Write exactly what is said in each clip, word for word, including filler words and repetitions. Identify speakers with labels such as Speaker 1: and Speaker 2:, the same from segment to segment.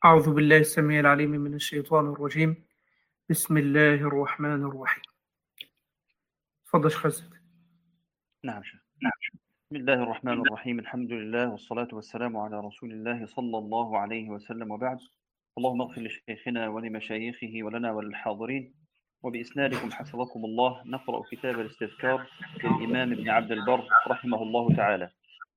Speaker 1: أعوذ بالله السميع العليم من الشيطان الرجيم. بسم الله الرحمن الرحيم. تفضل شيخ عزت.
Speaker 2: نعم شيخ. بسم الله الرحمن الرحيم، الحمد لله والصلاة والسلام على رسول الله صلى الله عليه وسلم، وبعد. اللهم اغفر لشيخنا ولمشايخه ولنا وللحاضرين. وبإسنادكم حفظكم الله نقرأ كتاب الاستذكار للإمام ابن عبد البر رحمه الله تعالى.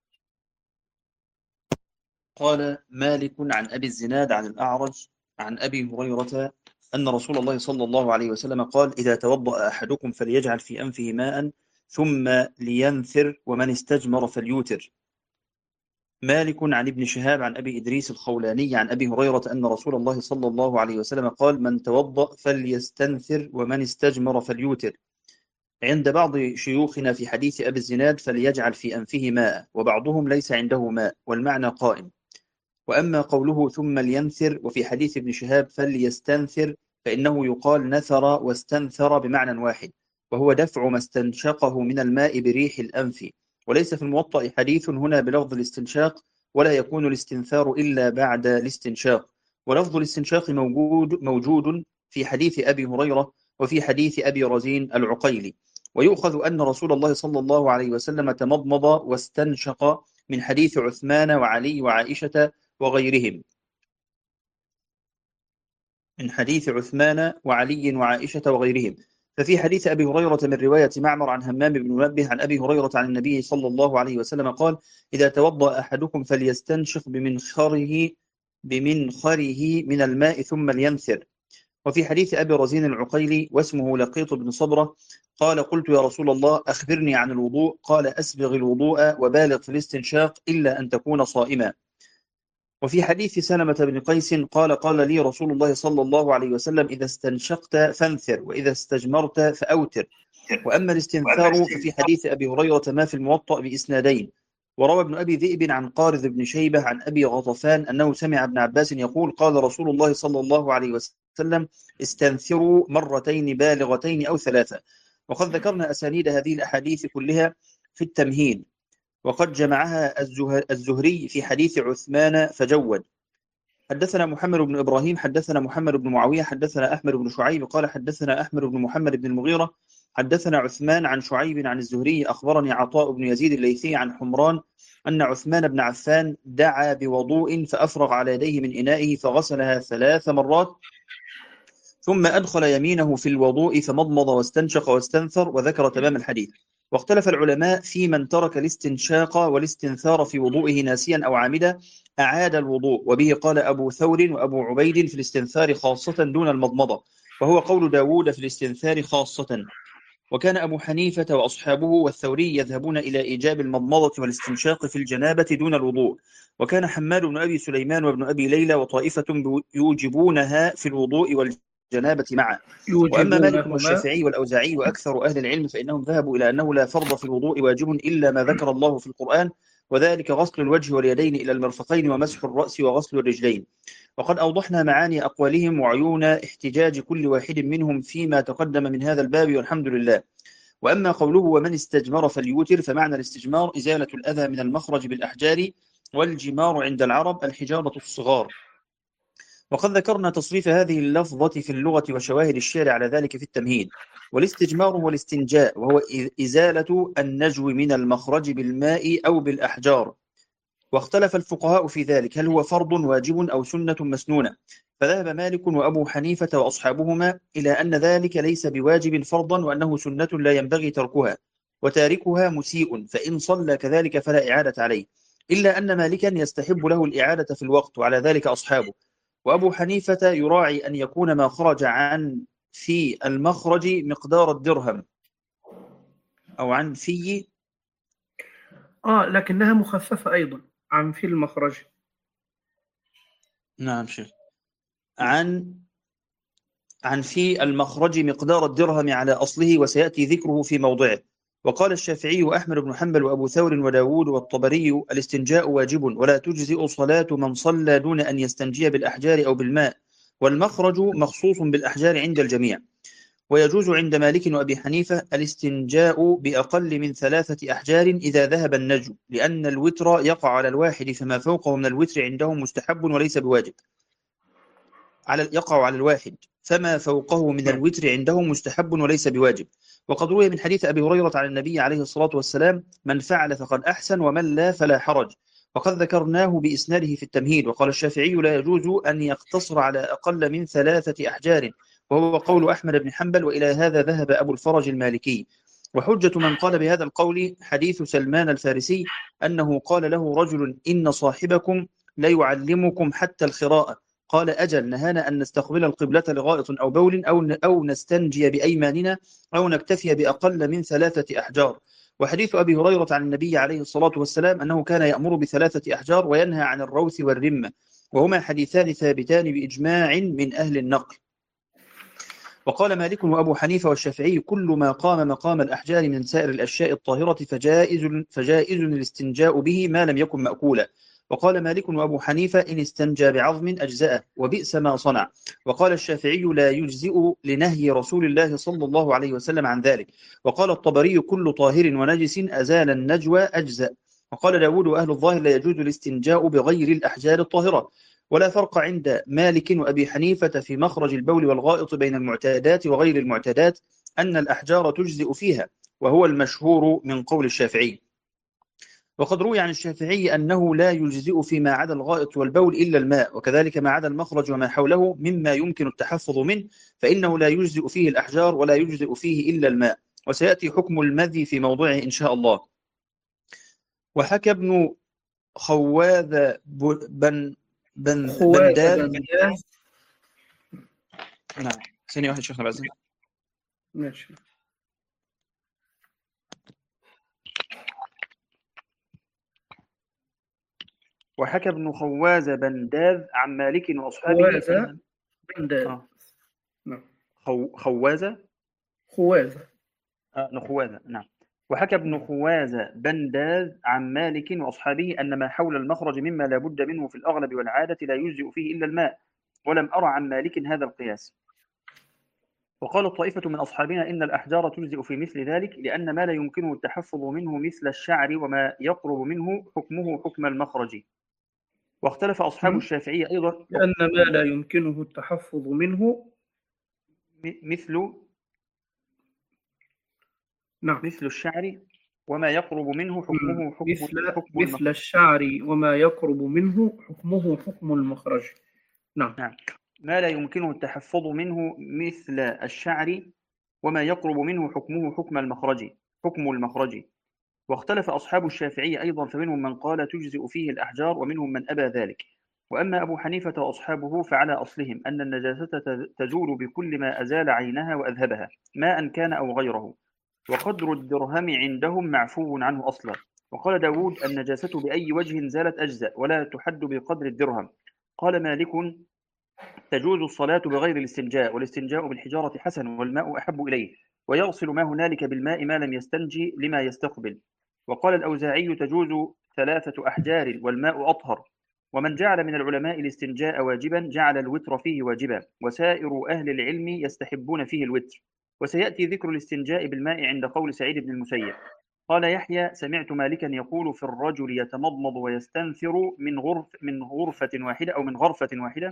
Speaker 2: قال مالك عن أبي الزناد عن الأعرج عن أبي هريرة أن رسول الله صلى الله عليه وسلم قال: إذا توضأ أحدكم فليجعل في أنفه ماء ثم لينثر، ومن استجمر فليوتر. مالك عن ابن شهاب عن أبي إدريس الخولاني عن أبي هريرة أن رسول الله صلى الله عليه وسلم قال: من توضأ فليستنثر، ومن استجمر فليوتر. عند بعض شيوخنا في حديث أبي الزناد فليجعل في أنفه ماء، وبعضهم ليس عنده ماء والمعنى قائم. وأما قوله ثم لينثر وفي حديث ابن شهاب فليستنثر فإنه يقال نثر واستنثر بمعنى واحد، وهو دفع ما استنشقه من الماء بريح الأنف. وليس في الموطأ حديث هنا بلفظ الاستنشاق، ولا يكون الاستنثار إلا بعد الاستنشاق. ولفظ الاستنشاق موجود موجود في حديث أبي هريرة وفي حديث أبي رزين العقيلي. ويؤخذ أن رسول الله صلى الله عليه وسلم تمضمض واستنشق من حديث عثمان وعلي وعائشة وغيرهم من حديث عثمان وعلي وعائشة وغيرهم. ففي حديث أبي هريرة من رواية معمر عن همام بن منبه عن أبي هريرة عن النبي صلى الله عليه وسلم قال: إذا توضأ أحدكم فليستنشق بمنخره بمنخره من الماء ثم لينثر. وفي حديث أبي رزين العقيلي واسمه لقيط بن صبرة قال: قلت يا رسول الله أخبرني عن الوضوء. قال: أسبغ الوضوء وبالغ في الاستنشاق إلا أن تكون صائما. وفي حديث سلمة بن قيس قال: قال لي رسول الله صلى الله عليه وسلم: إذا استنشقت فانثر، وإذا استجمرت فأوتر. وأما الاستنثار ففي حديث أبي هريرة ما في الموطأ بإسنادين. وروى ابن أبي ذئب عن قارذ بن شيبة عن أبي غطفان أنه سمع ابن عباس يقول: قال رسول الله صلى الله عليه وسلم: استنثروا مرتين بالغتين أو ثلاثة. وقد ذكرنا أسانيد هذه الأحاديث كلها في التمهيد، وقد جمعها الزهري في حديث عثمان فجود. حدثنا محمد بن إبراهيم حدثنا محمد بن معاوية حدثنا أحمد بن شعيب قال: حدثنا أحمد بن محمد بن المغيرة حدثنا عثمان عن شعيب عن الزهري أخبرني عطاء بن يزيد الليثي عن حمران أن عثمان بن عفان دعا بوضوء فأفرغ على يديه من إنائه فغسلها ثلاث مرات، ثم أدخل يمينه في الوضوء فمضمض واستنشق واستنثر، وذكر تمام الحديث. واختلف العلماء في من ترك الاستنشاق والاستنثار في وضوئه ناسيا أو عامدا أعاد الوضوء، وبه قال أبو ثور وأبو عبيد في الاستنثار خاصة دون المضمضة، وهو قول داود في الاستنثار خاصة. وكان أبو حنيفة وأصحابه والثوري يذهبون إلى إيجاب المضمضة والاستنشاق في الجنابة دون الوضوء. وكان حماد بن أبي سليمان وابن أبي ليلى وطائفة يوجبونها في الوضوء والجنابة معا. وأما مالك والشافعي والأوزاعي وأكثر أهل العلم فإنهم ذهبوا إلى أنه لا فرض في الوضوء واجب إلا ما ذكر الله في القرآن، وذلك غسل الوجه واليدين إلى المرفقين ومسح الرأس وغسل الرجلين. وقد أوضحنا معاني أقوالهم وعيون احتجاج كل واحد منهم فيما تقدم من هذا الباب، والحمد لله. وأما قوله ومن استجمر فليوتر، فمعنى الاستجمار إزالة الأذى من المخرج بالأحجار، والجمار عند العرب الحجارة الصغار. وقد ذكرنا تصريف هذه اللفظة في اللغة وشواهد الشعر على ذلك في التمهيد. والاستجمار هو الاستنجاء، وهو إزالة النجو من المخرج بالماء أو بالأحجار. واختلف الفقهاء في ذلك، هل هو فرض واجب أو سنة مسنونة؟ فذهب مالك وأبو حنيفة وأصحابهما إلى أن ذلك ليس بواجب فرضا، وأنه سنة لا ينبغي تركها، وتاركها مسيء، فإن صلى كذلك فلا إعادة عليه، إلا أن مالكا يستحب له الإعادة في الوقت، وعلى ذلك أصحابه. وأبو حنيفة يراعي أن يكون ما خرج عن في المخرج مقدار الدرهم أو عن في
Speaker 1: آه لكنها مخففة أيضا عن في المخرج.
Speaker 2: نعم شيخ. عن عن في المخرج مقدار الدرهم على أصله، وسيأتي ذكره في موضعه. وقال الشافعي وأحمد بن حنبل وأبو ثور وداود والطبري: الاستنجاء واجب، ولا تجزئ صلاة من صلى دون أن يستنجي بالأحجار أو بالماء، والمخرج مخصوص بالأحجار عند الجميع. ويجوز عند مالك وأبي حنيفة الاستنجاء بأقل من ثلاثة أحجار إذا ذهب النجو، لأن الوتر يقع على الواحد، فما فوقه من الوتر عندهم مستحب وليس بواجب. على يقع على الواحد، فما فوقه من
Speaker 1: نعم.
Speaker 2: الوتر عنده مستحب وليس بواجب. وقد روي من حديث أبي هريرة عن النبي عليه الصلاة والسلام: من فعل فقد أحسن ومن لا فلا حرج. وقد ذكرناه بإسناده في التمهيد. وقال الشافعي: لا يجوز أن يقتصر على أقل من ثلاثة أحجار، وهو قول أحمد بن حنبل، وإلى هذا ذهب أبو الفرج المالكي. وحجة من قال بهذا القول حديث سلمان الفارسي أنه قال له رجل: إن صاحبكم ليعلمكم حتى الخراءة. قال: أجل، نهانا أن نستقبل القبلة لغائط أو بول أو أو نستنجي بأيماننا أو نكتفي بأقل من ثلاثة أحجار. وحديث أبي هريرة عن النبي عليه الصلاة والسلام أنه كان يأمر بثلاثة أحجار وينهى عن الروث والرمة، وهما حديثان ثابتان بإجماع من أهل النقل. وقال مالك وأبو حنيفة والشافعي: كل ما قام مقام الأحجار من سائر الأشياء الطاهرة فجائز, فجائز الاستنجاء به ما لم يكن مأكولا. وقال مالك وأبو حنيفة: إن استنجى بعظم أجزأه، وبئس ما صنع. وقال الشافعي: لا يجزئ لنهي رسول الله صلى الله عليه وسلم عن ذلك. وقال الطبري: كل طاهر ونجس أزال النجوى أجزأ. وقال داود وأهل الظاهر: لا يجوز الاستنجاء بغير الأحجار الطاهرة. ولا فرق عند مالك وأبي حنيفة في مخرج البول والغائط بين المعتادات وغير المعتادات، أن الأحجار تجزئ فيها، وهو المشهور من قول الشافعي. وقد روي عن الشافعي أنه لا يجزئ فيما عدا الغائط والبول إلا الماء، وكذلك ما عدا المخرج وما حوله مما يمكن التحفظ منه، فإنه لا يجزئ فيه الأحجار ولا يجزئ فيه إلا الماء. وسيأتي حكم المذي في موضوعه إن شاء الله. وحكى ابن خواذ بن بن
Speaker 1: خواذ
Speaker 2: بنداد.
Speaker 1: بن داز.
Speaker 2: نعم، ثانية واحدة شيخنا بعزين.
Speaker 1: ماشي.
Speaker 2: وحكى ابن خواز بنداذ عن مالك وأصحابه
Speaker 1: خواذ
Speaker 2: أن
Speaker 1: بن داز.
Speaker 2: آه.
Speaker 1: نعم.
Speaker 2: خو... خوازة
Speaker 1: خواذ.
Speaker 2: آه. نخوازة. نعم. وحكى ابن خوازة بنداذ عن مالك وأصحابه أن ما حول المخرج مما لا بد منه في الأغلب والعادة لا يجزئ فيه إلا الماء، ولم أرى عن مالك هذا القياس. وقال طائفة من أصحابنا إن الأحجار تجزئ في مثل ذلك، لأن ما لا يمكنه التحفظ منه مثل الشعر وما يقرب منه حكمه حكم المخرج. واختلف أصحاب الشافعي أيضا
Speaker 1: لأن ما لا يمكنه التحفظ منه
Speaker 2: مثل
Speaker 1: نعم.
Speaker 2: مثل الشعر وما يقرب منه حكمه حكم
Speaker 1: مثل
Speaker 2: حكم
Speaker 1: مثل
Speaker 2: المخرج.
Speaker 1: الشعر وما يقرب منه حكمه حكم المخرج. نعم.
Speaker 2: نعم. ما لا يمكنه التحفظ منه مثل الشعر وما يقرب منه حكمه حكم المخرج حكم المخرج. واختلف أصحاب الشافعي أيضا، فمنهم من قال تجزئ فيه الأحجار ومنهم من أبى ذلك. وأما أبو حنيفة وأصحابه فعلى أصلهم أن النجاسة تزول بكل ما أزال عينها وأذهبها، ماء كان أو غيره، وقدر الدرهم عندهم معفو عنه أصلا. وقال داود: النجاسة بأي وجه زالت أجزاء ولا تحد بقدر الدرهم. قال مالك: تجوز الصلاة بغير الاستنجاء، والاستنجاء بالحجارة حسن والماء أحب إليه، ويغسل ما هنالك بالماء ما لم يستنجي لما يستقبل. وقال الأوزاعي: تجوز ثلاثة أحجار والماء أطهر. ومن جعل من العلماء الاستنجاء واجبا جعل الوتر فيه واجبا، وسائر أهل العلم يستحبون فيه الوتر. وسيأتي ذكر الاستنجاء بالماء عند قول سعيد بن المسيب. قال يحيى: سمعت مالكا يقول في الرجل يتمضمض ويستنثر من غرف من غرفة واحدة أو من غرفة واحدة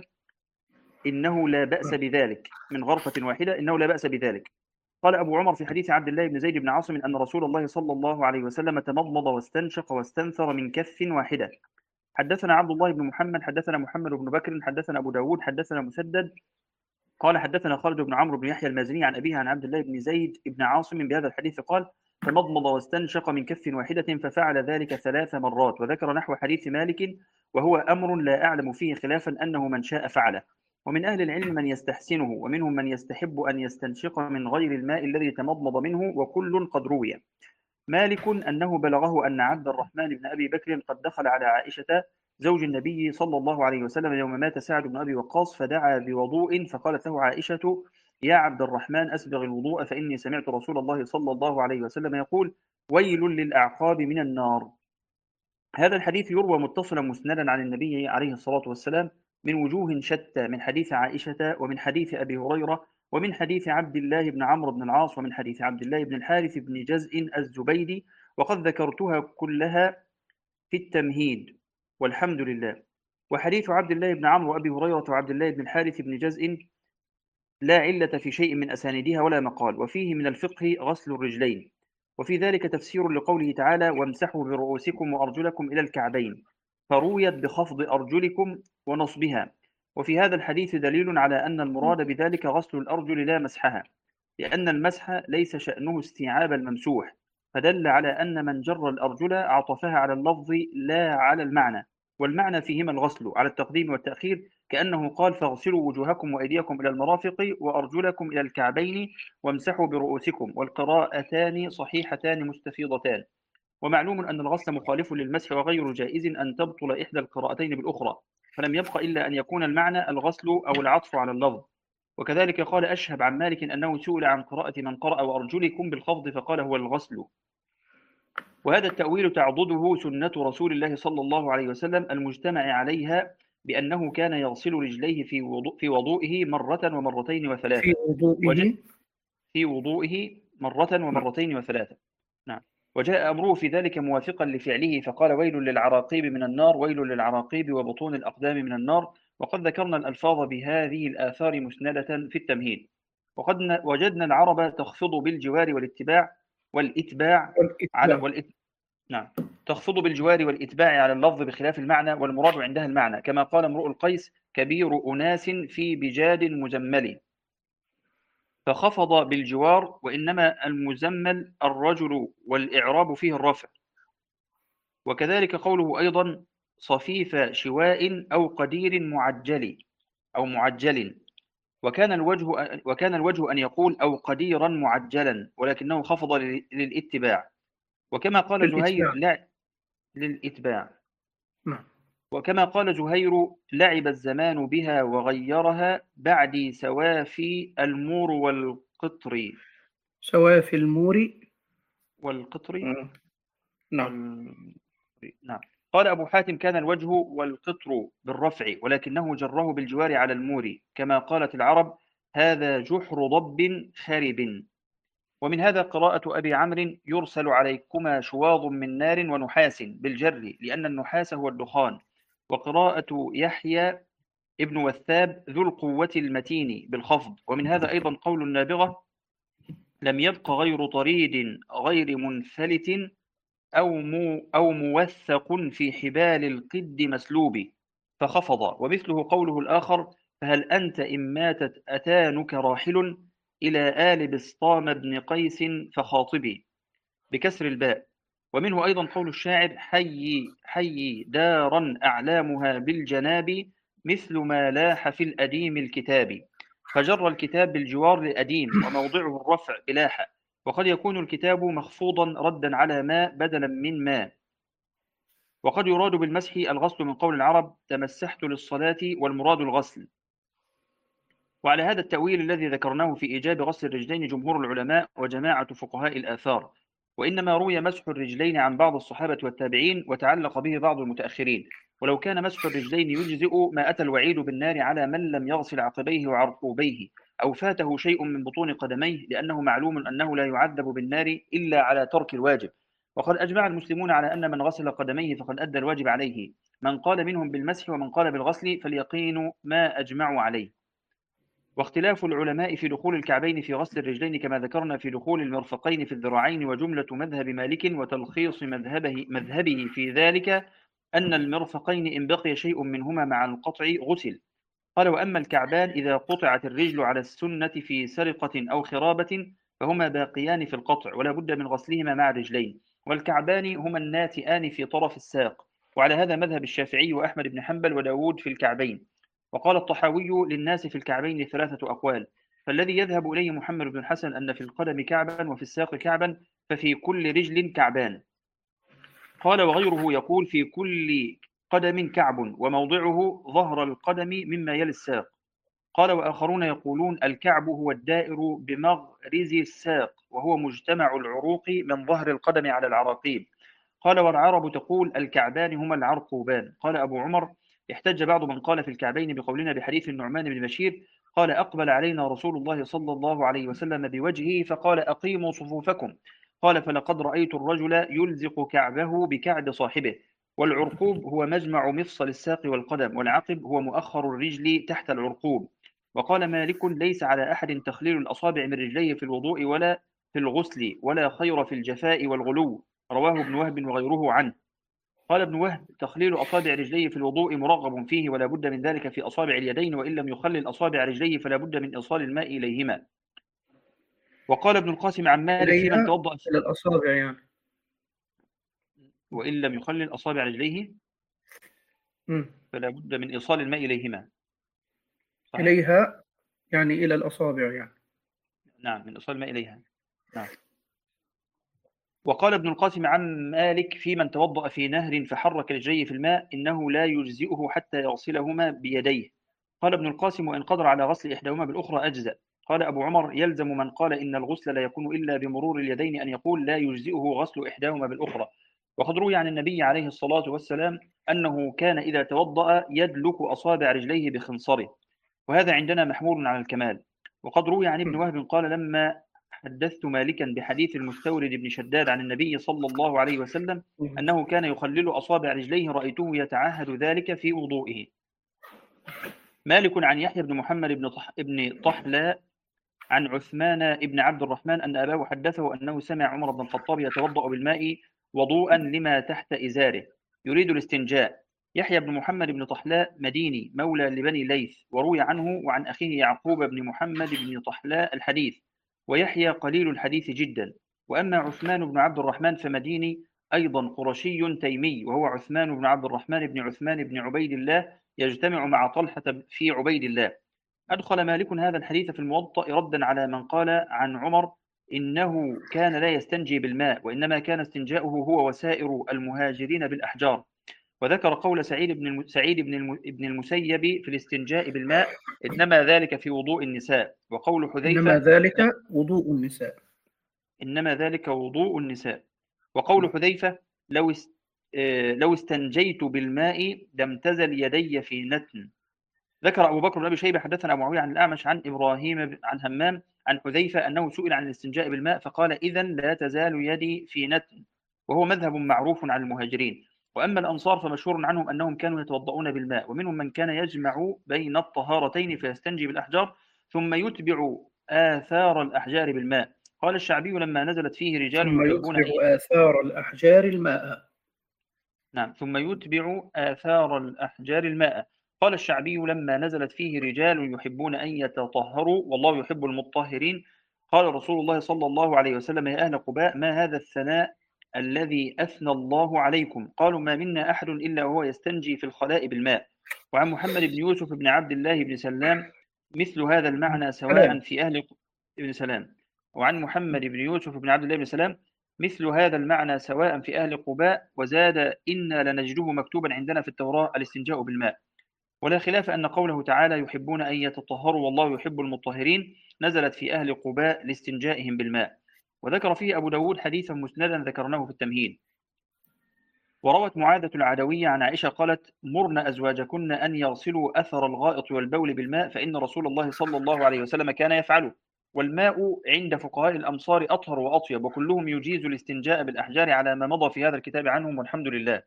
Speaker 2: إنه لا بأس بذلك من غرفة واحدة إنه لا بأس بذلك. قال أبو عمر في حديث عبد الله بن زيد بن عاصم أن رسول الله صلى الله عليه وسلم تمضمض واستنشق واستنثر من كف واحدة. حدثنا عبد الله بن محمد حدثنا محمد بن بكر حدثنا أبو داود حدثنا مسدد قال حدثنا خالد بن عمرو بن يحيى المازني عن أبيه عن عبد الله بن زيد بن عاصم بهذا الحديث قال: تمضمض واستنشق من كف واحدة ففعل ذلك ثلاث مرات. وذكر نحو حديث مالك، وهو أمر لا أعلم فيه خلافا أنه من شاء فعله. ومن أهل العلم من يستحسنه، ومنهم من يستحب أن يستنشق من غير الماء الذي تمضمض منه، وكل قد روي. مالك أنه بلغه أن عبد الرحمن بن أبي بكر قد دخل على عائشة زوج النبي صلى الله عليه وسلم يوم مات سعد بن أبي وقاص، فدعا بوضوء، فقالت له عائشة: يا عبد الرحمن أسبغ الوضوء، فإني سمعت رسول الله صلى الله عليه وسلم يقول: ويل للأعقاب من النار. هذا الحديث يروى متصلا مسندا عن النبي عليه الصلاة والسلام من وجوه شتى، من حديث عائشة ومن حديث أبي هريرة ومن حديث عبد الله بن عمرو بن العاص ومن حديث عبد الله بن الحارث بن جزء الزبيدي، وقد ذكرتها كلها في التمهيد، والحمد لله. وحديث عبد الله بن عمرو وأبي هريرة وعبد الله بن الحارث بن جزء لا علة في شيء من أسانيدها ولا مقال، وفيه من الفقه غسل الرجلين، وفي ذلك تفسير لقوله تعالى وامسحوا برؤوسكم وأرجلكم إلى الكعبين، فرويت بخفض أرجلكم ونصبها. وفي هذا الحديث دليل على أن المراد بذلك غسل الأرجل لا مسحها، لأن المسح ليس شأنه استيعاب الممسوح، فدل على أن من جر الأرجل عطفها على اللفظ لا على المعنى، والمعنى فيهما الغسل على التقديم والتأخير، كأنه قال فاغسلوا وجوهكم وأيديكم إلى المرافق وأرجلكم إلى الكعبين وامسحوا برؤوسكم، والقراءتان صحيحتان مستفيضتان. ومعلوم أن الغسل مخالف للمسح وغير جائز أن تبطل إحدى القراءتين بالأخرى، فلم يبق إلا أن يكون المعنى الغسل أو العطف على اللفظ. وكذلك قال أشهب عن مالك أنه سئل عن قراءة من قرأ وأرجلكم بالخفض فقال هو الغسل. وهذا التأويل تعضده سنة رسول الله صلى الله عليه وسلم المجتمع عليها، بأنه كان يغسل رجليه في وضوء في وضوئه مرة ومرتين وثلاثة
Speaker 1: في وضوئه
Speaker 2: في وضوئه مرة ومرتين وثلاثة نعم. وجاء أمره في ذلك موافقا لفعله، فقال ويل للعراقيب من النار، ويل للعراقيب وبطون الأقدام من النار. وقد ذكرنا الألفاظ بهذه الآثار مسندة في التمهيد. وقد وجدنا العرب تخفض بالجوار والاتباع والإتباع على
Speaker 1: والإتباع.
Speaker 2: والإت... نعم تخفض بالجوار والإتباع على اللفظ بخلاف المعنى، والمراد عندها المعنى، كما قال امرؤ القيس كبير أناس في بجاد مزمل، فخفض بالجوار، وإنما المزمل الرجل والإعراب فيه الرفع. وكذلك قوله أيضا صفيف شواء أو قدير معجل أو معجل، وكان الوجه وكان الوجه أن يقول أو قديرا معجلا، ولكنه خفض للاتباع. وكما قال زهير
Speaker 1: الإتباع.
Speaker 2: لا للاتباع
Speaker 1: نعم.
Speaker 2: وكما قال زهير لعب الزمان بها وغيرها بعد سوافي المور والقطر
Speaker 1: سوافي المور.
Speaker 2: والقطر
Speaker 1: نعم.
Speaker 2: وال... نعم. قال أبو حاتم كان الوجه والقطر بالرفع، ولكنه جره بالجوار على المور، كما قالت العرب هذا جحر ضب خارب. ومن هذا قراءة أبي عمرو يرسل عليكما شواظ من نار ونحاس بالجر، لأن النحاس هو الدخان. وقراءة يحيى ابن وثاب ذو القوة المتين بالخفض. ومن هذا أيضا قول النابغة لم يبق غير طريد غير منفلت أو, مو أو موثق في حبال القد مسلوب، فخفض. ومثله قوله الآخر فهل أنت إن ماتت أتانك راحل إلى آل بسطام بن قيس فخاطبي بكسر الباء. ومنه أيضا قول الشاعر حي حي دارا أعلامها بالجناب مثل ما لاح في الأديم الكتاب، فجر الكتاب بالجوار لأديم وموضعه الرفع بلاحة. وقد يكون الكتاب مخفوضا ردا على ما بدلا من ما. وقد يراد بالمسح الغسل من قول العرب تمسحت للصلاة، والمراد الغسل. وعلى هذا التأويل الذي ذكرناه في إيجاب غسل الرجلين جمهور العلماء وجماعة فقهاء الآثار، وإنما روي مسح الرجلين عن بعض الصحابة والتابعين وتعلق به بعض المتأخرين. ولو كان مسح الرجلين يجزئ ما أتى الوعيد بالنار على من لم يغسل عقبيه وعرقوبيه أو فاته شيء من بطون قدميه، لأنه معلوم أنه لا يعذب بالنار إلا على ترك الواجب. وقد أجمع المسلمون على أن من غسل قدميه فقد أدى الواجب عليه، من قال منهم بالمسح ومن قال بالغسل فاليقين ما أجمعوا عليه. واختلاف العلماء في دخول الكعبين في غسل الرجلين كما ذكرنا في دخول المرفقين في الذراعين. وجملة مذهب مالك وتلخيص مذهبه, مذهبه في ذلك أن المرفقين إن بقي شيء منهما مع القطع غسل. قال وأما الكعبان إذا قطعت الرجل على السنة في سرقة أو خرابة فهما باقيان في القطع ولا بد من غسلهما مع الرجلين، والكعبان هما الناتئان في طرف الساق. وعلى هذا مذهب الشافعي وأحمد بن حنبل وداود في الكعبين. وقال الطحاوي للناس في الكعبين ثلاثة أقوال، فالذي يذهب إليه محمد بن الحسن أن في القدم كعبا وفي الساق كعبا، ففي كل رجل كعبان. قال وغيره يقول في كل قدم كعب وموضعه ظهر القدم مما يلي الساق. قال وآخرون يقولون الكعب هو الدائر بمغرز الساق وهو مجتمع العروق من ظهر القدم على العراقيب. قال والعرب تقول الكعبان هما العرقوبان. قال أبو عمر احتج بعض من قال في الكعبين بقولنا بحديث النعمان بن بشير قال أقبل علينا رسول الله صلى الله عليه وسلم بوجهه فقال أقيموا صفوفكم. قال فلقد رأيت الرجل يلزق كعبه بكعب صاحبه، والعرقوب هو مجمع مفصل الساق والقدم، والعقب هو مؤخر الرجل تحت العرقوب. وقال مالك ليس على أحد تخليل الأصابع من رجليه في الوضوء ولا في الغسل، ولا خير في الجفاء والغلو. رواه ابن وهب وغيره عنه. قال ابن وهب تخليل أصابع رجليه في الوضوء مرغب فيه، ولا بد من ذلك في أصابع اليدين، وإن لم يخلل أصابع رجليه فلا بد من إيصال الماء إليهما. وقال ابن القاسم عن مالك في من
Speaker 1: إليها
Speaker 2: توضأ
Speaker 1: إلى الأصابع يعني.
Speaker 2: وإن لم يخلل أصابع رجليه
Speaker 1: مم.
Speaker 2: فلا بد من إيصال الماء إليهما. صحيح؟
Speaker 1: إليها يعني إلى الأصابع يعني.
Speaker 2: نعم، من إيصال الماء إليها. نعم. وقال ابن القاسم عن مالك في من توضأ في نهر فحرك رجليه في الماء إنه لا يجزئه حتى يغسلهما بيديه. قال ابن القاسم وإن قدر على غسل إحداهما بالأخرى أجزأ. قال أبو عمر يلزم من قال إن الغسل لا يكون إلا بمرور اليدين أن يقول لا يجزئه غسل إحداهما بالأخرى. وقد روي عن النبي عليه الصلاة والسلام أنه كان إذا توضأ يدلك أصابع رجليه بخنصره، وهذا عندنا محمول على الكمال. وقد روي عن ابن
Speaker 1: مم.
Speaker 2: وهب قال لما حدثت مالكا بحديث المستورد بن شداد عن النبي صلى الله عليه وسلم
Speaker 1: مم.
Speaker 2: أنه كان يخلل أصابع رجليه رأيته يتعهد ذلك في وضوئه. مالك عن يحيى بن محمد بن طح بن طحلاء عن عثمان بن عبد الرحمن أن أباه حدثه أنه سمع عمر بن الخطاب يتوضأ بالماء وضوءا لما تحت إزاره يريد الاستنجاء. يحيى بن محمد بن طحلاء مديني مولى لبني ليث، وروي عنه وعن أخيه يعقوب بن محمد بن طحلاء الحديث، ويحيى قليل الحديث جدا. وأما عثمان بن عبد الرحمن فمديني أيضا قرشي تيمي، وهو عثمان بن عبد الرحمن بن عثمان بن عبيد الله يجتمع مع طلحة في عبيد الله. أدخل مالك هذا الحديث في الموطأ ردا على من قال عن عمر إنه كان لا يستنجي بالماء، وإنما كان استنجاؤه هو وسائر المهاجرين بالأحجار. وذكر قول سعيد بن الم... سعيد بن الم... بن المسيب في الاستنجاء بالماء إنما ذلك في وضوء النساء. وقول
Speaker 1: إنما
Speaker 2: حذيفة
Speaker 1: ذلك وضوء النساء.
Speaker 2: إنما ذلك وضوء النساء. وقول حذيفة لو است... لو استنجيت بالماء لم تزل يدي في نتن. ذكر أبو بكر بن أبي شيبة حدثنا أبو معاوية عن الأعمش عن إبراهيم عن همام عن حذيفة أنه سئل عن الاستنجاء بالماء فقال إذن لا تزال يدي في نتن، وهو مذهب معروف عن المهاجرين. وأما الأنصار فمشهور عنهم أنهم كانوا يتوضؤون بالماء، ومنهم من كان يجمع بين الطهارتين فيستنجي بالأحجار ثم يتبع آثار الأحجار بالماء. قال الشعبي لما نزلت فيه رجال
Speaker 1: ثم
Speaker 2: يحبون أن
Speaker 1: يتبع آثار الأحجار الماء.
Speaker 2: نعم ثم يتبع آثار الأحجار الماء. قال الشعبي لما نزلت فيه رجال يحبون أن يتطهروا والله يحب المطهرين قال رسول الله صلى الله عليه وسلم يا أهل قباء ما هذا الثناء الذي أثنى الله عليكم؟ قالوا ما منا أحد إلا وهو يستنجي في الخلاء بالماء. وعن محمد بن يوسف بن عبد الله بن سلام مثل هذا المعنى سواء
Speaker 1: سلام.
Speaker 2: في أهل ابن سلام. وعن محمد بن يوسف بن عبد الله بن سلام مثل هذا المعنى سواء في أهل قباء، وزاد إنا لنجده مكتوبا عندنا في التوراة الاستنجاء بالماء. ولا خلاف أن قوله تعالى يحبون أن يتطهروا والله يحب المطهرين نزلت في أهل قباء لاستنجائهم بالماء. وذكر فيه أبو داود حديثا مسندا ذكرناه في التمهيد. وروت معاذة العدوية عن عائشة قالت مرن أزواجكن أن يغسلوا أثر الغائط والبول بالماء فإن رسول الله صلى الله عليه وسلم كان يفعله، والماء عند فقهاء الأمصار أطهر وأطيب، وكلهم يجيز الاستنجاء بالأحجار على ما مضى في هذا الكتاب عنهم والحمد لله.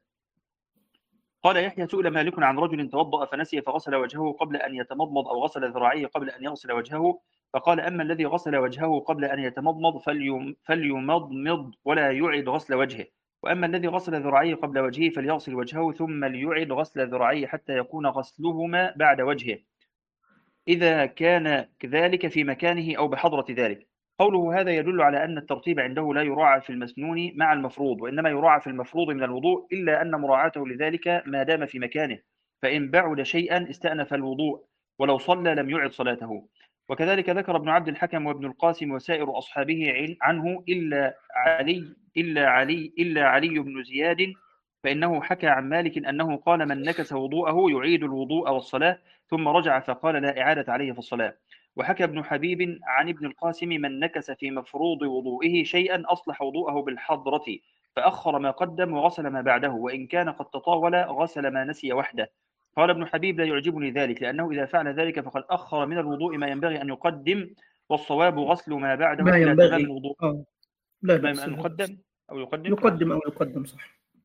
Speaker 2: قال يحيى سئل مالك عن رجل توضأ فنسي فغسل وجهه قبل أن يتمضمض أو غسل ذراعيه قبل أن يغسل وجهه، فقال أما الذي غسل وجهه قبل أن يتمضمض فليمضمض ولا يعد غسل وجهه، وأما الذي غسل ذراعيه قبل وجهه فليغسل وجهه ثم ليعد غسل ذراعيه حتى يكون غسلهما بعد وجهه إذا كان كذلك في مكانه أو بحضرة ذلك. قوله هذا يدل على أن الترتيب عنده لا يراعى في المسنون مع المفروض، وإنما يراعى في المفروض من الوضوء، إلا أن مراعاته لذلك ما دام في مكانه، فإن بعد شيئا استأنف الوضوء ولو صلى لم يعد صلاته. وكذلك ذكر ابن عبد الحكم وابن القاسم وسائر أصحابه عنه إلا علي إلا علي إلا علي بن زياد، فإنه حكى عن مالك أنه قال من نكس وضوءه يعيد الوضوء والصلاة ثم رجع فقال لا إعادة عليه في الصلاة. وحكى ابن حبيب عن ابن القاسم من نكس في مفروض وضوئه شيئا أصلح وضوءه بالحضرة فأخر ما قدم وغسل ما بعده، وإن كان قد تطاول غسل ما نسي وحده. قال ابن حبيب لا يعجبني ذلك، لأنه إذا فعل ذلك فقد أخر من الوضوء ما ينبغي أن يقدم، والصواب غسل ما بعده
Speaker 1: ما
Speaker 2: إلى تمام
Speaker 1: ينبغي.
Speaker 2: الوضوء.
Speaker 1: آه. لا
Speaker 2: تمام
Speaker 1: بأس.
Speaker 2: أن يقدم أو يقدم
Speaker 1: يقدم أو يقدم صح. نعم.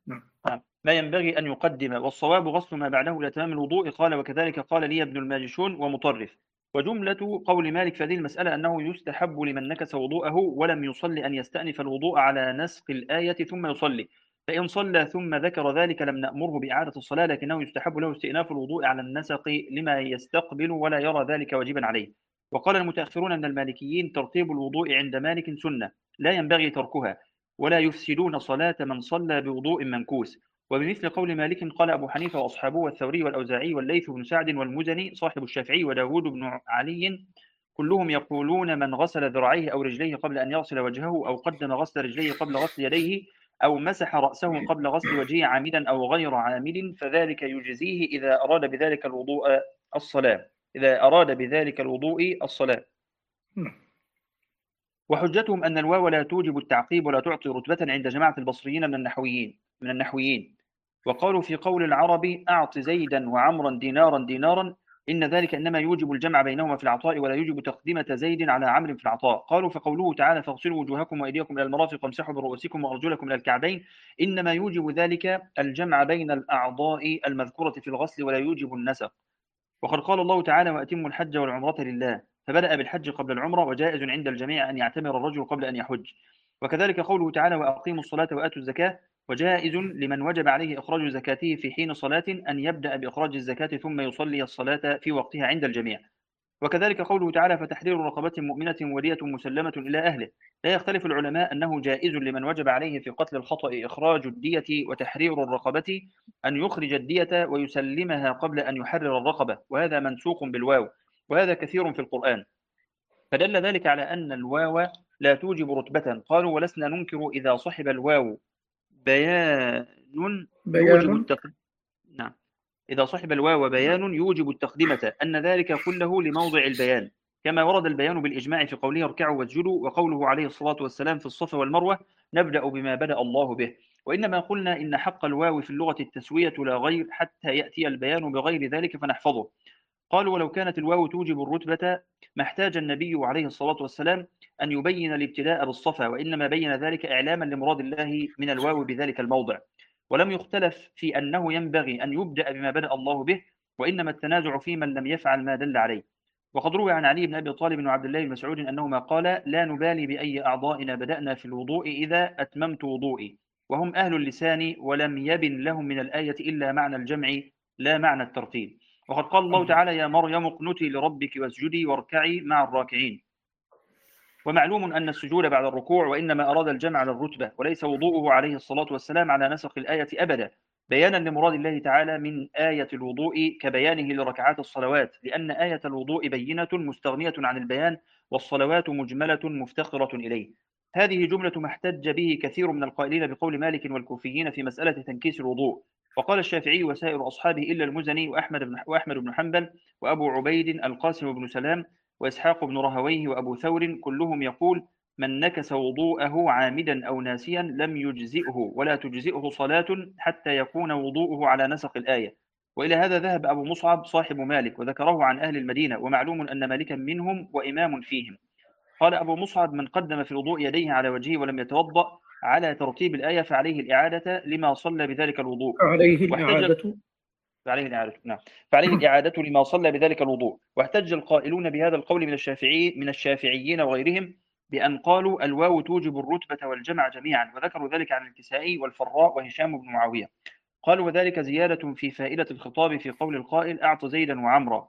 Speaker 2: ما ينبغي أن يقدم، والصواب غسل ما بعده إلى تمام الوضوء. قال وكذلك قال لي ابن الماجشون ومطرف. وجملة قول مالك في هذه المسألة أنه يستحب لمن نكس وضوءه ولم يصلي أن يستأنف الوضوء على نسق الآية ثم يصلي، فإن صلى ثم ذكر ذلك لم نأمره بإعادة الصلاة، لكنه يستحب له استئناف الوضوء على النسق لما يستقبل ولا يرى ذلك واجبا عليه. وقال المتأخرون من المالكيين ترتيب الوضوء عند مالك سنة لا ينبغي تركها، ولا يفسدون صلاة من صلى بوضوء منكوس. وبمثل قول مالك قال أبو حنيفة وأصحابه والثوري والأوزاعي والليث بن سعد والمزني صاحب الشافعي وداود بن علي، كلهم يقولون من غسل ذراعيه أو رجليه قبل أن يغسل وجهه، أو قدم غسل رجليه قبل غسل يديه، أو مسح رأسه قبل غسل وجهه عامدا أو غير عامد، فذلك يجزيه إذا أراد بذلك الوضوء الصلاة إذا أراد بذلك الوضوء الصلاة. وحجتهم أن الواو لا توجب التعقيب ولا تعطي رتبة عند جماعة البصريين من النحويين من النحويين وقالوا في قول العرب أعط زيدا وعمرا دينارا دينارا إن ذلك إنما يوجب الجمع بينهما في العطاء ولا يوجب تقدمة زيد على عمرو في العطاء. قالوا فقوله تعالى فاغسلوا وجوهكم وأيديكم إلى المرافق وامسحوا برؤوسكم وأرجلكم إلى الكعبين إنما يوجب ذلك الجمع بين الأعضاء المذكورة في الغسل ولا يوجب النسق. وقد قال الله تعالى وأتموا الحج والعمرة لله، فبدأ بالحج قبل العمرة، وجائز عند الجميع أن يعتمر الرجل قبل أن يحج. وكذلك قوله تعالى وأقيموا الصلاة وآتوا الزكاة، وجائز لمن وجب عليه إخراج زكاته في حين صلاة أن يبدأ بإخراج الزكاة ثم يصلي الصلاة في وقتها عند الجميع. وكذلك قوله تعالى فتحرير رقبة مؤمنة ودية مسلمة إلى أهله. لا يختلف العلماء أنه جائز لمن وجب عليه في قتل الخطأ إخراج الدية وتحرير الرقبة أن يخرج الدية ويسلمها قبل أن يحرر الرقبة، وهذا منسوق بالواو، وهذا كثير في القرآن، فدل ذلك على أن الواو لا توجب رتبة. قالوا ولسنا ننكر إذا صحب الواو بيان يوجب
Speaker 1: بيان
Speaker 2: التقديم. نعم، إذا صحب الواو بيان يوجب التقدمة أن ذلك كله لموضع البيان، كما ورد البيان بالإجماع في قوله اركعوا واسجدوا، وقوله عليه الصلاة والسلام في الصفا والمروة نبدأ بما بدأ الله به. وإنما قلنا إن حق الواو في اللغة التسوية لا غير حتى يأتي البيان بغير ذلك فنحفظه. قالوا ولو كانت الواو توجب الرتبة ما احتاج النبي عليه الصلاة والسلام أن يبين الابتداء بالصفا، وإنما بين ذلك إعلاما لمراد الله من الواو بذلك الموضع. ولم يختلف في أنه ينبغي أن يبدأ بما بدأ الله به، وإنما التنازع في من لم يفعل ما دل عليه. وقد روى عن علي بن أبي طالب وعبد الله بن مسعود أنهما قال لا نبالي بأي أعضائنا بدأنا في الوضوء إذا أتممت وضوئي، وهم أهل اللسان ولم يبن لهم من الآية إلا معنى الجمع لا معنى الترتيب. وقد قال الله تعالى يا مريم اقنتي لربك واسجدي واركعي مع الراكعين. ومعلوم أن السجود بعد الركوع وإنما أراد الجمع على الرتبة، وليس وضوءه عليه الصلاة والسلام على نسق الآية أبدا، بيانا لمراد الله تعالى من آية الوضوء كبيانه لركعات الصلوات، لأن آية الوضوء بينة مستغنية عن البيان، والصلوات مجملة مفتقرة إليه. هذه جملة ما احتج به كثير من القائلين بقول مالك والكوفيين في مسألة تنكيس الوضوء. وقال الشافعي وسائر أصحابه إلا المزني وأحمد بن, وأحمد بن حنبل وأبو عبيد القاسم بن سلام وإسحاق بن رهويه وأبو ثور كلهم يقول من نكس وضوءه عامدا أو ناسيا لم يجزئه ولا تجزئه صلاة حتى يكون وضوءه على نسق الآية. وإلى هذا ذهب أبو مصعب صاحب مالك وذكره عن أهل المدينة، ومعلوم أن مالكا منهم وإمام فيهم. قال أبو مصعب من قدم في الوضوء يديه على وجهه ولم يتوضأ على ترتيب الآية فعليه الإعادة لما صلى بذلك الوضوء.
Speaker 1: عليه
Speaker 2: واحتج
Speaker 1: الإعادة
Speaker 2: فعليه الإعادة نعم فعليه الإعادة لما صلى بذلك الوضوء. واحتج القائلون بهذا القول من الشافعي من الشافعيين وغيرهم بأن قالوا الواو توجب الرتبة والجمع جميعا، وذكروا ذلك عن الكسائي والفراء وهشام بن معاوية. قالوا وذلك زيادة في فائدة الخطاب في قول القائل أعط زيدا وعمرا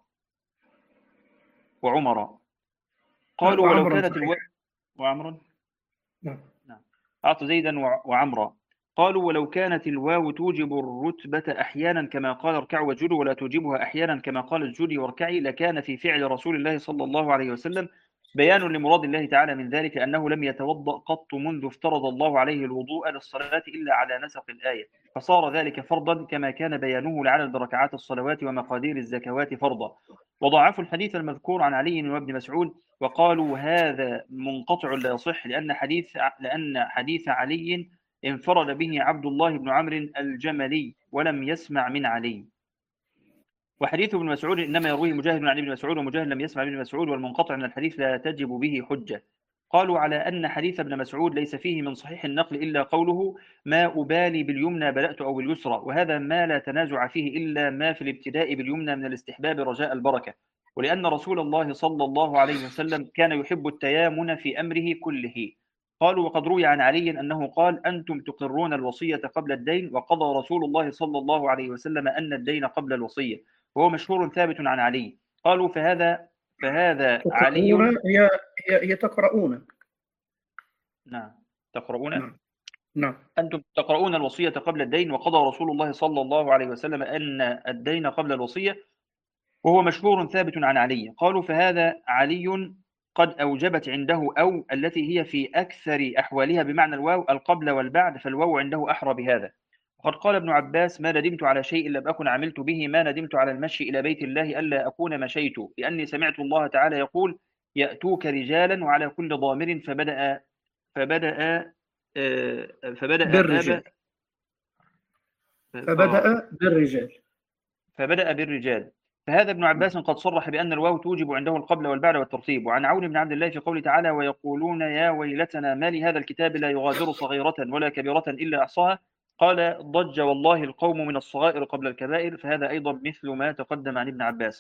Speaker 2: وعمرا. قالوا ولو كانت الواو وعمرا
Speaker 1: نعم
Speaker 2: نعم أعط زيدا وعمرا. قالوا ولو كانت الواو توجب الرتبة أحيانا كما قال اركعوا واسجدوا ولا توجبها أحيانا كما قال اسجدي واركعي، لكان في فعل رسول الله صلى الله عليه وسلم بيان لمراد الله تعالى من ذلك أنه لم يتوضأ قط منذ افترض الله عليه الوضوء للصلاة إلا على نسق الآية، فصار ذلك فرضا كما كان بيانه لعدد ركعات الصلوات ومقادير الزكوات فرضا. وضعفوا الحديث المذكور عن علي وابن مسعود وقالوا هذا منقطع لا يصح، لأن حديث لأن حديث علي انفرد به عبد الله بن عمرو الجملي ولم يسمع من علي. وحديث ابن مسعود إنما يرويه مجاهد عن ابن مسعود، ومجاهد لم يسمع من ابن مسعود، والمنقطع من الحديث لا تجب به حجة. قالوا على أن حديث ابن مسعود ليس فيه من صحيح النقل إلا قوله ما أبالي باليمنى بدأت أو باليسرى، وهذا ما لا تنازع فيه إلا ما في الابتداء باليمنى من الاستحباب رجاء البركة، ولأن رسول الله صلى الله عليه وسلم كان يحب التيامن في أمره كله. قالوا وقد روي عن علي أنه قال أنتم تقرون الوصية قبل الدين، وقضى رسول الله صلى الله عليه وسلم أن الدين قبل الوصية، وهو مشهور ثابت عن علي. قالوا فهذا فهذا علي.
Speaker 1: تقرؤون هي هي هي تقرؤون.
Speaker 2: نعم تقرؤون.
Speaker 1: نعم نعم.
Speaker 2: أنتم تقرؤون الوصية قبل الدين، وقضى رسول الله صلى الله عليه وسلم أن الدين قبل الوصية، وهو مشهور ثابت عن علي. قالوا فهذا علي قد أوجبت عنده أو التي هي في أكثر أحوالها بمعنى الواو القبل والبعد، فالواو عنده أحرى بهذا. وقد قال ابن عباس ما ندمت على شيء لم أكن عملت به، ما ندمت على المشي إلى بيت الله ألا أكون مشيت، لأني سمعت الله تعالى يقول يأتوك رجالا وعلى كل ضامر، فبدأ فبدأ فبدأ
Speaker 1: بالرجال.
Speaker 2: آب
Speaker 1: فبدأ بالرجال.
Speaker 2: فبدأ بالرجال. فهذا ابن عباس قد صرح بأن الواو توجب عنده القبل والبعد والترتيب. وعن عون بن عبد الله في قوله تعالى ويقولون يا ويلتنا ما لهذا الكتاب لا يغادر صغيرة ولا كبيرة إلا أحصاها، قال ضج والله القوم من الصغائر قبل الكبائر، فهذا أيضا مثل ما تقدم عن ابن عباس.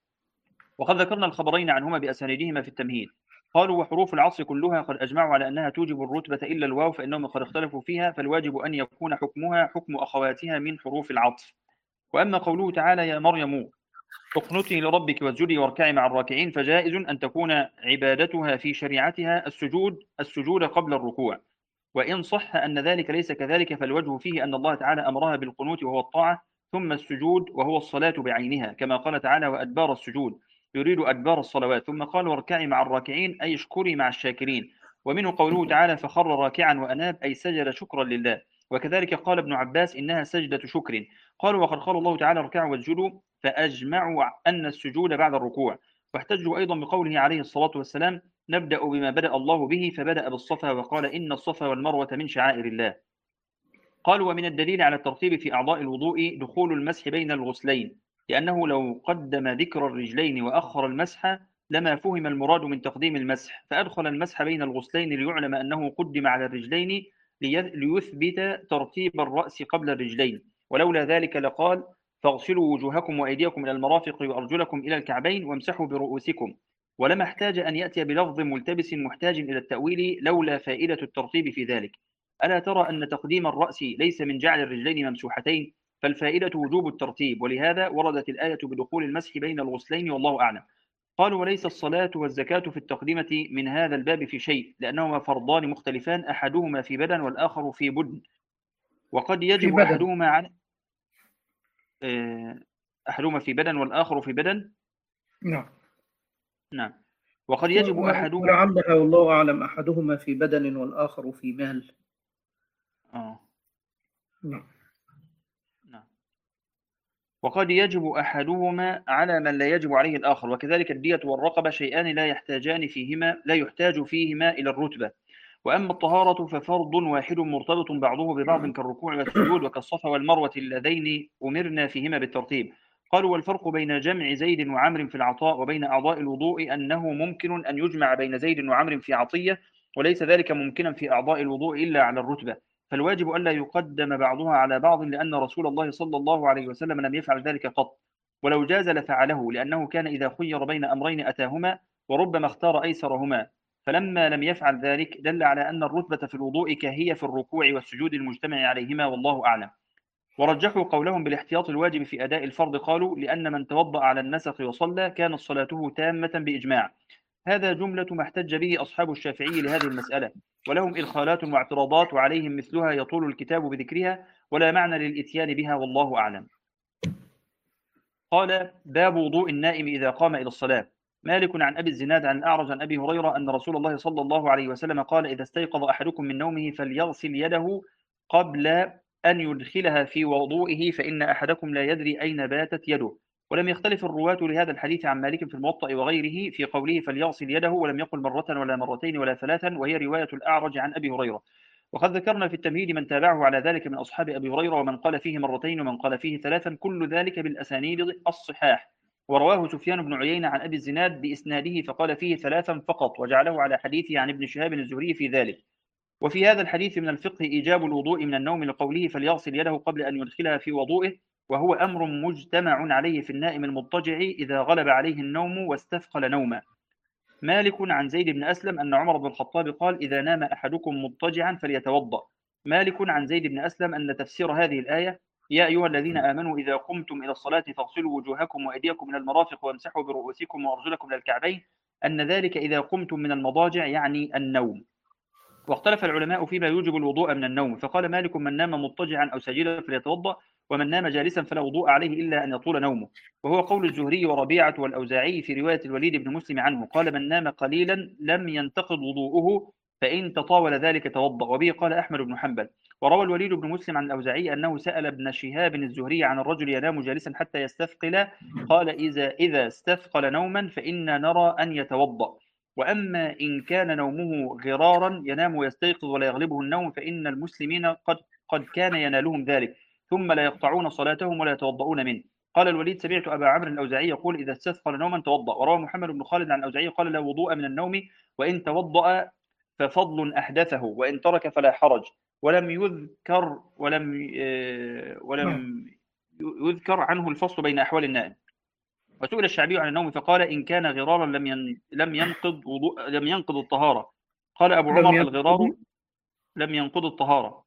Speaker 2: وقد ذكرنا الخبرين عنهما بأسانيدهما في التمهيد. قالوا وحروف العصر كلها قد أجمعوا على أنها توجب الرتبة إلا الواو، فإنهم قد اختلفوا فيها، فالواجب أن يكون حكمها حكم أخواتها من حروف العطف. وأما قوله تعالى يا مريم اقنتي لربك واسجدي واركعي مع الراكعين، فجائز أن تكون عبادتها في شريعتها السجود السجود قبل الركوع. وإن صح أن ذلك ليس كذلك، فالوجه فيه أن الله تعالى أمرها بالقنوت وهو الطاعة، ثم السجود وهو الصلاة بعينها، كما قال تعالى وأدبار السجود، يريد أدبار الصلوات، ثم قال واركعي مع الراكعين أي اشكري مع الشاكرين. ومنه قوله تعالى فخر راكعا وأناب أي سجد شكرا لله. وكذلك قال ابن عباس إنها سجدة شكر. قالوا وقد قال الله تعالى اركعوا واسجدوا، فأجمعوا أن السجود بعد الركوع. واحتجوا أيضا بقوله عليه الصلاة والسلام نبدأ بما بدأ الله به، فبدأ بالصفا وقال إن الصفا والمروة من شعائر الله. قالوا ومن الدليل على الترتيب في أعضاء الوضوء دخول المسح بين الغسلين، لأنه لو قدم ذكر الرجلين وأخر المسح لما فهم المراد من تقديم المسح، فأدخل المسح بين الغسلين ليعلم أنه قدم على الرجلين ليثبت ترتيب الرأس قبل الرجلين، ولولا ذلك لقال فاغسلوا وجوهكم وأيديكم إلى المرافق وأرجلكم إلى الكعبين وامسحوا برؤوسكم، ولما احتاج أن يأتي بلفظ ملتبس محتاج إلى التأويل لولا فائدة الترتيب في ذلك. ألا ترى أن تقديم الرأس ليس من جعل الرجلين ممسوحتين، فالفائدة وجوب الترتيب، ولهذا وردت الآية بدخول المسح بين الغسلين والله أعلم. قالوا وليس الصلاة والزكاة في التقدمة من هذا الباب في شيء، لأنهما فرضان مختلفان أحدهما في بدن والآخر في بدن، وقد يجب أحدهما على أحدهما في بدن والآخر في بدن.
Speaker 1: نعم
Speaker 2: نعم. وقد يجب أحدهما
Speaker 1: ولعلها والله أعلم أحدهما في بدن والآخر في مال.
Speaker 2: آه.
Speaker 1: نعم.
Speaker 2: نعم. وقد يجب أحدهما على من لا يجب عليه الآخر، وكذلك الدية والرقبة شيئان لا يحتاجان فيهما لا يحتاج فيهما إلى الرتبة. وأما الطهارة ففرض واحد مرتبط بعضه ببعض كالركوع والسجود وكالصفا والمروة اللذين أمرنا فيهما بالترتيب. قالوا والفرق بين جمع زيد وعمر في العطاء وبين أعضاء الوضوء أنه ممكن أن يجمع بين زيد وعمر في عطية، وليس ذلك ممكنا في أعضاء الوضوء إلا على الرتبة، فالواجب ألا يقدم بعضها على بعض، لأن رسول الله صلى الله عليه وسلم لم يفعل ذلك قط، ولو جاز لفعله، لأنه كان إذا خير بين أمرين أتاهما وربما اختار أيسرهما، فلما لم يفعل ذلك دل على أن الرتبة في الوضوء كهي في الركوع والسجود المجتمع عليهما والله أعلم. ورجحوا قولهم بالاحتياط الواجب في أداء الفرض، قالوا لأن من توضأ على النسخ وصلى كانت صلاته تامة بإجماع. هذا جملة ما احتج به أصحاب الشافعي لهذه المسألة، ولهم إدخالات واعتراضات وعليهم مثلها يطول الكتاب بذكرها ولا معنى للإتيان بها والله أعلم. قال باب وضوء النائم إذا قام إلى الصلاة. مالك عن أبي الزناد عن الأعرج عن أبي هريرة أن رسول الله صلى الله عليه وسلم قال إذا استيقظ أحدكم من نومه فليغسل يده قبل أن يدخلها في وضوئه، فإن أحدكم لا يدري أين باتت يده. ولم يختلف الرواة لهذا الحديث عن مالك في الموطأ وغيره في قوله فليغسل يده، ولم يقل مرة ولا مرتين ولا ثلاثا، وهي رواية الأعرج عن أبي هريرة. وقد ذكرنا في التمهيد من تابعه على ذلك من أصحاب أبي هريرة، ومن قال فيه مرتين ومن قال فيه ثلاثا، كل ذلك بالأسانيد الصحاح. ورواه سفيان بن عيينة عن أبي الزناد بإسناده فقال فيه ثلاثا فقط، وجعله على حديثه عن ابن شهاب الزهري في ذلك. وفي هذا الحديث من الفقه إيجاب الوضوء من النوم لقوله فليغسل يده قبل أن يدخلها في وضوئه، وهو أمر مجتمع عليه في النائم المضطجع إذا غلب عليه النوم واستثقل نوما. مالك عن زيد بن أسلم أن عمر بن الخطاب قال إذا نام أحدكم مضطجعا فليتوضأ. مالك عن زيد بن أسلم أن تفسير هذه الآية يا أيها الذين آمنوا إذا قمتم إلى الصلاة فاغسلوا وجوهكم وأيديكم إلى المرافق وامسحوا برؤوسكم وأرجلكم إلى الكعبين، أن ذلك إذا قمتم من المضاجع يعني النوم. واختلف العلماء فيما يوجب الوضوء من النوم، فقال مالك من نام مضطجعا أو ساجدا فليتوضأ، ومن نام جالسا فلا وضوء عليه إلا أن يطول نومه، وهو قول الزهري وربيعة والأوزاعي في رواية الوليد بن مسلم عنه قال من نام قليلا لم ينتقض وضوءه فإن تطاول ذلك توضأ، وبه قال أحمد بن حنبل. وروى الوليد بن مسلم عن الأوزاعي أنه سأل ابن شهاب الزهري عن الرجل ينام جالسا حتى يستثقل، قال إذا إذا استثقل نوما فإنا نرى أن يتوضأ، وأما إن كان نومه غرارا ينام ويستيقظ ولا يغلبه النوم فإن المسلمين قد قد كان ينالهم ذلك ثم لا يقطعون صلاتهم ولا يتوضؤون منه. قال الوليد سمعت أبا عمرو الأوزاعي يقول إذا استثقل نوما توضأ. وروى محمد بن خالد عن الأوزاعي قال لا وضوء من النوم، وإن توضأ ففضل أحدثه وإن ترك فلا حرج. ولم يذكر ولم ولم يذكر عنه الفصل بين أحوال النائم. وسئل الشعبي عن النوم فقال إن كان غرارا لم ين... لم ينقض وضوء لم ينقض الطهارة. قال أبو عمر الغرار لم ينقض الطهارة.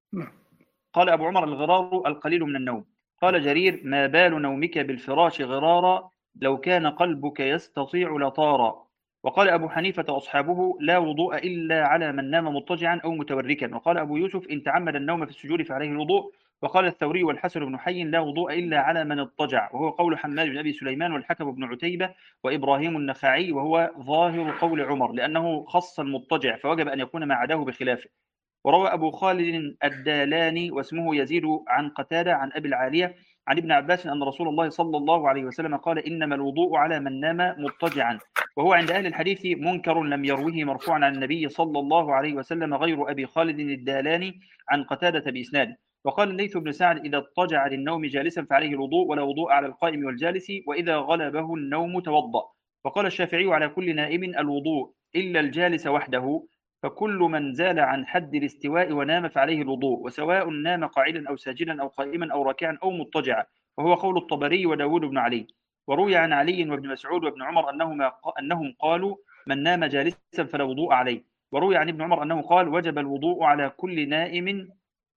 Speaker 2: قال أبو عمر الغرار القليل من النوم. قال جرير ما بال نومك بالفراش غرارا لو كان قلبك يستطيع لطارا. وقال أبو حنيفة وأصحابه لا وضوء إلا على من نام مضطجعا أو متوركا. وقال أبو يوسف إن تعمد النوم في السجود فعليه الوضوء. وقال الثوري والحسن بن حي لا وضوء إلا على من اضطجع، وهو قول حماد بن أبي سليمان والحكم بن عتيبة وإبراهيم النخعي، وهو ظاهر قول عمر لأنه خص المضطجع فوجب أن يكون ما عداه بخلافه. وروى أبو خالد الدالاني واسمه يزيد عن قتادة عن أبي العالية عن ابن عباس أن رسول الله صلى الله عليه وسلم قال إنما الوضوء على من نام مضطجعا، وهو عند أهل الحديث منكر لم يروه مرفوعا عن النبي صلى الله عليه وسلم غير أبي خالد الدالاني عن قتادة بإسناده. وقال الليث بن سعد إذا اضطجع للنوم جالسا فعليه الوضوء ولا وضوء على القائم والجالس وإذا غلبه النوم توضأ. وقال الشافعي على كل نائم الوضوء إلا الجالس وحده، فكل من زال عن حد الاستواء ونام فعليه الوضوء، وسواء نام قاعدا أو ساجدا أو قائما أو راكعا أو مضطجعا، وهو قول الطبري وداود بن علي. وروي عن علي وابن مسعود وابن عمر أنهما أنهم قالوا من نام جالسا فلا وضوء عليه. وروي عن ابن عمر أنه قال وجب الوضوء على كل نائم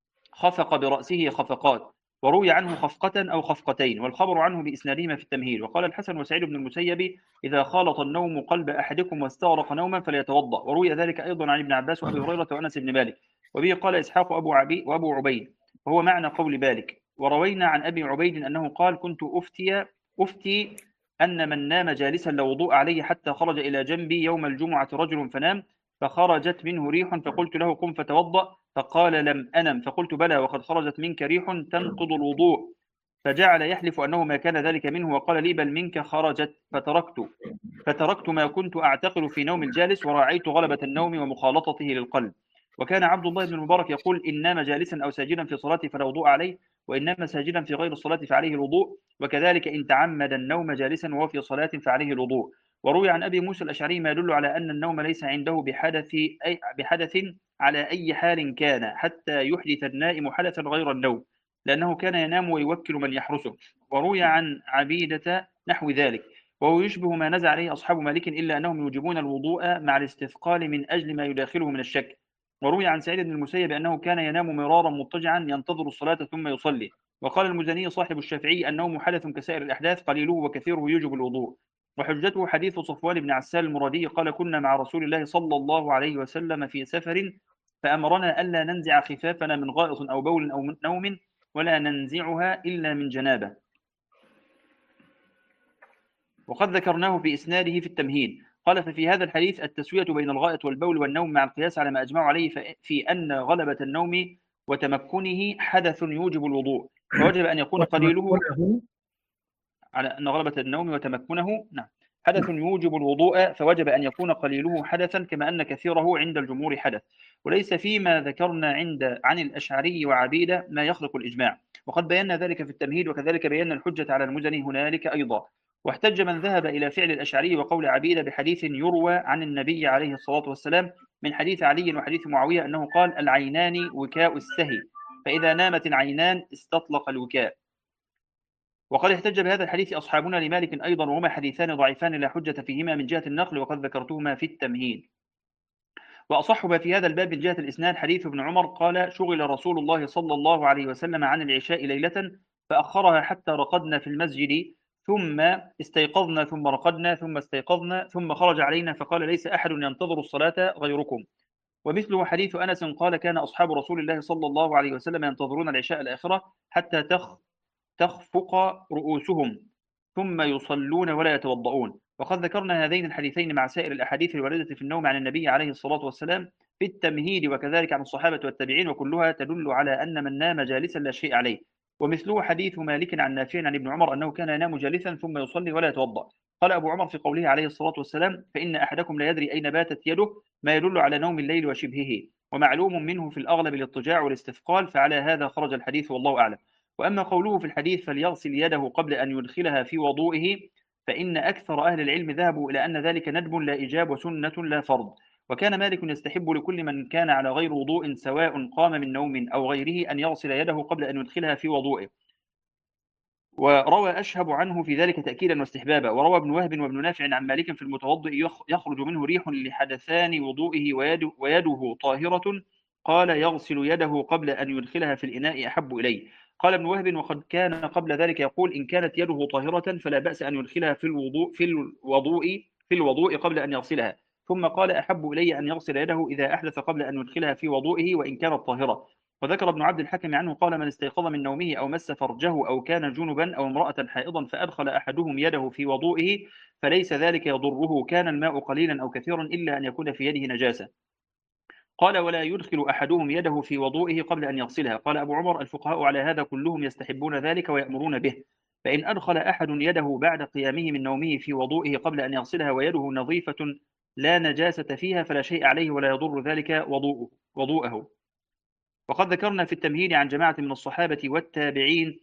Speaker 2: خفق برأسه خفقات، وروي عنه خفقة أو خفقتين، والخبر عنه بإسنادهما في التمهيد. وقال الحسن وسعيد بن المسيب إذا خالط النوم قلب أحدكم واستغرق نوما فليتوضأ، وروي ذلك أيضا عن ابن عباس وأبي هريرة وأنس بن مالك. وبه قال إسحاق أبو عبي وأبو عبيد وهو معنى قول مالك. وروينا عن أبي عبيد أنه قال كنت أفتي أفتي أن من نام جالسا لا وضوء عليه حتى خرج إلى جنبي يوم الجمعة رجل فنام فخرجت منه ريح فقلت له قم فتوضأ فقال لم أنم، فقلت بلى وقد خرجت منك ريح تنقض الوضوء، فجعل يحلف أنه ما كان ذلك منه وقال لي بل منك خرجت، فتركت فتركت ما كنت أعتقل في نوم الجالس وراعيت غلبة النوم ومخالطته للقلب. وكان عبد الله بن المبارك يقول إن نام جالسا أو ساجدا في صلاته فلا وضوء عليه، وإن نام ساجدا في غير الصلاة فعليه الوضوء، وكذلك إن تعمد النوم جالسا وهو في صلاة فعليه الوضوء. وروي عن أبي موسى الأشعري ما يدل على أن النوم ليس عنده بحدث أي بحدث على أي حال كان حتى يحدث النائم حدثا غير النوم، لأنه كان ينام ويوكل من يحرسه. وروي عن عبيدة نحو ذلك، وهو يشبه ما نزع عليه أصحاب مالك إلا أنهم يوجبون الوضوء مع الاستثقال من أجل ما يداخله من الشك. وروي عن سعيد بن المسيب أنه كان ينام مرارا مضطجعا ينتظر الصلاة ثم يصلي. وقال المزني صاحب الشافعي النوم حدث كسائر الأحداث قليله وكثيره يوجب الوضوء. وحجته حديث صفوان بن عسال المرادي قال كنا مع رسول الله صلى الله عليه وسلم في سفر فأمرنا ألا ننزع خفافنا من غائط أو بول أو نوم ولا ننزعها إلا من جنابة. وقد ذكرناه في إسناده في التمهيد. قال ففي هذا الحديث التسوية بين الغائط والبول والنوم مع القياس على ما أجمعوا عليه في أن غلبة النوم وتمكنه حدث يوجب الوضوء، فوجب أن يكون قليله على أن غلبة النوم وتمكنه نعم حدث يوجب الوضوء، فوجب أن يكون قليله حدثا كما أن كثيره عند الجمهور حدث، وليس فيما ذكرنا عند عن الأشعري وعبيدة ما يخلق الإجماع. وقد بينا ذلك في التمهيد، وكذلك بينا الحجة على المزني هنالك أيضا. واحتج من ذهب إلى فعل الأشعري وقول عبيدة بحديث يروى عن النبي عليه الصلاة والسلام من حديث علي وحديث معاوية أنه قال: العينان وكاء السهي، فإذا نامت العينان استطلق الوكاء. وقد احتج بهذا الحديث أصحابنا لمالك أيضا، وهما حديثان ضعيفان لا حجة فيهما من جهة النقل، وقد ذكرتهما في التمهيد. وأصح ما في هذا الباب من جهة الإسناد حديث ابن عمر قال: شغل رسول الله صلى الله عليه وسلم عن العشاء ليلة فأخرها حتى رقدنا في المسجد، ثم استيقظنا ثم رقدنا ثم استيقظنا ثم خرج علينا فقال: ليس أحد ينتظر الصلاة غيركم. ومثله حديث أنس قال: كان أصحاب رسول الله صلى الله عليه وسلم ينتظرون العشاء الآخرة حتى تخ تخفق رؤوسهم ثم يصلون ولا يتوضؤون. وقد ذكرنا هذين الحديثين مع سائر الأحاديث الواردة في النوم عن النبي عليه الصلاة والسلام في التمهيد، وكذلك عن الصحابة والتابعين، وكلها تدل على أن من نام جالسا لا شيء عليه. ومثله حديث مالك عن نافع عن ابن عمر أنه كان ينام جالسا ثم يصلي ولا يتوضأ. قال أبو عمر في قوله عليه الصلاة والسلام: فإن أحدكم لا يدري أين باتت يده، ما يدل على نوم الليل وشبهه، ومعلوم منه في الأغلب الاضطجاع والاستثقال، فعلى هذا خرج الحديث والله أعلم. وأما قوله في الحديث: فليغسل يده قبل أن يدخلها في وضوئه، فإن أكثر أهل العلم ذهبوا إلى أن ذلك ندب لا إيجاب وسنة لا فرض. وكان مالك يستحب لكل من كان على غير وضوء سواء قام من نوم أو غيره أن يغسل يده قبل أن يدخلها في وضوئه. وروى أشهب عنه في ذلك تأكيدا واستحبابا. وروى ابن وهب وابن نافع عن مالك في المتوضئ يخرج منه ريح لحدثان وضوئه ويده, ويده طاهرة، قال: يغسل يده قبل أن يدخلها في الإناء أحب إليه. قال ابن وهب: وقد كان قبل ذلك يقول: إن كانت يده طاهرة فلا بأس أن يدخلها في الوضوء في الوضوء في الوضوء قبل أن يغسلها. ثم قال: أحب إلي أن يغسل يده إذا أحدث قبل أن يدخلها في وضوئه وإن كانت طاهرة. وذكر ابن عبد الحكم عنه قال: من استيقظ من نومه أو مس فرجه أو كان جنبا أو امرأة حائضا فأدخل أحدهم يده في وضوئه فليس ذلك يضره، كان الماء قليلا أو كثيرا إلا أن يكون في يده نجاسة. قال: ولا يدخل أحدهم يده في وضوئه قبل أن يغسلها. قال أبو عمر: الفقهاء على هذا كلهم يستحبون ذلك ويأمرون به، فإن أدخل أحد يده بعد قيامه من نومه في وضوئه قبل أن يغسلها ويده نظيفة لا نجاسة فيها فلا شيء عليه ولا يضر ذلك وضوءه, وضوءه. وقد ذكرنا في التمهيد عن جماعة من الصحابة والتابعين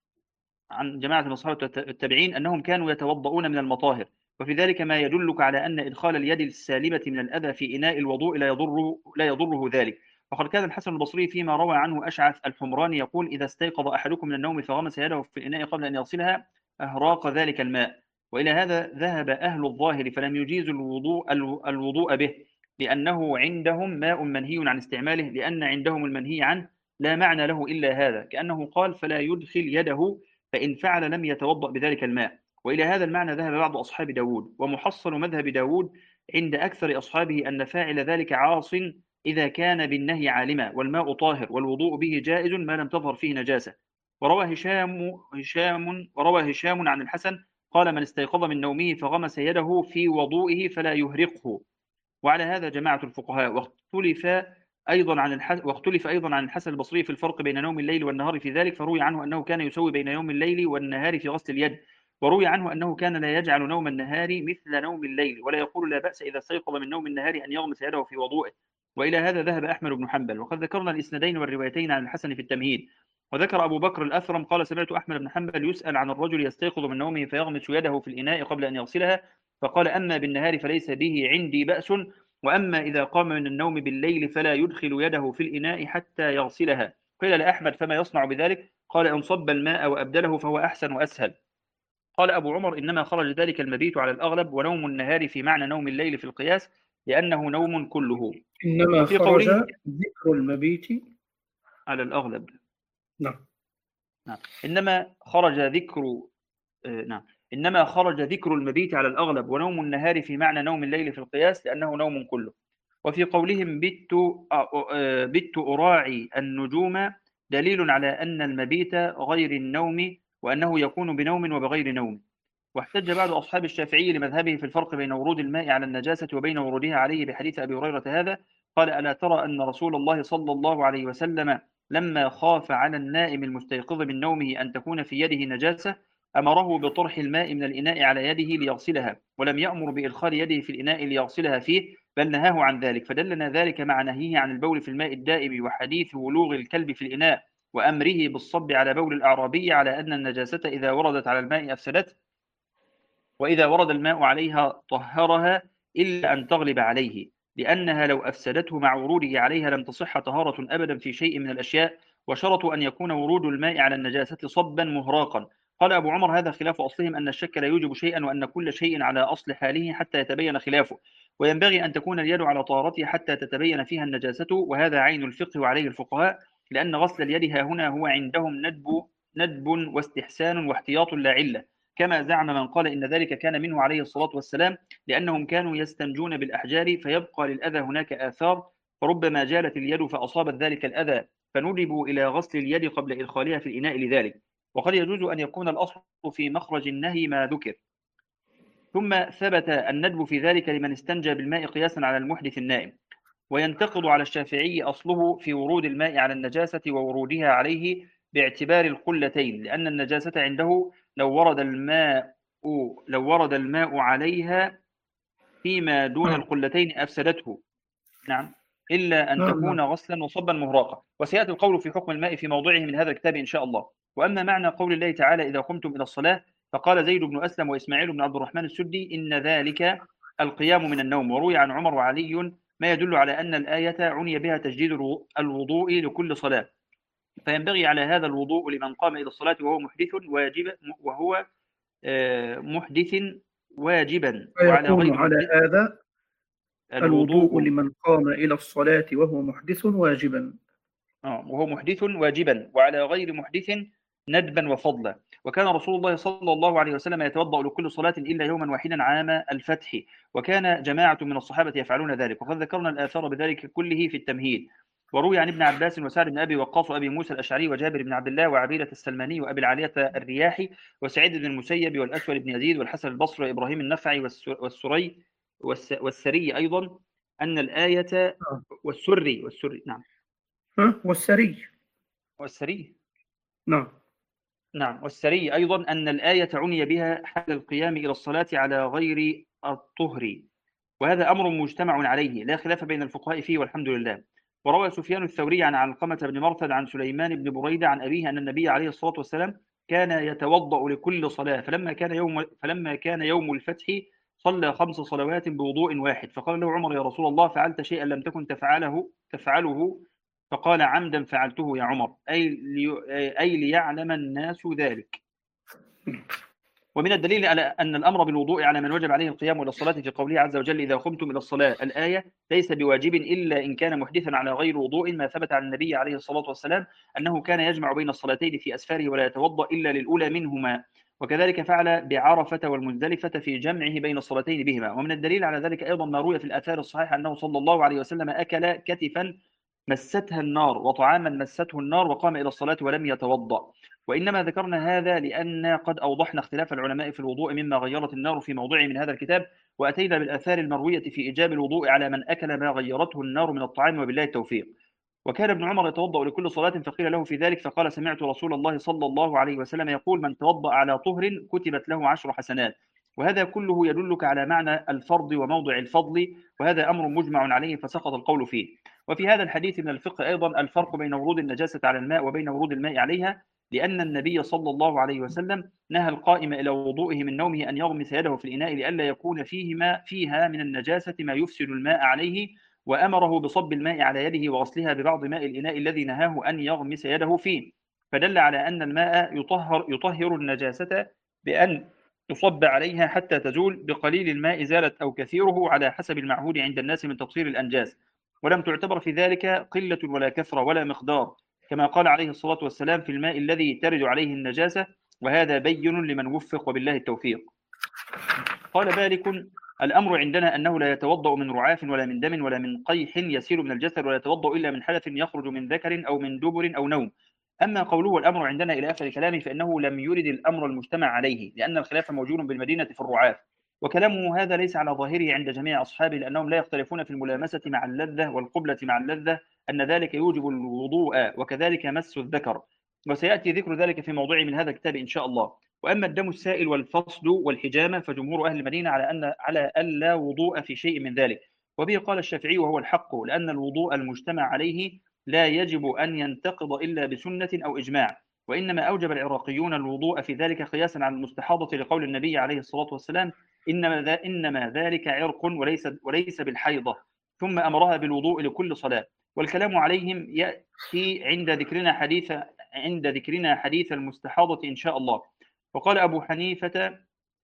Speaker 2: عن جماعة من الصحابة والتابعين أنهم كانوا يتوضؤون من المطاهر، وفي ذلك ما يدلك على أن إدخال اليد السالمة من الأذى في إناء الوضوء لا يضره, لا يضره ذلك. وقد كان الحسن البصري فيما روى عنه أشعث الحمراني يقول: إذا استيقظ أحدكم من النوم فغمس يده في الإناء قبل أن يغسلها أهراق ذلك الماء. وإلى هذا ذهب أهل الظاهر فلم يجيزوا الوضوء, الوضوء به، لأنه عندهم ماء منهي عن استعماله، لأن عندهم المنهي عنه لا معنى له إلا هذا، كأنه قال: فلا يدخل يده، فإن فعل لم يتوضأ بذلك الماء. وإلى هذا المعنى ذهب بعض أصحاب داود. ومحصل مذهب داود عند أكثر أصحابه أن فاعل ذلك عاص إذا كان بالنهي عالما، والماء طاهر والوضوء به جائز ما لم تظهر فيه نجاسة. وروى هشام, هشام, وروى هشام عن الحسن قال: من استيقظ من نومه فغمس يده في وضوئه فلا يهرقه. وعلى هذا جماعة الفقهاء. واختلف أيضا عن الحسن واختلف أيضا عن الحسن البصري في الفرق بين نوم الليل والنهار في ذلك، فروي عنه أنه كان يسوي بين نوم الليل والنهار في غسل اليد، وروي عنه أنه كان لا يجعل نوم النهار مثل نوم الليل، ولا يقول لا بأس إذا استيقظ من نوم النهار أن يغمس يده في وضوءه. وإلى هذا ذهب أحمد بن حنبل. وقد ذكرنا الإسنادين والروايتين عن الحسن في التمهيد. وذكر أبو بكر الأثرم قال: سمعت أحمد بن حنبل يسأل عن الرجل يستيقظ من نومه فيغمس يده في الإناء قبل أن يغسلها، فقال: أما بالنهار فليس به عندي بأس، وأما إذا قام من النوم بالليل فلا يدخل يده في الإناء حتى يغسلها. قيل لأحمد: فما يصنع بذلك؟ قال: إن صب الماء وأبدله فهو أحسن وأسهل. قال أبو عمر: إنما خرج ذلك المبيت على الأغلب، ونوم النهار في معنى نوم الليل في القياس، لأنه نوم كله.
Speaker 1: إنما خرج ذكر المبيت
Speaker 2: على الأغلب.
Speaker 1: نعم.
Speaker 2: نعم. إنما خرج ذكر آه نعم إنما خرج ذكر المبيت على الأغلب، ونوم النهار في معنى نوم الليل في القياس، لأنه نوم كله. وفي قولهم: بت بت أراعي النجوم دليل على أن المبيت غير النوم، وأنه يكون بنوم وبغير نوم. واحتج بعض أصحاب الشافعي لمذهبه في الفرق بين ورود الماء على النجاسة وبين ورودها عليه بحديث أبي هريرة هذا. قال: ألا ترى أن رسول الله صلى الله عليه وسلم لما خاف على النائم المستيقظ من نومه أن تكون في يده نجاسة أمره بطرح الماء من الإناء على يده ليغسلها، ولم يأمر بإدخال يده في الإناء ليغسلها فيه، بل نهاه عن ذلك. فدلنا ذلك مع نهيه عن البول في الماء الدائم وحديث ولوغ الكلب في الإناء وأمره بالصب على بول الأعرابي على أن النجاسة إذا وردت على الماء أفسدته، وإذا ورد الماء عليها طهرها إلا أن تغلب عليه، لأنها لو أفسدته مع وروده عليها لم تصح طهارة أبدا في شيء من الأشياء، وشرطوا أن يكون ورود الماء على النجاسة صبا مهراقا. قال أبو عمر: هذا خلاف أصلهم أن الشك لا يوجب شيئا، وأن كل شيء على أصل حاله حتى يتبين خلافه، وينبغي أن تكون اليد على طهارتها حتى تتبين فيها النجاسة، وهذا عين الفقه وعليه الفقهاء، لأن غسل اليد ها هنا هو عندهم ندب ندب واستحسان واحتياط لا علة، كما زعم من قال إن ذلك كان منه عليه الصلاة والسلام، لأنهم كانوا يستنجون بالأحجار فيبقى للأذى هناك آثار، فربما جالت اليد فأصابت ذلك الأذى فندبوا إلى غسل اليد قبل إدخالها في الإناء لذلك. وقد يجوز أن يكون الأصل في مخرج النهي ما ذكر، ثم ثبت الندب في ذلك لمن استنجى بالماء قياسا على المحدث النائم. وينتقض على الشافعي أصله في ورود الماء على النجاسة وورودها عليه باعتبار القلتين، لأن النجاسة عنده لو ورد الماء لو ورد الماء عليها فيما دون
Speaker 1: نعم.
Speaker 2: القلتين أفسدته. نعم، إلا أن
Speaker 1: نعم.
Speaker 2: تكون
Speaker 1: نعم.
Speaker 2: غسلا وصبا مهراقا. وسيأتي القول في حكم الماء في موضعه من هذا الكتاب إن شاء الله. وأما معنى قول الله تعالى: إذا قمتم إلى الصلاة، فقال زيد بن أسلم وإسماعيل بن عبد الرحمن السدي: إن ذلك القيام من النوم. وروي عن عمر وعلي ما يدل على أن الآية عني بها تجديد الوضوء لكل صلاة، فينبغي على هذا الوضوء لمن قام إلى الصلاة وهو محدث واجب وهو محدث واجبا، وعلى
Speaker 1: فيكون
Speaker 2: غير
Speaker 1: على
Speaker 2: محدث
Speaker 1: هذا الوضوء
Speaker 2: الوضوء
Speaker 1: لمن قام إلى الصلاة وهو محدث واجبا.
Speaker 2: آه وهو محدث واجبا، وعلى غير محدث ندبا وفضلا. وكان رسول الله صلى الله عليه وسلم يتوضأ لكل صلاة إلا يوما واحدا عام الفتح، وكان جماعة من الصحابة يفعلون ذلك، وقد ذكرنا الآثار بذلك كله في التمهيد. وروي عن ابن عباس وسعد بن أبي وقاص وأبي موسى الأشعري وجابر بن عبد الله وعبيدة السلماني وأبي العالية الرياحي وسعيد بن المسيب والأسود بن يزيد والحسن البصري وإبراهيم النخعي والسري والسري أيضا أن الآية
Speaker 1: نعم.
Speaker 2: والسري والسري نعم
Speaker 1: والسري
Speaker 2: والسري
Speaker 1: نعم.
Speaker 2: نعم والسري أيضا أن الآية عني بها حال القيام إلى الصلاة على غير الطهر، وهذا أمر مجتمع عليه لا خلاف بين الفقهاء فيه والحمد لله. وروى سفيان الثوري عن علقمة بن مرثد عن سليمان بن بريدة عن أبيه أن النبي عليه الصلاة والسلام كان يتوضأ لكل صلاة، فلما كان يوم فلما كان يوم الفتح صلى خمس صلوات بوضوء واحد، فقال له عمر: يا رسول الله، فعلت شيئا لم تكن تفعله تفعله فقال: عمدا فعلته يا عمر، أي, لي أي ليعلم الناس ذلك. ومن الدليل على أن الأمر بالوضوء على من وجب عليه القيام إلى الصلاة في قوله عز وجل: إذا قمتم إلى الصلاة، الآية ليس بواجب إلا إن كان محدثا على غير وضوء، ما ثبت عن النبي عليه الصلاة والسلام أنه كان يجمع بين الصلاتين في أسفاره ولا يتوضأ إلا للأولى منهما، وكذلك فعل بعرفة والمزدلفة في جمعه بين الصلاتين بهما. ومن الدليل على ذلك أيضا ما روي في الآثار الصحيحة أنه صلى الله عليه وسلم أكل كتفا مستها النار وطعاما مسته النار وقام إلى الصلاة ولم يتوضأ. وإنما ذكرنا هذا لأن قد أوضحنا اختلاف العلماء في الوضوء مما غيرت النار في موضعه من هذا الكتاب، وأتينا بالآثار المروية في إيجاب الوضوء على من أكل ما غيرته النار من الطعام، وبالله التوفيق. وكان ابن عمر يتوضأ لكل صلاة، فقيل له في ذلك فقال: سمعت رسول الله صلى الله عليه وسلم يقول: من توضأ على طهر كتبت له عشر حسنات. وهذا كله يدلك على معنى الفرض وموضع الفضل، وهذا أمر مجمع عليه فسقط القول فيه. وفي هذا الحديث من الفقه أيضا الفرق بين ورود النجاسة على الماء وبين ورود الماء عليها، لأن النبي صلى الله عليه وسلم نهى القائم إلى وضوئه من نومه أن يغمس يده في الإناء لئلا يكون فيهما فيها من النجاسة ما يفسد الماء عليه، وأمره بصب الماء على يده وغسلها ببعض ماء الإناء الذي نهاه أن يغمس يده فيه، فدل على أن الماء يطهر, يطهر النجاسة بأن يصب عليها حتى تزول، بقليل الماء زالت أو كثيره على حسب المعهود عند الناس من تطهير الأنجاس، ولم تعتبر في ذلك قلة ولا كثرة ولا مقدار، كما قال عليه الصلاة والسلام: في الماء الذي ترد عليه النجاسة، وهذا بين لمن وفق وبالله التوفيق. قال مالك: الأمر عندنا أنه لا يتوضأ من رعاف ولا من دم ولا من قيح يسير من الجسد، ولا يتوضأ إلا من حدث يخرج من ذكر أو من دبر أو نوم. أما قوله والأمر عندنا إلى آخر كلامه فإنه لم يرد الأمر المجتمع عليه، لأن الخلاف موجود بالمدينة في الرعاف، وكلامه هذا ليس على ظاهره عند جميع أصحابه، لأنهم لا يختلفون في الملامسة مع اللذة والقبلة مع اللذة أن ذلك يوجب الوضوء، وكذلك مس الذكر، وسيأتي ذكر ذلك في موضوع من هذا الكتاب إن شاء الله. وأما الدم السائل والفصل والحجامة فجمهور أهل المدينة على أن على ألا وضوء في شيء من ذلك، وبه قال الشافعي وهو الحق، لأن الوضوء المجتمع عليه لا يجب أن ينتقض إلا بسنة أو إجماع، وإنما أوجب العراقيون الوضوء في ذلك قياسا على المستحاضة لقول النبي عليه الصلاة والسلام إنما, ذا إنما ذلك عرق وليس, وليس بالحيضة، ثم أمرها بالوضوء لكل صلاة. والكلام عليهم يأتي عند ذكرنا حديث عند ذكرنا حديث المستحاضة إن شاء الله. وقال أبو حنيفة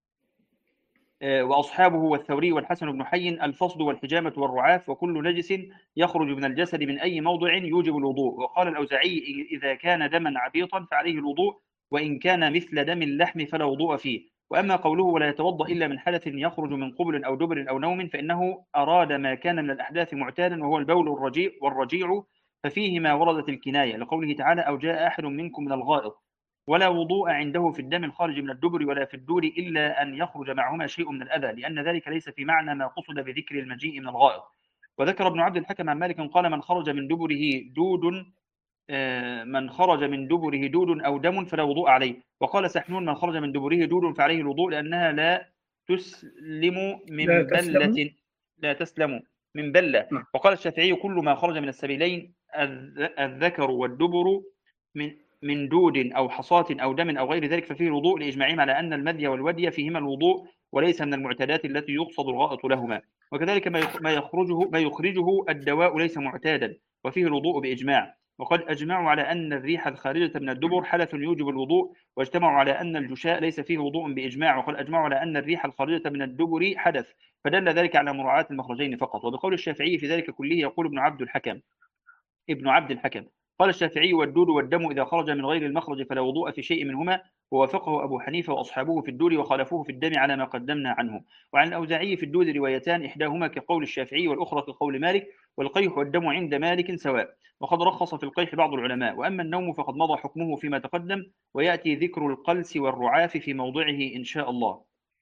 Speaker 2: وأصحابه والثوري والحسن بن حي الفصد والحجامة والرعاف وكل نجس يخرج من الجسد من أي موضع يوجب الوضوء. وقال الأوزاعي إذا كان دما عبيطا فعليه الوضوء، وإن كان مثل دم اللحم فلا وضوء فيه. وأما قوله ولا يتوضأ إلا من حدث يخرج من قبل أو دبر أو نوم فإنه أراد ما كان من الأحداث معتادا وهو البول الرجيع والرجيع، ففيه ما وردت الكناية لقوله تعالى أو جاء أحد منكم من الغائط. ولا وضوء عنده في الدم الخارج من الدبر ولا في الدور إلا أن يخرج معهما شيء من الأذى، لأن ذلك ليس في معنى ما قصد بذكر المجيء من الغائط. وذكر ابن عبد الحكم عن مالك قال من خرج من دبره دود من خرج من دبره دود أو دم فلا وضوء عليه. وقال سحنون من خرج من دبره دود فعليه الوضوء لأنها لا تسلم من
Speaker 1: لا
Speaker 2: بلة
Speaker 1: تسلم.
Speaker 2: لا تسلم من بلة.
Speaker 1: نعم.
Speaker 2: وقال الشافعي كل ما خرج من السبيلين الذكر والدبر من من دود أو حصاة أو دم أو غير ذلك ففيه الوضوء، لإجماعهم على أن المذي والودي فيهما الوضوء وليس من المعتادات التي يقصد الغائط لهما. وكذلك ما يخرجه ما يخرجه الدواء ليس معتادا وفيه الوضوء بإجماع. وقد أجمعوا على أن الريح الخارجة من الدبر حدث يوجب الوضوء، واجتمعوا على أن الجشاء ليس فيه وضوء بإجماع. وقد أجمعوا على أن الريح الخارجة من الدبر حدث، فدل ذلك على مراعاة المخرجين فقط. وبقول الشافعي في ذلك كله يقول ابن عبد الحكم ابن عبد الحكم قال الشافعي والدود والدم إذا خرج من غير المخرج فلا وضوء في شيء منهما، ووافقه أبو حنيفة وأصحابه في الدود وخالفوه في الدم على ما قدمنا عنه. وعن الأوزاعي في الدود روايتان، إحداهما كقول الشافعي والأخرى كقول مالك، والقيح والدم عند مالك سواء. وقد رخص في القيح بعض العلماء. وأما النوم فقد مضى حكمه فيما تقدم، ويأتي ذكر القلس والرعاف في موضعه إن شاء الله.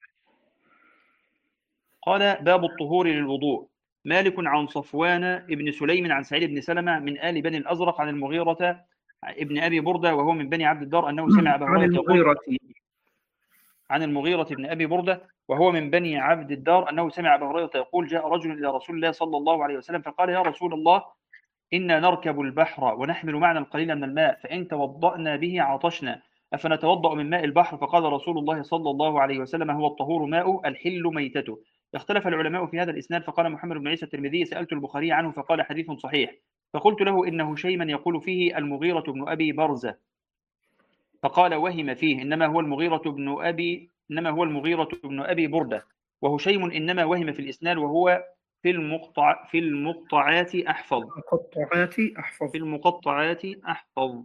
Speaker 2: قال باب الطهور للوضوء. مالك عن صفوان ابن سليم عن سعيد بن سلمة من آل بني الأزرق عن المغيرة ابن أبي بردة وهو من بني عبد الدار أنه سمع أبا
Speaker 1: عن
Speaker 2: هريرة يقول
Speaker 1: المغيرة
Speaker 2: عن المغيرة ابن أبي بردة وهو من بني عبد الدار أنه سمع أبا هريرة يقول جاء رجل إلى رسول الله صلى الله عليه وسلم فقال يا رسول الله إنا نركب البحر ونحمل معنا القليل من الماء، فإن توضأنا به عطشنا أفنتوضأ من ماء البحر؟ فقال رسول الله صلى الله عليه وسلم هو الطهور ماء الحل ميتته. اختلف العلماء في هذا الإسناد، فقال محمد بن عيسى الترمذي سألت البخاري عنه فقال حديث صحيح، فقلت له إنه شيما يقول فيه المغيرة بن أبي برزة، فقال وهم فيه إنما هو المغيرة بن أبي إنما هو المغيرة بن أبي بردة، وهشيم إنما وهم في الإسناد وهو في المقطع في المقطعات أحفظ
Speaker 1: المقطعات أحفظ
Speaker 2: في المقطعات أحفظ.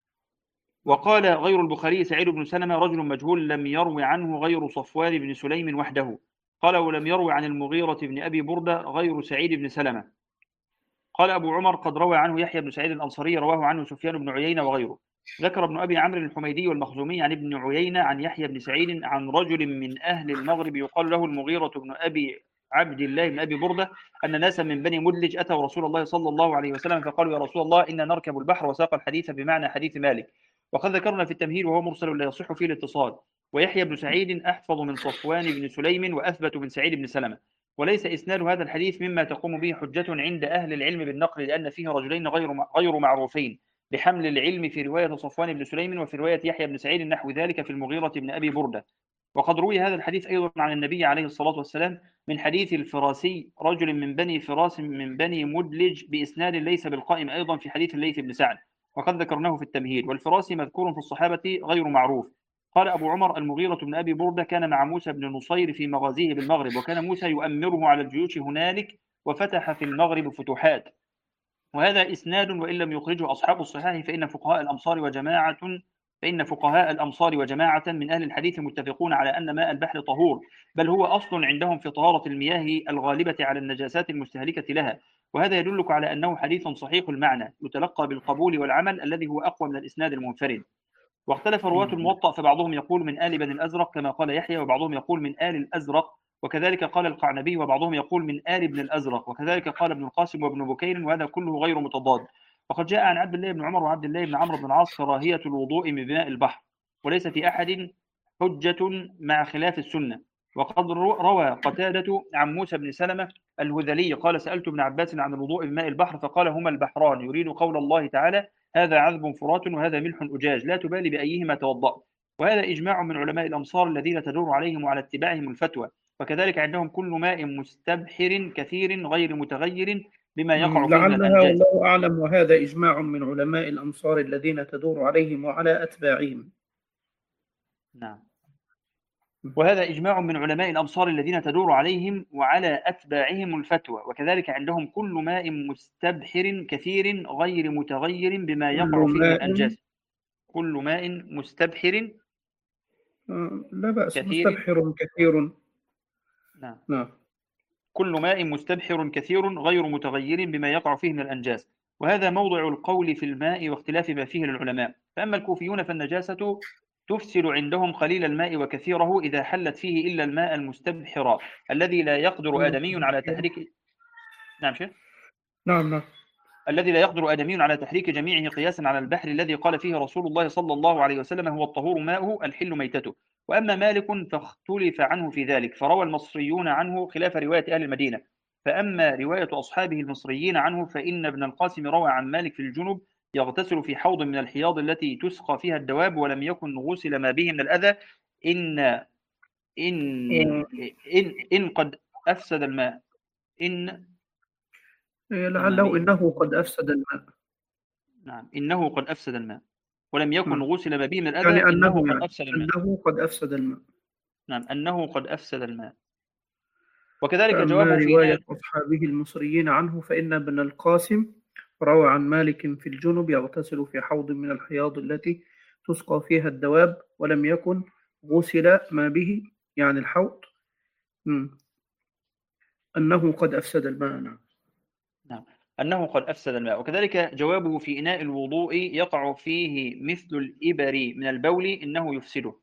Speaker 2: وقال غير البخاري سعيد بن سلمة رجل مجهول لم يروي عنه غير صفوان بن سليم وحده. قال ولم يروي عن المغيرة بن أبي بردة غير سعيد بن سلمة. قال أبو عمر قد روى عنه يحيى بن سعيد الأنصاري رواه عنه سفيان بن عيينة وغيره. ذكر ابن أبي عمرو الحميدي والمخزومي عن ابن عيينة عن يحيى بن سعيد عن رجل من أهل المغرب يقال له المغيرة بن أبي عبد الله بن أبي بردة أن ناسا من بني مدلج أتوا رسول الله صلى الله عليه وسلم فقالوا يا رسول الله إنا نركب البحر، وساق الحديث بمعنى حديث مالك. وقد ذكرنا في التمهيد وهو مرسل لا يصح فيه الاتصال. ويحيى بن سعيد أحفظ من صفوان بن سليم وأثبت من سعيد بن سلمة، وليس إسناد هذا الحديث مما تقوم به حجة عند أهل العلم بالنقل، لأن فيه رجلين غير غير معروفين بحمل العلم في رواية صفوان بن سليم وفي رواية يحيى بن سعيد نحو ذلك في المغيرة بن أبي بردة. وقد روي هذا الحديث أيضا عن النبي عليه الصلاة والسلام من حديث الفراسي رجل من بني فراس من بني مدلج بإسناد ليس بالقائم أيضا في حديث الليث بن سعد، وقد ذكرناه في التمهيد. والفراسي مذكور في الصحابة غير معروف. قال أبو عمر المغيرة بن أبي بردة كان مع موسى بن نصير في مغازيه بالمغرب، وكان موسى يؤمره على الجيوش هنالك وفتح في المغرب فتوحات. وهذا إسناد وإن لم يخرجه أصحاب الصحاح فإن فقهاء الأمصار وجماعة فإن فقهاء الأمصار وجماعة من أهل الحديث متفقون على أن ماء البحر طهور، بل هو أصل عندهم في طهارة المياه الغالبة على النجاسات المستهلكة لها. وهذا يدلك على أنه حديث صحيح المعنى يتلقى بالقبول والعمل الذي هو أقوى من الإسناد المنفرد. واختلف رواة الموطأ فبعضهم يقول من آل بني الأزرق كما قال يحيى، وبعضهم يقول من آل الأزرق، وكذلك قال القعنبي، وبعضهم يقول من آل ابن الأزرق، وكذلك قال ابن القاسم وابن بكير، وهذا كله غير متضاد. وقد جاء عن عبد الله بن عمر وعبد الله بن عمرو بن العاص كراهية الوضوء من ماء البحر، وليس في أحد حجة مع خلاف السنة. وقد روى قتادة عن موسى بن سلمة الهذلي قال سألت ابن عباس عن الوضوء بماء البحر فقال هما البحران، يريد قول الله تعالى هذا عذب فرات وهذا ملح أجاج لا تبالي بأيهما توضأت. وهذا إجماع من علماء الأمصار الذين تدور عليهم وعلى اتباعهم الفتوى. وكذلك عندهم كل ماء مستبحر كثير غير متغير بما يقع فيه من
Speaker 1: لعلها
Speaker 2: الأنجاز.
Speaker 1: والله أعلم. وهذا إجماع من علماء الأمصار الذين تدور عليهم وعلى أتباعهم.
Speaker 2: نعم. وهذا إجماع من علماء الأمصار الذين تدور عليهم وعلى أتباعهم الفتوى. وكذلك عندهم كل ماء مستبحر كثير غير متغير بما يقع
Speaker 1: كل
Speaker 2: فيه من
Speaker 1: ماء
Speaker 2: الأنجاز. كل ماء مستبحر
Speaker 1: آه، لا بأس،
Speaker 2: كثير.
Speaker 1: مستبحر كثير.
Speaker 2: نعم.
Speaker 1: نعم.
Speaker 2: كل ماء مستبحر كثير غير متغير بما يقع فيه من الأنجاز. وهذا موضع القول في الماء واختلاف ما فيه للعلماء. فأما الكوفيون فالنجاسة تفسد عندهم قليل الماء وكثيره إذا حلت فيه إلا الماء المستبحر الذي لا يقدر آدمي على تحريك. نعم شيخ.
Speaker 1: نعم نعم.
Speaker 2: الذي لا يقدر آدمي على تحريك جميعه قياسا على البحر الذي قال فيه رسول الله صلى الله عليه وسلم هو الطهور ماؤه الحل ميتته. وأما مالك فاختلف عنه في ذلك، فروى المصريون عنه خلاف رواية أهل المدينة. فأما رواية أصحابه المصريين عنه فإن ابن القاسم روى عن مالك في الجنب يغتسل في حوض من الحياض التي تسقى فيها الدواب ولم يكن غسل ما به من الأذى إن إن إن, إن قد أفسد الماء إن
Speaker 1: لعله إنه قد أفسد الماء.
Speaker 2: نعم إنه قد أفسد الماء ولم يكن
Speaker 1: نعم.
Speaker 2: غسل ما به من الأذى
Speaker 1: يعني
Speaker 2: إنه
Speaker 1: أنه
Speaker 2: قد
Speaker 1: يعني
Speaker 2: أفسد الماء.
Speaker 1: أنه قد أفسد الماء.
Speaker 2: نعم أنه قد أفسد الماء. وكذلك
Speaker 1: فأما
Speaker 2: جوابه في
Speaker 1: رواية
Speaker 2: إناء.
Speaker 1: أصحابه المصريين عنه فإن ابن القاسم روى عن مالك في الجنب يغتسل في حوض من الحياض التي تسقى فيها الدواب ولم يكن غسل ما به، يعني الحوض، أنه قد أفسد الماء.
Speaker 2: نعم أنه قد أفسد الماء. وكذلك جوابه في إناء الوضوء يقع فيه مثل الإبر من البول إنه يفسده.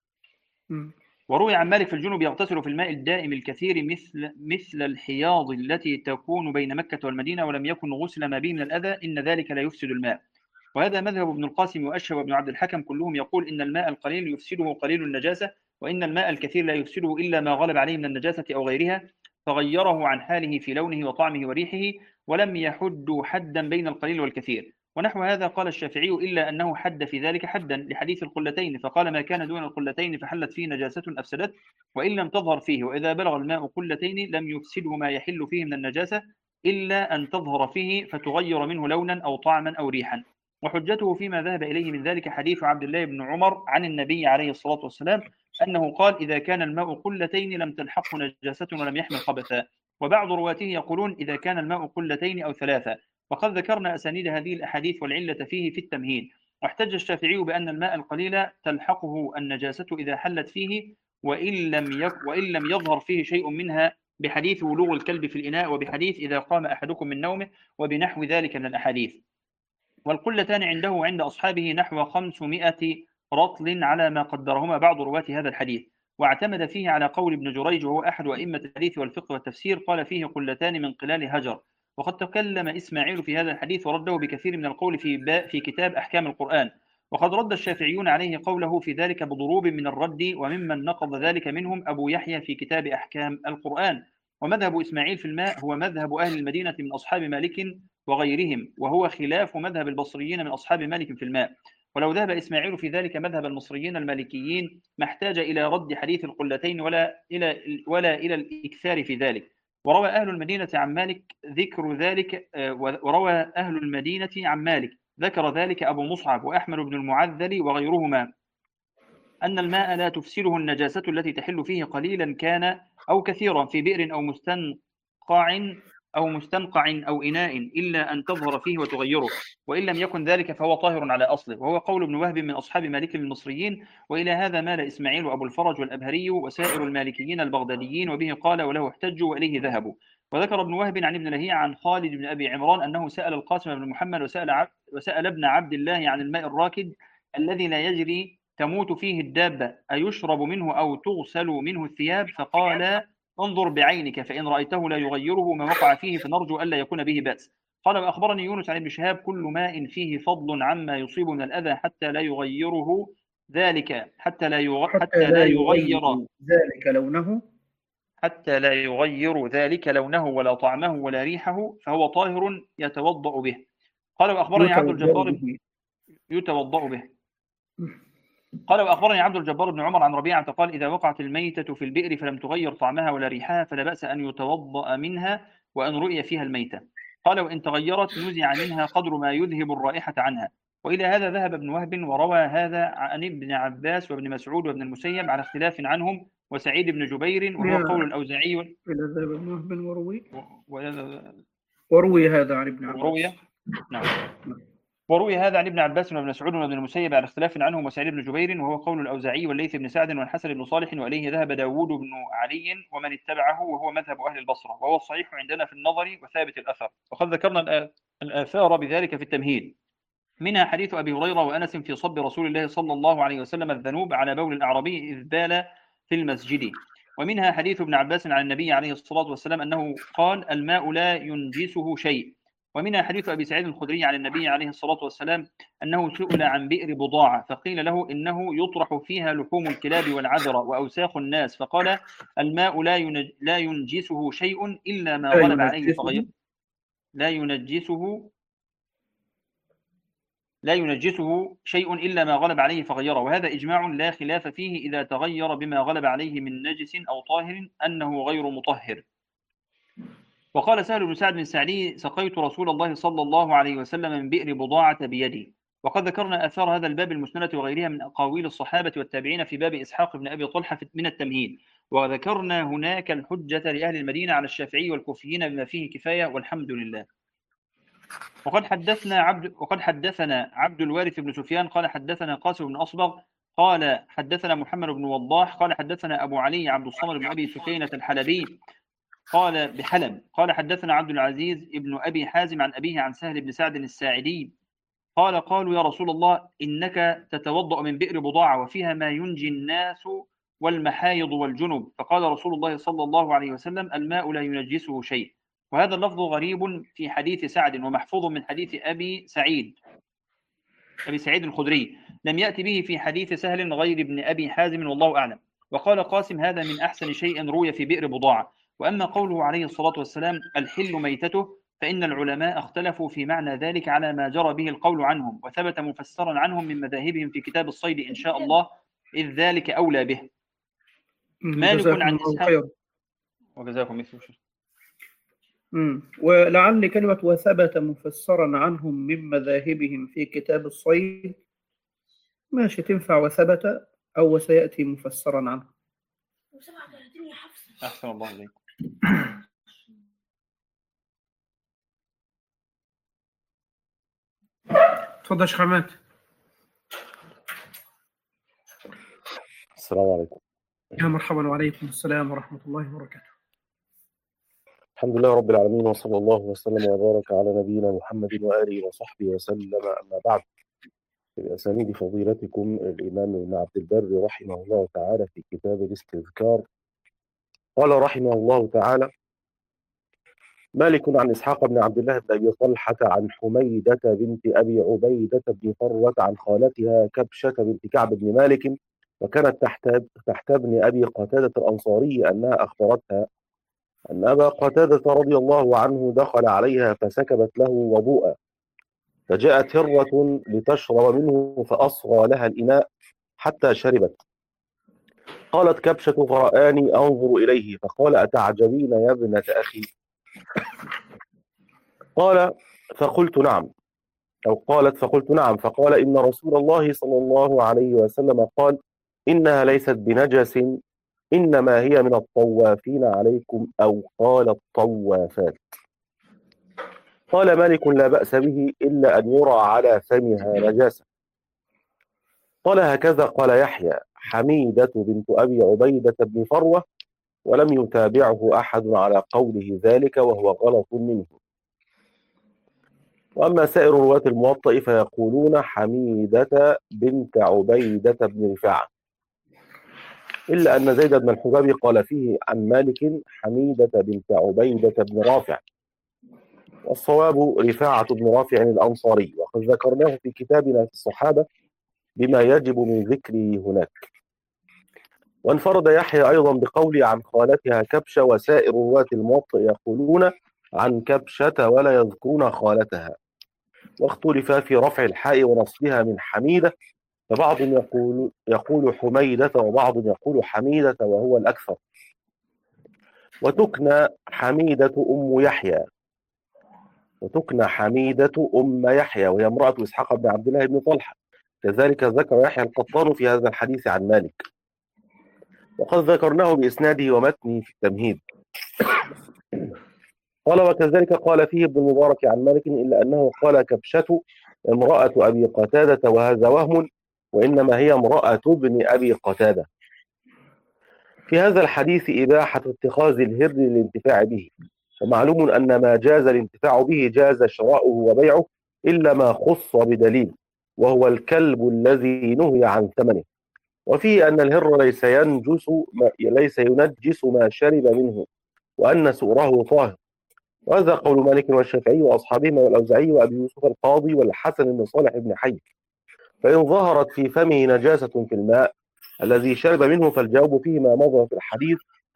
Speaker 1: م.
Speaker 2: وروي عن مالك في الجنوب يغتسل في الماء الدائم الكثير مثل مثل الحياض التي تكون بين مكة والمدينة ولم يكن غسل ما به من الأذى إن ذلك لا يفسد الماء. وهذا مذهب ابن القاسم وأشهب وابن عبد الحكم كلهم يقول إن الماء القليل يفسده قليل النجاسة وإن الماء الكثير لا يفسده إلا ما غلب عليه من النجاسة أو غيرها، فغيره عن حاله في لونه وطعمه وريحه ولم يحدوا حدا بين القليل والكثير. ونحو هذا قال الشافعي إلا أنه حد في ذلك حدا لحديث القلتين، فقال ما كان دون القلتين فحلت فيه نجاسة أفسدت وإن لم تظهر فيه، وإذا بلغ الماء قلتين لم يفسده ما يحل فيه من النجاسة إلا أن تظهر فيه فتغير منه لونا أو طعما أو ريحا. وحجته فيما ذهب إليه من ذلك حديث عبد الله بن عمر عن النبي عليه الصلاة والسلام أنه قال إذا كان الماء قلتين لم تلحقه نجاسة ولم يحمل خبثا. وبعض رواته يقولون إذا كان الماء قلتين أو ثلاثة. وقد ذكرنا أسانيد هذه الأحاديث والعلة فيه في التمهيد. واحتج الشافعي بأن الماء القليل تلحقه النجاسة إذا حلت فيه وإن لم, يك وإن لم يظهر فيه شيء منها بحديث ولوغ الكلب في الإناء وبحديث إذا قام أحدكم من نومه وبنحو ذلك من الأحاديث. والقلتان عنده وعند أصحابه نحو خمسمائة رطل على ما قدرهما بعض رواة هذا الحديث. واعتمد فيه على قول ابن جريج وهو أحد أئمة الحديث والفقه والتفسير قال فيه قلتان من قلال هجر. وقد تكلم إسماعيل في هذا الحديث ورده بكثير من القول في, في كتاب أحكام القرآن. وقد رد الشافعيون عليه قوله في ذلك بضروب من الرد وممن نقض ذلك منهم أبو يحيى في كتاب أحكام القرآن. ومذهب إسماعيل في الماء هو مذهب أهل المدينة من أصحاب مالك وغيرهم وهو خلاف مذهب البصريين من أصحاب مالك في الماء. ولو ذهب إسماعيل في ذلك مذهب المصريين المالكيين ما احتاج إلى رد حديث القلتين ولا إلى ولا إلى الإكثار في ذلك. وروى أهل المدينة عن مالك ذكر ذلك وروى أهل المدينة عن مالك ذكر ذلك أبو مصعب وأحمد بن المعذل وغيرهما أن الماء لا تفسده النجاسة التي تحل فيه قليلا كان أو كثيرا في بئر أو مستنقع أو مستنقع أو إناء إلا أن تظهر فيه وتغيره، وإن لم يكن ذلك فهو طاهر على أصله. وهو قول ابن وهب من أصحاب مالك المصريين. وإلى هذا مال إسماعيل وأبو الفرج والأبهري وسائر المالكيين البغداديين وبه قال وله احتجوا وإليه ذهبوا. وذكر ابن وهب عن ابن لهيع عن خالد بن أبي عمران أنه سأل القاسم بن محمد وسأل, عب وسأل ابن عبد الله عن الماء الراكد الذي لا يجري تموت فيه الدابة أيشرب منه أو تغسل منه الثياب؟ فقال انظر بعينك فإن رأيته لا يغيره ما وقع فيه فنرجو ألا يكون به بأس. قال وأخبرني يونس عن ابن شهاب كل ماء فيه فضل عما يصيب من الأذى حتى لا يغيره ذلك حتى لا يغ...
Speaker 1: حتى,
Speaker 2: حتى لا يغير
Speaker 1: ذلك لونه
Speaker 2: حتى لا يغير ذلك لونه ولا طعمه ولا ريحه فهو طاهر يتوضأ به. قال وأخبرني عبد
Speaker 1: يتوضأ
Speaker 2: الجبار
Speaker 1: به.
Speaker 2: يتوضأ به. قال وأخبرني عبد الجبار بن عمر عن ربيعة قال إذا وقعت الميتة في البئر فلم تغير طعمها ولا ريحها فلا بأس أن يتوضأ منها وأن رؤي فيها الميتة. قال وإن تغيرت نزع منها قدر ما يذهب الرائحة عنها. وإلى هذا ذهب ابن وهب وروى هذا عن ابن عباس وابن مسعود وابن المسيب على اختلاف عنهم وسعيد بن جبير وهو قول الأوزاعي.
Speaker 1: إلى ذهب ابن وهب وروي
Speaker 2: و...
Speaker 1: وروي هذا عن ابن عباس.
Speaker 2: وروي نعم وروي هذا عن ابن عباس وابن مسعود وابن المسيب على اختلاف عنهم وسعيد بن جبير وهو قول الأوزاعي والليث بن سعد والحسن بن صالح وإليه ذهب داود بن علي ومن اتبعه وهو مذهب أهل البصرة وهو الصحيح عندنا في النظر وثابت الأثر. وقد ذكرنا الآثار بذلك في التمهيد، منها حديث أبي هريرة وأنس في صب رسول الله صلى الله عليه وسلم الذنوب على بول الأعرابي إذ بال في المسجد، ومنها حديث ابن عباس عن النبي عليه الصلاة والسلام أنه قال الماء لا ينجسه شيء، ومنها حديث أبي سعيد الخدري عن النبي عليه الصلاة والسلام أنه سئل عن بئر بضاعة فقيل له إنه يطرح فيها لحوم الكلاب والعذرة وأوساخ الناس، فقال الماء لا لا ينجسه شيء إلا ما غلب عليه فغير لا ينجسه لا ينجسه شيء إلا ما غلب عليه فغيره، وهذا إجماع لا خلاف فيه إذا تغير بما غلب عليه من نجس أو طاهر أنه غير مطهر. وقال سهل بن سعد بن سعدي سقيت رسول الله صلى الله عليه وسلم من بئر بضاعة بيدي. وقد ذكرنا آثار هذا الباب المسندة وغيرها من أقاويل الصحابة والتابعين في باب إسحاق بن أبي طلحة من التمهيد، وذكرنا هناك الحجة لأهل المدينة على الشافعي والكوفيين بما فيه كفاية والحمد لله. وقد حدثنا عبد وقد حدثنا عبد الوارث بن سفيان قال حدثنا قاسم بن أصبغ قال حدثنا محمد بن وضاح قال حدثنا أبو علي عبد الصمد بن أبي سفينة الحلبي قال بحلب قال حدثنا عبد العزيز ابن أبي حازم عن أبيه عن سهل بن سعد الساعدي قال قالوا يا رسول الله إنك تتوضأ من بئر بضاعة وفيها ما ينجي الناس والمحايض والجنب، فقال رسول الله صلى الله عليه وسلم الماء لا ينجسه شيء. وهذا اللفظ غريب في حديث سعد ومحفوظ من حديث أبي سعيد أبي سعيد الخدري، لم يأتي به في حديث سهل غير ابن أبي حازم والله أعلم. وقال قاسم هذا من أحسن شيء روي في بئر بضاعة. وأما قوله عليه الصلاة والسلام الحل ميتته فإن العلماء اختلفوا في معنى ذلك على ما جرى به القول عنهم وثبت مفسرا عنهم من مذاهبهم في كتاب الصيد إن شاء الله إذ ذلك أولى به. مالك عن إسحاق وجزاكم مثل شيء.
Speaker 1: ولعل كلمة وثبت مفسرا عنهم من مذاهبهم في كتاب الصيد ماشي تنفع وثبت أو وسيأتي مفسرا عنه.
Speaker 2: أحسن الله عليكم.
Speaker 1: تفضل شيخ حماد.
Speaker 3: السلام عليكم.
Speaker 1: يا مرحبا وعليكم السلام ورحمة الله وبركاته.
Speaker 3: الحمد لله رب العالمين وصلى الله وسلم وبارك على نبينا محمد وآله وصحبه وسلم، أما بعد. بأسانيد فضيلتكم الإمام ابن عبد البر رحمه الله تعالى في كتاب الاستذكار قال رحمه الله تعالى مالك عن إسحاق بن عبد الله بن أبي طلحة عن حميدة بنت أبي عبيدة بن فروة عن خالتها كبشة بنت كعب بن مالك وكانت تحت تحت ابن أبي قتادة الأنصاري أنها أخبرتها أن أبا قتادة رضي الله عنه دخل عليها فسكبت له وضوءا، فجاءت هرة لتشرب منه فأصغى لها الإناء حتى شربت. قالت كبشة فرآني أنظر إليه فقال أتعجبين يا ابنة أخي؟ قال فقلت نعم أو قالت فقلت نعم فقال إن رسول الله صلى الله عليه وسلم قال إنها ليست بنجس إنما هي من الطوافين عليكم أو قال الطوافات. قال مالك لا بأس به إلا أن يرى على فمها نجاسة. قال هكذا قال يحيى حميدة بنت أبي عبيدة بن فروة ولم يتابعه أحد على قوله ذلك وهو غلط منه. وأما سائر رواة الموطأ فيقولون حميدة بنت عبيدة بن رفاعة، إلا أن زيد بن الحباب قال فيه عن مالك حميدة بنت عبيدة بن رافع، والصواب رفاعة بن رافع الأنصاري، وقد ذكرناه في كتابنا في الصحابة بما يجب من ذكره هناك. وانفرد يحيى أيضا بقوله عن خالتها كبشة، وسائر رواة الموطأ يقولون عن كبشة ولا يذكرون خالتها. واختلف في رفع الحاء ونصبها من حميدة، فبعض يقول يقول حميدة وبعض يقول حميدة وهو الأكثر. وتكنى حميدة أم يحيى وتكنى حميدة أم يحيى وهي امرأة إسحاق بن عبد الله بن طلحة. كذلك ذكر يحيى القطان في هذا الحديث عن مالك، وقد ذكرناه بإسناده ومتنه في التمهيد. قال وكذلك قال فيه ابن المبارك عن مالك إلا أنه قال كبشة امرأة أبي قتادة وهذا وهم، وإنما هي امرأة ابن أبي قتادة. في هذا الحديث إباحة اتخاذ الهر للانتفاع به، ومعلوم أن ما جاز الانتفاع به جاز شراؤه وبيعه إلا ما خص بدليل، وهو الكلب الذي نهي عن ثمنه. وفيه أن الهر ليس ينجس ما ليس ينجس ما شرب منه، وأن سؤره طاهر. وهذا قول مالك والشافعي وأصحابهما والأوزاعي وأبي يوسف القاضي والحسن بن صالح بن حي. فإن ظهرت في فمه نجاسة في الماء الذي شرب منه فالجواب فيه ما مضى في الحديث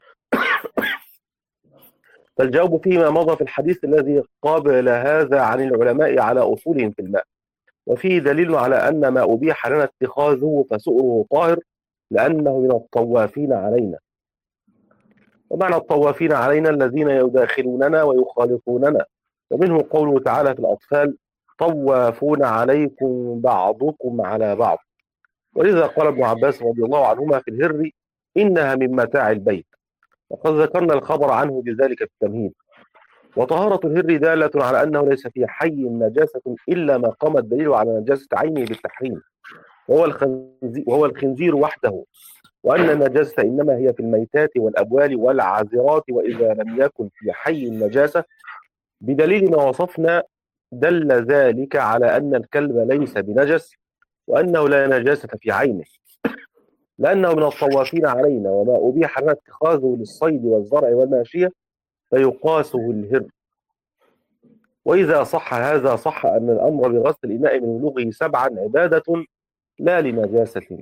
Speaker 3: فالجواب فيه ما مضى في الحديث الذي قابل هذا عن العلماء على أصولهم في الماء. وفيه دليل على أن ما أبيح لنا اتخاذه فسؤره طاهر، لأنه من الطوافين علينا. ومعنى الطوافين علينا الذين يداخلوننا ويخالطوننا، ومنه قوله تعالى في الأطفال طوافون عليكم بعضكم على بعض. ولذا قال ابن عباس رضي الله عنهما في الهر إنها من متاع البيت، وقد ذكرنا الخبر عنه بذلك في التمهيد. وطهارة الهر دالة على أنه ليس في حي نجاسة إلا ما قام الدليل على نجاسة عينه بالتحريم، وهو الخنزير, وهو الخنزير وحده، وأن النجاسة إنما هي في الميتات والأبوال والعذرات، وإذا لم يكن في حي النجاسة بدليل ما وصفنا دل ذلك على أن الكلب ليس بنجس، وأنه لا نجاسة في عينه، لأنه من الطوافين علينا، وما أبيح لنا اتخاذه للصيد والزرع والماشية فيقاسه الهر. وإذا صح هذا صح أن الأمر بغسل الإناء من ولوغه سبعا عبادة لا لنجاسة.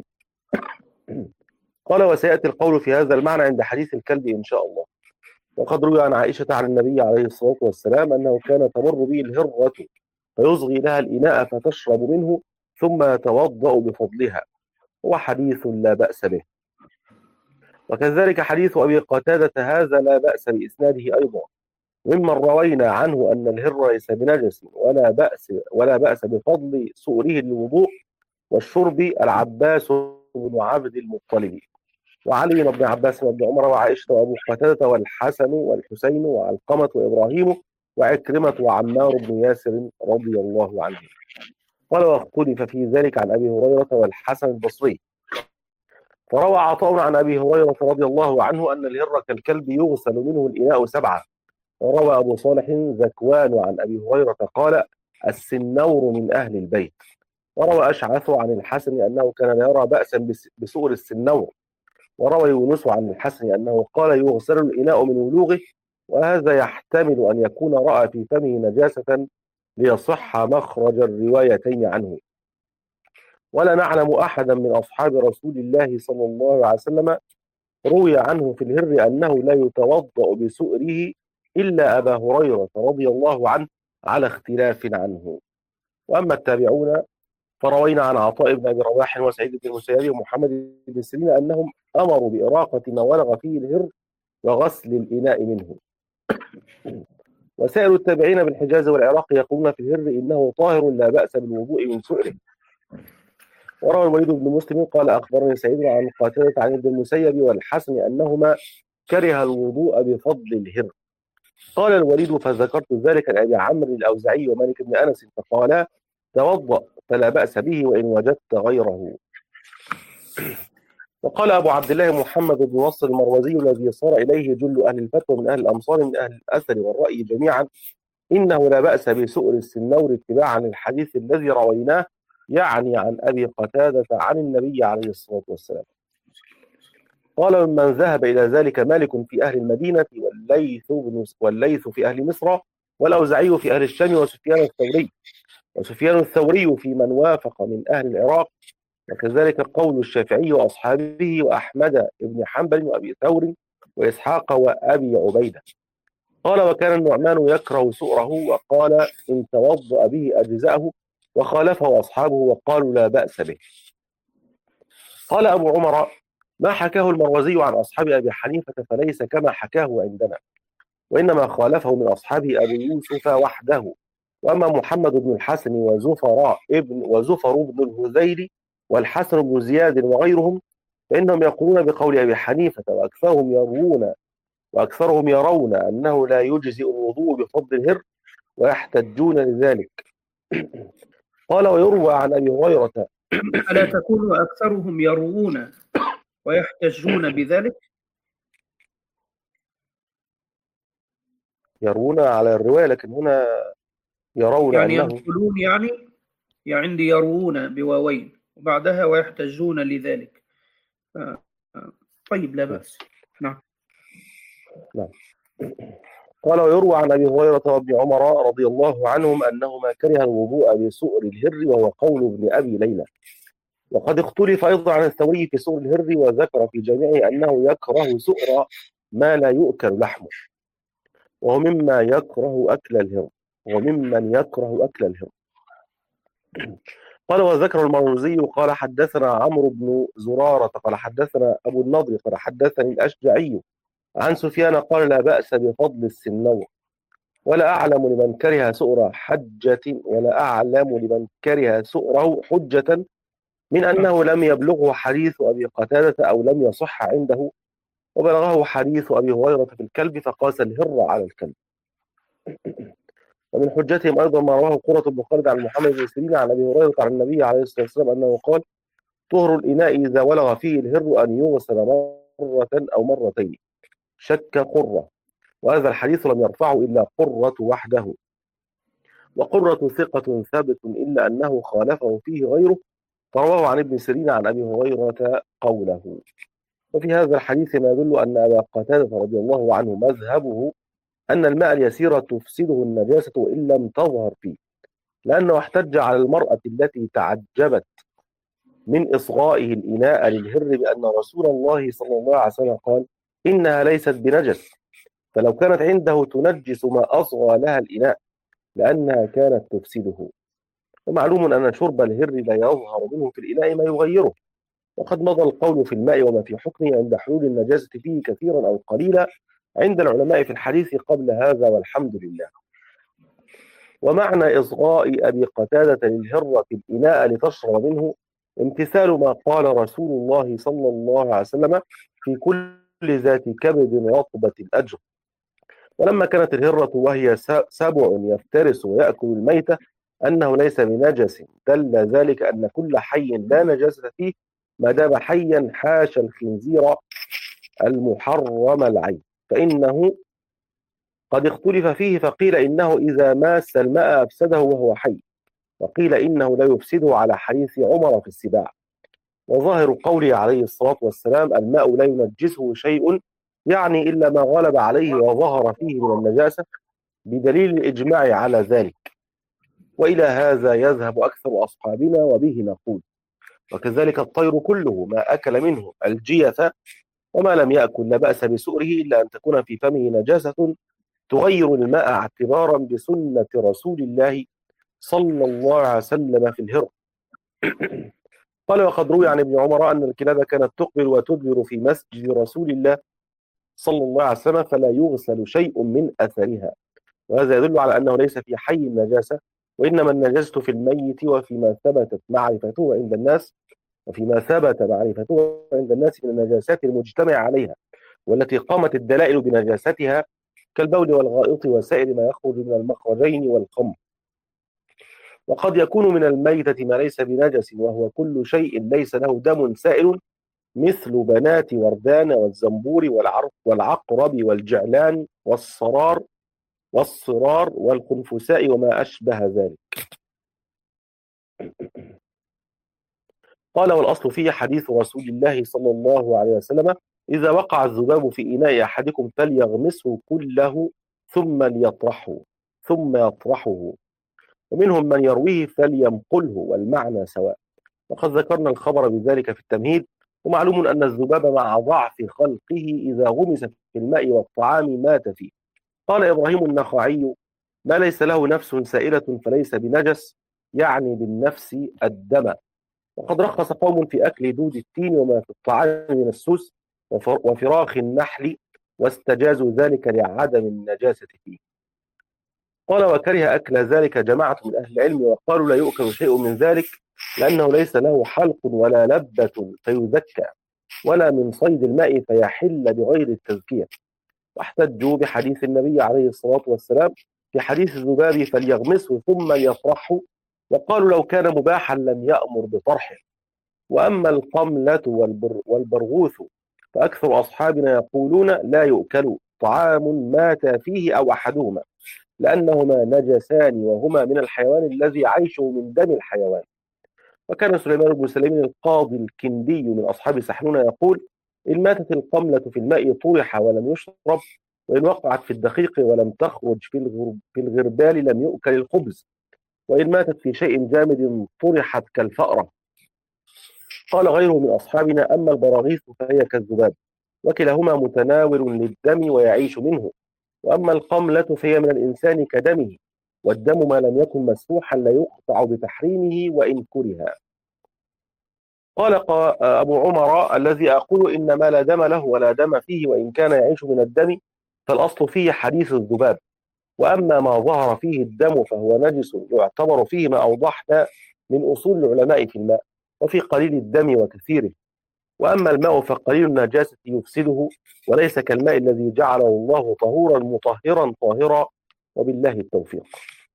Speaker 3: قال وسيأتي القول في هذا المعنى عند حديث الكلب إن شاء الله. وقد روي عن عائشة عن النبي عليه الصلاة والسلام أنه كان تمر به الهرة فيصغي لها الإناء فتشرب منه ثم يتوضأ بفضلها، هو حديث لا بأس به. وكذلك حديث أبي قتادة هذا لا بأس بإسناده أيضا، ممن روينا عنه أن الهر ليس بنجس ولا بأس ولا بأس بفضل سؤره للوضوء والشرب العباس بن عبد المطلب وعلي بن عباس وابن عمر وعائشة وأبو قتادة والحسن والحسين وعلقمة وإبراهيم وعكرمة وعمار بن ياسر رضي الله عنهم. قال واختلف في ذلك عن أبي هريرة والحسن البصري. فروى عطاء عن أبي هريرة رضي الله عنه أن الهر كالكلب يغسل منه الإناء سبعة. وروى أبو صالح ذكوان عن أبي هريرة قال السنور من أهل البيت. وروى أشعث عن الحسن أنه كان لا يرى بأسا بسؤر السنور. وروى يونس عن الحسن أنه قال يغسل الإناء من ولوغه، وهذا يحتمل أن يكون رأى في فمه نجاسة ليصح مخرج الروايتين عنه. ولا نعلم أحدا من أصحاب رسول الله صلى الله عليه وسلم روي عنه في الهر أنه لا يتوضأ بسؤره إلا أبا هريرة رضي الله عنه على اختلاف عنه. وأما التابعون فروينا عن عطاء بن أبي رواح وسعيد بن المسيب ومحمد بن سيرين أنهم أمروا بإراقة ما ولغ فيه الهر وغسل الإناء منه. وسائر التابعين بالحجاز والعراق يقولون في الهر إنه طاهر لا بأس بالوضوء من سؤره. وروى الوليد بن مسلم قال أخبرني سعيد عن قتادة عن ابن المسيب والحسن أنهما كره الوضوء بفضل الهر. قال الوليد فذكرت ذلك لأبي عمرو الأوزاعي ومالك بن أنس فقالا توضأ فلا بأس به وإن وجدت غيره. وقال أبو عبد الله محمد بن نصر المروزي الذي صار إليه جل أهل الفتوى من أهل الأمصار من أهل الأثر والرأي جميعا إنه لا بأس بسؤر السنور اتباعا للحديث الذي رويناه، يعني عن أبي قتادة عن النبي عليه الصلاة والسلام. قال ممن ذهب إلى ذلك مالك في أهل المدينة والليث, والليث في أهل مصر والأوزعي في أهل الشام وسفيان الثوري وسفيان الثوري في من وافق من أهل العراق، وكذلك قول الشافعي وأصحابه وأحمد بن حنبل وأبي ثور وإسحاق وأبي عبيدة. قال: وكان النعمان يكره سؤره، وقال: إن توضأ به أجزأه، وخالفه أصحابه وقالوا لا بأس به. قال أبو عمر: ما حكاه المروزي عن أصحاب أبي حنيفة فليس كما حكاه عندنا، وإنما خالفه من أصحابه أبو يوسف وحده. وأما محمد بن الحسن وزفر ابن وزفر بن الهذيل والحسن بن زياد وغيرهم فإنهم يقولون بقول أبي حنيفة، وأكثرهم يرون وأكثرهم يرون أنه لا يجزئ الوضوء بفضل الهر، ويحتجون لذلك. قال: ويروى عن أبي هريرة.
Speaker 1: ألا تكون أكثرهم يروون ويحتجون بذلك؟
Speaker 3: يروون على الرواية، لكن هنا يرون
Speaker 1: يعني
Speaker 3: أنه
Speaker 1: ينقلون، يعني يعني عندي يروون بواوين وبعدها ويحتجون لذلك. آه، آه، طيب، لا بأس. نعم.
Speaker 3: نعم. قال: ويروى عن أبي هريرة وابن عمر رضي الله عنهم أنهما كره الوضوء بسؤر الهر، وهو قول ابن أبي ليلى. وقد اختلف أيضا عن الثوري في سؤر الهر، وذكر في جامعه أنه يكره سؤر ما لا يؤكل لحمه، وهو مما يكره أكل الهر وممن يكره أكل الهر. قال: وذكر المروزي قال: حدثنا عمرو بن زرارة قال حدثنا أبو النضر قال حدثني الأشجعي عن سفيان قال: لا بأس بفضل السنور، ولا أعلم لمن كره سؤر حجة ولا أعلم لمن كره سؤره حجة من أنه لم يبلغه حديث أبي قتادة أو لم يصح عنده، وبلغه حديث أبي هريرة في الكلب فقاس الهر على الكلب. ومن حجتهم أيضا ما رواه قرة بن خالد عن محمد بن سيرين عن أبي هريرة عن النبي عليه الصلاة والسلام أنه قال: طهر الإناء إذا ولغ فيه الهر أن يغسل مرة أو مرتين. شك قرة، وهذا الحديث لم يرفعه إلا قرة وحده، وقرة ثقة ثابت إلا أنه خالفه فيه غيره، فرواه عن ابن سيرين عن أبي هريرة قوله. وفي هذا الحديث ما يدل أن أبا قتادة رضي الله عنه مذهبه أن الماء اليسير تفسده النجاسة وإن لم تظهر فيه، لأنه احتج على المرأة التي تعجبت من إصغائه الإناء للهر بأن رسول الله صلى الله عليه وسلم قال: إنها ليست بنجس، فلو كانت عنده تنجس ما أصغى لها الإناء لأنها كانت تفسده. ومعلوم أن شرب الهر لا يظهر منه في الإناء ما يغيره، وقد مضى القول في الماء وما في حكمه عند حلول النجاسة فيه كثيرا أو قليلا عند العلماء في الحديث قبل هذا، والحمد لله. ومعنى إصغاء أبي قتادة للهرة الإناء لتشرب منه امتثال ما قال رسول الله صلى الله عليه وسلم: في كل ذات كبد رطبة الأجر. ولما كانت الهرة وهي سبع يفترس ويأكل الميتة أنه ليس بنجس، دل ذلك أن كل حي لا نجاسة فيه ما دام حيا، حاشا الخنزير المحرم العين، فإنه قد اختلف فيه، فقيل إنه إذا ماس الماء أفسده وهو حي، وقيل إنه لا يفسده على حديث عمر في السباع. وظاهر قوله عليه الصلاة والسلام: الماء لا ينجسه شيء، يعني إلا ما غلب عليه وظهر فيه من النجاسة، بدليل الإجماع على ذلك. وإلى هذا يذهب أكثر أصحابنا، وبه نقول. وكذلك الطير كله ما أكل منه الجيث وما لم يأكل لا بأس بسؤره، إلا أن تكون في فمه نجاسة تغير الماء اعتبارا بسنة رسول الله صلى الله عليه وسلم في الهر. قال: وقد روي عن ابن عمر أن الكلاب كانت تقبل وتدبر في مسجد رسول الله صلى الله عليه وسلم فلا يغسل شيء من أثرها، وهذا يدل على أنه ليس في حي النجاسة، وإنما النجاسة في الميت وفيما ثبتت معرفته عند الناس وفيما ثبت معرفته عند الناس من النجاسات المجتمع عليها والتي قامت الدلائل بنجاستها، كالبول والغائط وسائر ما يخرج من المخرجين والخمر. وقد يكون من الميتة ما ليس بنجس، وهو كل شيء ليس له دم سائل، مثل بنات وردان والزنبور والعقرب والجعلان والصرار والصرار والخنفساء وما أشبه ذلك. قال: والأصل فيه حديث رسول الله صلى الله عليه وسلم: إذا وقع الذباب في إناء أحدكم فليغمسه كله ثم ليطرحه ثم يطرحه. ومنهم من يرويه فليمقله، والمعنى سواء. وقد ذكرنا الخبر بذلك في التمهيد. ومعلوم أن الذباب مع ضعف خلقه إذا غمس في الماء والطعام مات فيه، قال إبراهيم النخعي: ما ليس له نفس سائلة فليس بنجس، يعني بالنفس الدم. وقد رخص قوم في أكل دود التين وما في الطعام من السوس وفراخ النحل، واستجازوا ذلك لعدم النجاسة فيه. قال: وكره أكل ذلك جماعة من أهل العلم، وقالوا لا يؤكل شيء من ذلك لأنه ليس له حلق ولا لبة فيزكى، ولا من صيد الماء فيحل بغير التزكية. واحتجوا بحديث النبي عليه الصلاة والسلام في حديث الذباب فليغمسه ثم يطرحه، وقالوا لو كان مباحا لم يأمر بطرحه. وأما القملة والبر والبرغوث فأكثر أصحابنا يقولون لا يؤكل، طعام مات فيه أو أحدهما، لأنهما نجسان وهما من الحيوان الذي عيشه من دم الحيوان. وكان سليمان بن سليم القاضي الكندي من أصحاب سحنون يقول: إن ماتت القملة في الماء طرح ولم يشرب، وإن وقعت في الدقيق ولم تخرج في الغربال لم يؤكل الخبز، وإن ماتت في شيء جامد طرحت كالفأرة. قال غيره من أصحابنا: أما البراغيث فهي كالذباب، وكلاهما متناول للدم ويعيش منه، وأما القملة فهي من الإنسان كدمه، والدم ما لم يكن مسفوحا لا يقطع بتحريمه وإن كره. قال أبو عمر: الذي أقول إن ما لا دم له ولا دم فيه وإن كان يعيش من الدم فالأصل فيه حديث الذباب، وأما ما ظهر فيه الدم فهو نجس يعتبر فيه ما أوضحنا من أصول العلماء في الماء، وفي قليل الدم وكثيره. وأما الماء فقليل النجاسة يفسده، وليس كالماء الذي جعله الله طهورا مطهرا طاهرا، وبالله التوفيق.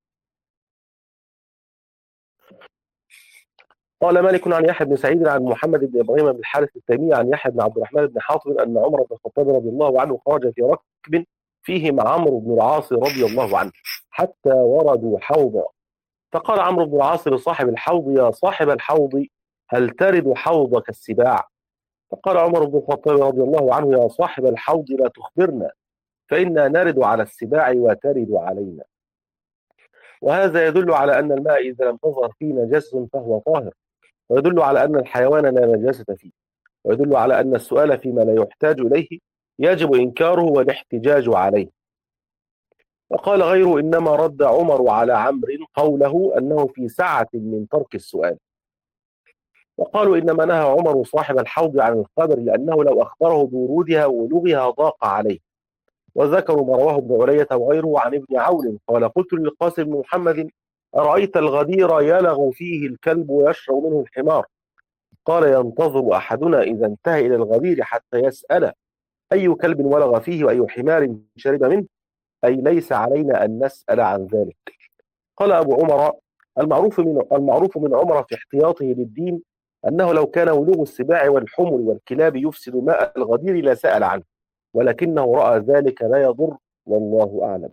Speaker 3: قال مالك عن يحيى بن سعيد عن محمد بن إبراهيم بن الحارث التيمي عن يحيى بن عبد الرحمن بن حاطب أن عمر بن الخطاب رضي الله عنه خرج في ركب فيه مع عمرو بن العاص رضي الله عنه حتى وردوا حوضا، فقال عمرو بن العاص لصاحب الحوض: يا صاحب الحوض، هل ترد حوضك السباع؟ فقال عمر بن الخطاب رضي الله عنه: يا صاحب الحوض، لا تخبرنا، فإنا نرد على السباع وترد علينا. وهذا يدل على أن الماء إذا لم تظهر فيه نجاسة فهو طاهر، ويدل على أن الحيوان لا نجاسة فيه، ويدل على أن السؤال فيما لا يحتاج إليه يجب إنكاره والاحتجاج عليه. وقال غيره: إنما رد عمر على عمرو قوله أنه في سعة من ترك السؤال. وقالوا إنما نهى عمر صاحب الحوض عن الخبر لأنه لو أخبره بورودها ولغها ضاق عليه. وذكروا ما رواه ابن علية وغيره عن ابن عون قال: قلت للقاسم بن محمد: أرأيت الغدير يلغ فيه الكلب ويشرب منه الحمار؟ قال: ينتظر أحدنا إذا انتهى إلى الغدير حتى يسأل أي كلب ولغ فيه وأي حمار شرب منه، أي ليس علينا أن نسأل عن ذلك. قال أبو عمر: المعروف من المعروف من عمر في احتياطه للدين أنه لو كان ولوغ السباع والحمر والكلاب يفسد ماء الغدير لا سأل عنه، ولكنه رأى ذلك لا يضر، والله أعلم.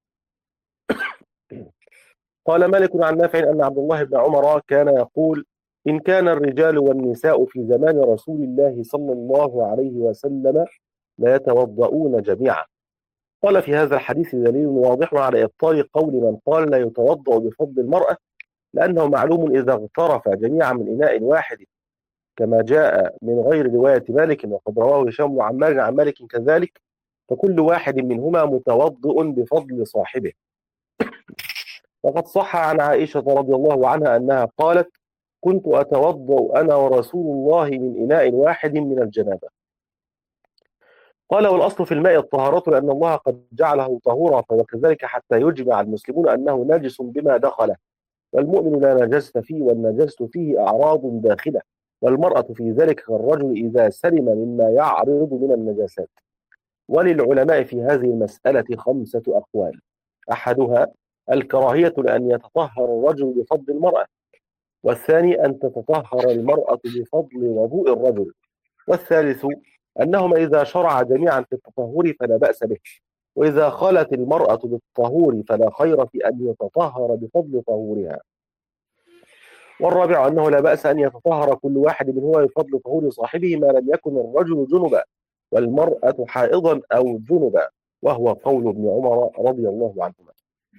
Speaker 3: قال مالك عن نافع أن عبد الله بن عمر كان يقول: إن كان الرجال والنساء في زمان رسول الله صلى الله عليه وسلم لا يتوضؤون جميعا. قال: في هذا الحديث دليل واضح على إبطال قول من قال لا يتوضأ بفضل المرأة، لأنه معلوم إذا اغترف جميعا من إناء واحد كما جاء من غير رواية مالك، وقد رواه هشام بن عمار عن مالك كذلك، فكل واحد منهما متوضئ بفضل صاحبه. وقد صح عن عائشة رضي الله عنها أنها قالت: كنت أتوضأ أنا ورسول الله من إناء واحد من الجنابة. قال: والأصل في الماء الطهارة لأن الله قد جعله طهورا، وكذلك حتى يجمع المسلمون أنه نجس بما دخله، والمؤمن لا نجاسة فيه، والنجاسة فيه أعراض داخلة، والمرأة في ذلك كالرجل إذا سلم مما يعرض من النجاسات. وللعلماء في هذه المسألة خمسة أقوال: أحدها الكراهية لأن يتطهر الرجل بفضل المرأة، والثاني أن تتطهر المرأة بفضل وضوء الرجل، والثالث أنهما إذا شرع جميعا في التطهر فلا بأس به، وإذا خلت المرأة بالطهور فلا خير في أن يتطهر بفضل طهورها، والرابع أنه لا بأس أن يتطهر كل واحد منهما بفضل طهور صاحبه ما لم يكن الرجل جنبا والمرأة حائضا أو جنبا، وهو قول ابن عمر رضي الله عنهما.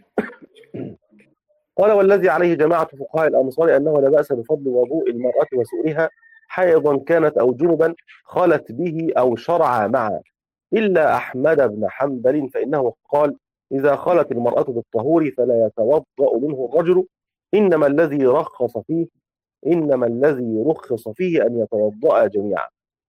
Speaker 3: قال: والذي عليه جماعة فقهاء الأمصار أنه لا بأس بفضل وضوء المرأة وسؤرها حائضا كانت أو جنبا خلت به أو شرع معه، إلا أحمد بن حنبل فإنه قال: إذا خلت المرأة بالطهور فلا يتوضأ منه الرجل، إنما الذي رخص فيه إنما الذي رخص فيه أن يتوضأ جميعا.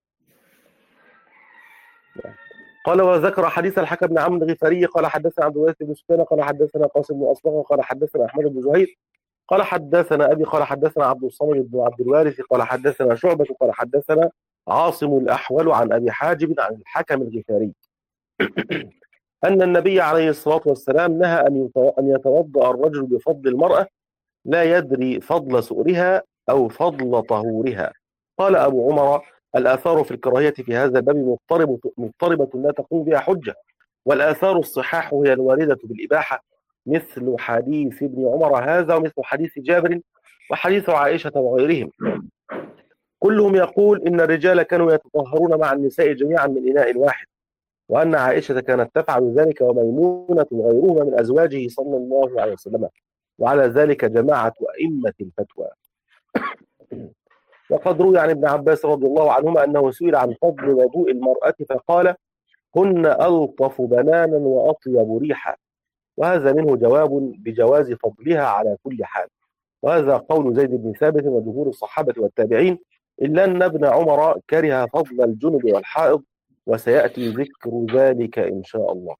Speaker 3: قال وذكر حديث الحكم بن عمرو الغفاري قال حدثنا عبد الوارث بن سفيان قال حدثنا قاسم بن أصبغ قال حدثنا أحمد بن زهير قال حدثنا أبي قال حدثنا عبد الصمد بن عبد الوارث قال حدثنا شعبة قال حدثنا عاصم الأحول عن أبي حاجب عن الحكم الغفاري أن النبي عليه الصلاة والسلام نهى أن يتوضأ الرجل بفضل المرأة لا يدري فضل سؤرها أو فضل طهورها. قال أبو عمر الآثار في الكراهية في هذا الباب مضطربة, مضطربة لا تقوم بها حجة، والآثار الصحاح هي الواردة بالإباحة مثل حديث ابن عمر هذا ومثل حديث جابر وحديث عائشة وغيرهم، كلهم يقول إن الرجال كانوا يتطهرون مع النساء جميعا من إناء واحد، وأن عائشة كانت تفعل ذلك وميمونة وغيرهما من أزواجه صلى الله عليه وسلم، وعلى ذلك جماعة أئمة الفتوى. وقد روي عن ابن عباس رضي الله عنهما أنه سئل عن فضل وضوء المرأة فقال هن ألطف بنانا وأطيب ريحا، وهذا منه جواب بجواز فضلها على كل حال، وهذا قول زيد بن ثابت وجمهور الصحابة والتابعين، إلا أن ابن عمر كره فضل الجنب والحائض، وسيأتي ذكر ذلك إن شاء الله.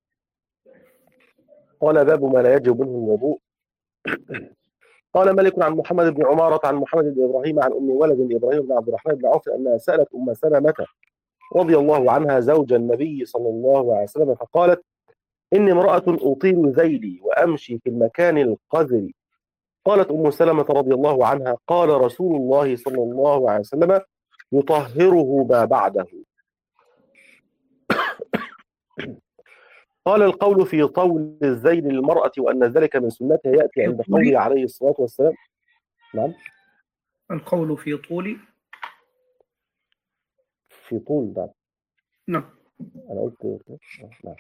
Speaker 3: قال باب ما لا يجب منه الوضوء. قال مالك عن محمد بن عمارة عن محمد بن إبراهيم عن أم ولد إبراهيم بن عبد الرحمن بن عوف أنها سألت أم سلمة رضي الله عنها زوج النبي صلى الله عليه وسلم فقالت إني امرأة أطيل ذيلي وأمشي في المكان القذر. قالت أم سلمة رضي الله عنها قال رسول الله صلى الله عليه وسلم يطهره ما بعده. قال القول في طول الذيل للمرأة وأن ذلك من سنتها يأتي عند قوله عليه الصلاة والسلام. نعم.
Speaker 1: القول في طول
Speaker 3: في طول نعم.
Speaker 1: نعم.
Speaker 3: أنا قلت نعم.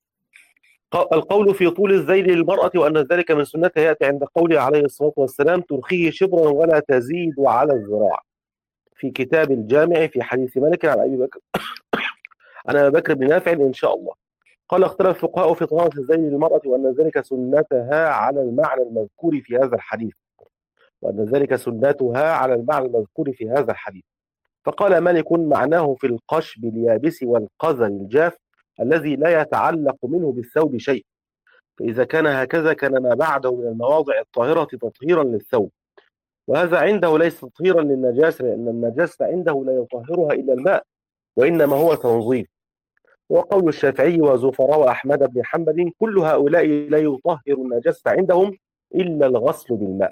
Speaker 3: القول في طول الذيل للمرأة وأن ذلك من سنتها يأتي عند قوله عليه الصلاة والسلام ترخيه شبرا ولا تزيد على الذراع، في كتاب الجامع في حديث مالك عن أبي بكر عن أبي بكر بن نافع إن شاء الله. قال اختلف الفقهاء في طهارة الذيل للمرأة وأن ذلك سنتها على المعنى المذكور في هذا الحديث وأن ذلك سنتها على المعنى المذكور في هذا الحديث فقال مالك معناه في القشب اليابس والقذر الجاف الذي لا يتعلق منه بالثوب شيء، فإذا كان هكذا كان ما بعده من المواضع الطاهرة تطهيرا للثوب، وهذا عنده ليس تطهيرا للنجاسة لأن النجاسة عنده لا يطهرها إلا الماء وإنما هو تنظيف. وقول الشافعي وزفراء وأحمد بن حنبل كل هؤلاء لا يطهر النجاسة عندهم إلا الغسل بالماء.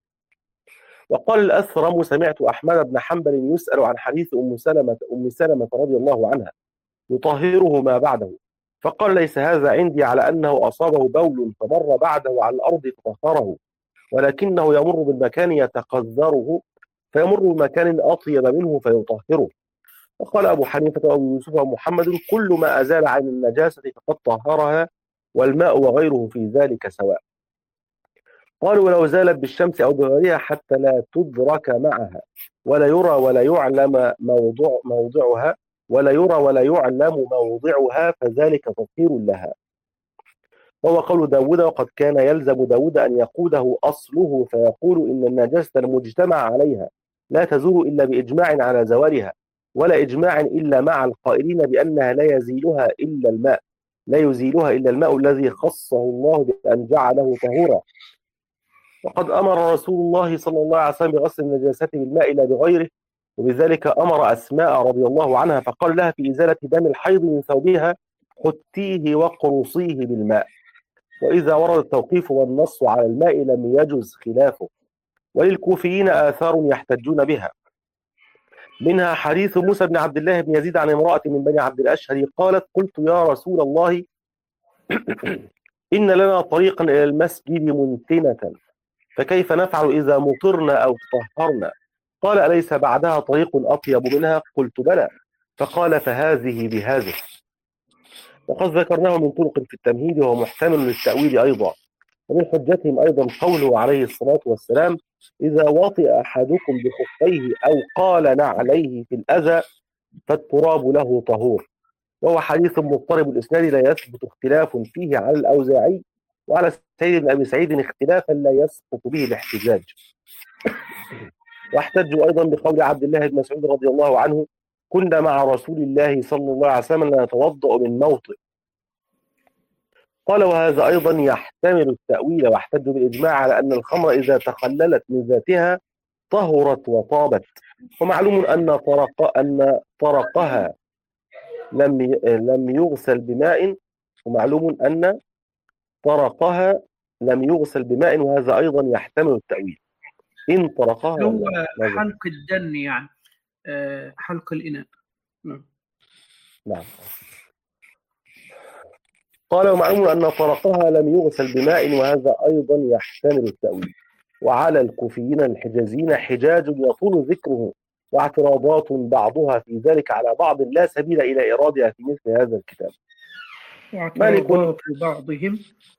Speaker 3: وقال الأثرم سمعت أحمد بن حنبل يسأل عن حديث أم سلمة أم سلمة رضي الله عنها يطهره ما بعده، فقال ليس هذا عندي على أنه أصابه بول فمر بعده على الأرض فطهره، ولكنه يمر بالمكان يتقذره فيمر بمكان أطيب منه فيطهره. وقال أبو حنيفة وأبو يوسف ومحمد كل ما أزال عن النجاسة فقد طهرها والماء وغيره في ذلك سواء. قالوا ولو زالت بالشمس أو بغيرها حتى لا تدرك معها ولا يرى ولا يعلم موضع موضعها ولا يرى ولا يعلم موضعها فذلك تطهير لها. وهو قول داود وقد كان يلزم داود أن يقوده أصله فيقول إن النجاسة المجتمع عليها لا تزول إلا بإجماع على زوالها ولا إجماع إلا مع القائلين بأنها لا يزيلها إلا الماء لا يزيلها إلا الماء الذي خصه الله بأن جعله طهورا. وقد أمر رسول الله صلى الله عليه وسلم بغسل النجاسة بالماء لا بغيره، وبذلك أمر أسماء رضي الله عنها فقال لها في إزالة دم الحيض من ثوبها حتيه وقرصيه بالماء. وإذا ورد التوقيف والنص على الماء لم يجز خلافه. وللكوفيين آثار يحتجون بها، منها حديث موسى بن عبد الله بن يزيد عن امرأة من بني عبد الأشهر قالت قلت يا رسول الله إن لنا طريقا إلى المسجد منتنة فكيف نفعل إذا مطرنا أو تطهرنا؟ قال أليس بعدها طريق أطيب منها؟ قلت بلى. فقال فهذه بهذه. وقد ذكرناه من طرق في التمهيد وهو محتمل للتأويل أيضا. ومن حجتهم أيضا قوله عليه الصلاة والسلام إذا وطئ أحدكم بخفيه أو قال نعليه في الأذى فالتراب له طهور. وهو حديث مضطرب الإسناد لا يثبت اختلاف فيه على الأوزاعي، وعلى سعيد بن أبي سعيد اختلافا لا يسقط به الاحتجاج. واحتجوا أيضا بقول عبد الله بن مسعود رضي الله عنه: كنا مع رسول الله صلى الله عليه وسلم نتوضأ من موطئ. قال: وهذا أيضا يحتمل التأويل. واحتجوا بالإجماع على أن الخمر إذا تخللت من ذاتها طهرت وطابت، ومعلوم أن طرق أن طرقها لم لم يغسل بماء ومعلوم أن طرقها لم يغسل بماء، وهذا أيضا يحتمل التأويل. إن طرقها
Speaker 1: هو حلق الدن، يعني آه حلق الإناء. نعم.
Speaker 3: نعم. قال: ومعلوم أن طرقها لم يغسل بماء، وهذا أيضا يحتمل التأويل. وعلى الكوفيين الحجازيين حجاج يطول ذكره واعتراضات بعضها في ذلك على بعض لا سبيل إلى إرادها في مثل هذا الكتاب.
Speaker 1: واعتراضات بعضهم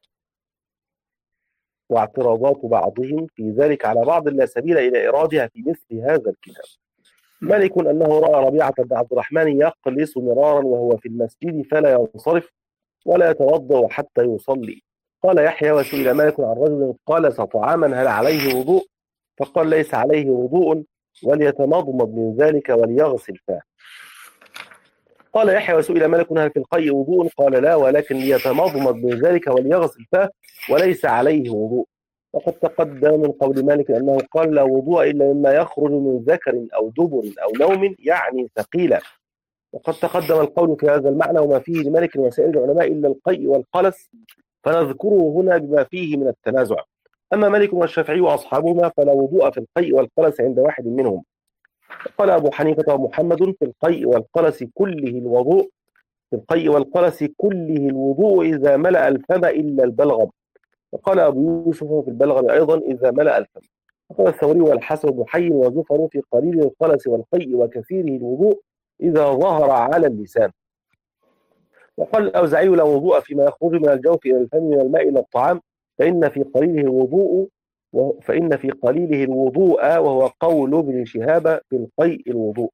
Speaker 3: واعتراضات بعضهم في ذلك على بعض لا سبيل إلى إرادها في مثل هذا الكتاب. مالك أنه رأى ربيعة بن عبد الرحمن يقلص مرارا وهو في المسجد فلا ينصرف ولا يتوضأ حتى يصلي. قال يحيى: وسئل مالك عن رجل قلس طعاما هل عليه وضوء؟ فقال: ليس عليه وضوء، وليتمضمض من ذلك وليغسل فاه. قال يحيى: وسئل مالك هل في القيء وضوء؟ قال: لا، ولكن ليتمضمض من ذلك وليغسل فاه وليس عليه وضوء. وقد تقدم من قول مالك أنه قال: لا وضوء إلا مما يخرج من ذكر أو دبر أو نوم، يعني ثقيلة. وقد تقدم القول في هذا المعنى وما فيه لمالك وسائر العلماء إلا القيء والقلس، فنذكره هنا بما فيه من التنازع. أما مالك والشافعي وأصحابهما فلا وضوء في القيء والقلس عند واحد منهم. قال أبو حنيفة ومحمد: في القيء والقلس كله الوضوء في القيء والقلس كله الوضوء إذا ملأ الفم إلا البلغم. وقال أبو يوسف: في البلغم أيضا إذا ملأ الفم. وقال الثوري والحسن بن حي وزفر: في قليل القلس والقيء وكثيره الوضوء إذا ظهر على اللسان. وقال الأوزاعي: لا وضوء فيما يخرج من الجوف إلى الفم من الماء إلى الطعام، فإن في قليله الوضوء فإن في قليله الوضوء وهو قول ابن شهاب: في القيء الوضوء.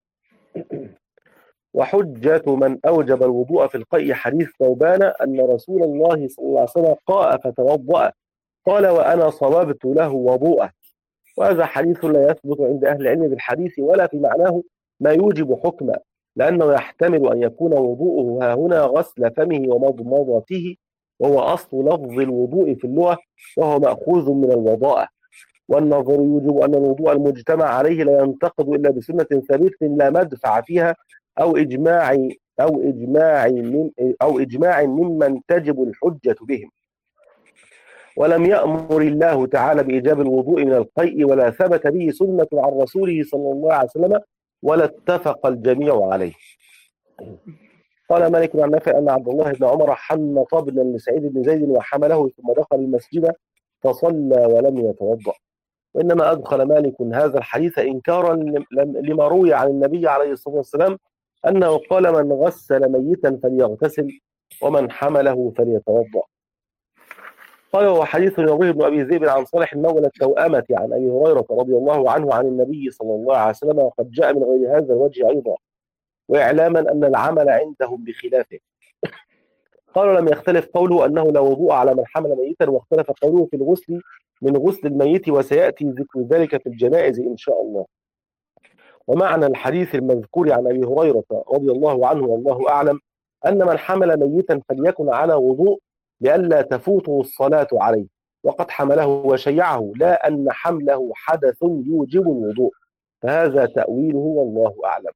Speaker 3: وحجة من أوجب الوضوء في القيء حديث ثوبان أن رسول الله صلى الله عليه وسلم قاء فتوضأ، قال: وأنا صببت له وضوءه. وهذا حديث لا يثبت عند أهل العلم بالحديث ولا في معناه ما يوجب حكما، لأنه يحتمل أن يكون وضوءه ها هنا غسل فمه ومضمضته، وهو أصل لفظ الوضوء في اللغة، وهو مأخوذ من الوضاءة. والنظر يوجب أن الوضوء المجتمع عليه لا ينتقض إلا بسنة ثابتة لا مدفع فيها أو إجماع أو إجماع من أو إجماع ممن تجب الحجة بهم. ولم يأمر الله تعالى بإيجاب الوضوء من القيء ولا ثبت به سنة عن رسوله صلى الله عليه وسلم ولا اتفق الجميع عليه. قال مالك عن نافع أن عبد الله بن عمر حنط ابنا لسعيد بن زيد وحمله ثم دخل المسجد فصلى ولم يتوضأ. وإنما أدخل مالك هذا الحديث إنكارا لما روي عن النبي عليه الصلاة والسلام أنه قال: من غسل ميتا فليغتسل ومن حمله فليتوضأ. قال: هو حديث يرويه ابن أبي ذئب عن صالح مولى التوأمة عن أبي هريرة رضي الله عنه عن النبي صلى الله عليه وسلم، وقد جاء من غير هذا الوجه أيضا، وإعلاما أن العمل عندهم بخلافه. قالوا: لم يختلف قوله أنه لا وضوء على من حمل ميتا، واختلف قوله في الغسل من غسل الميت، وسيأتي ذكر ذلك في الجنائز إن شاء الله. ومعنى الحديث المذكور عن أبي هريرة رضي الله عنه والله أعلم أن من حمل ميتا فليكن على وضوء لئلا تفوته الصلاة عليه، وقد حمله وشيعه، لا أن حمله حدث يوجب الوضوء، فهذا تأويله والله أعلم.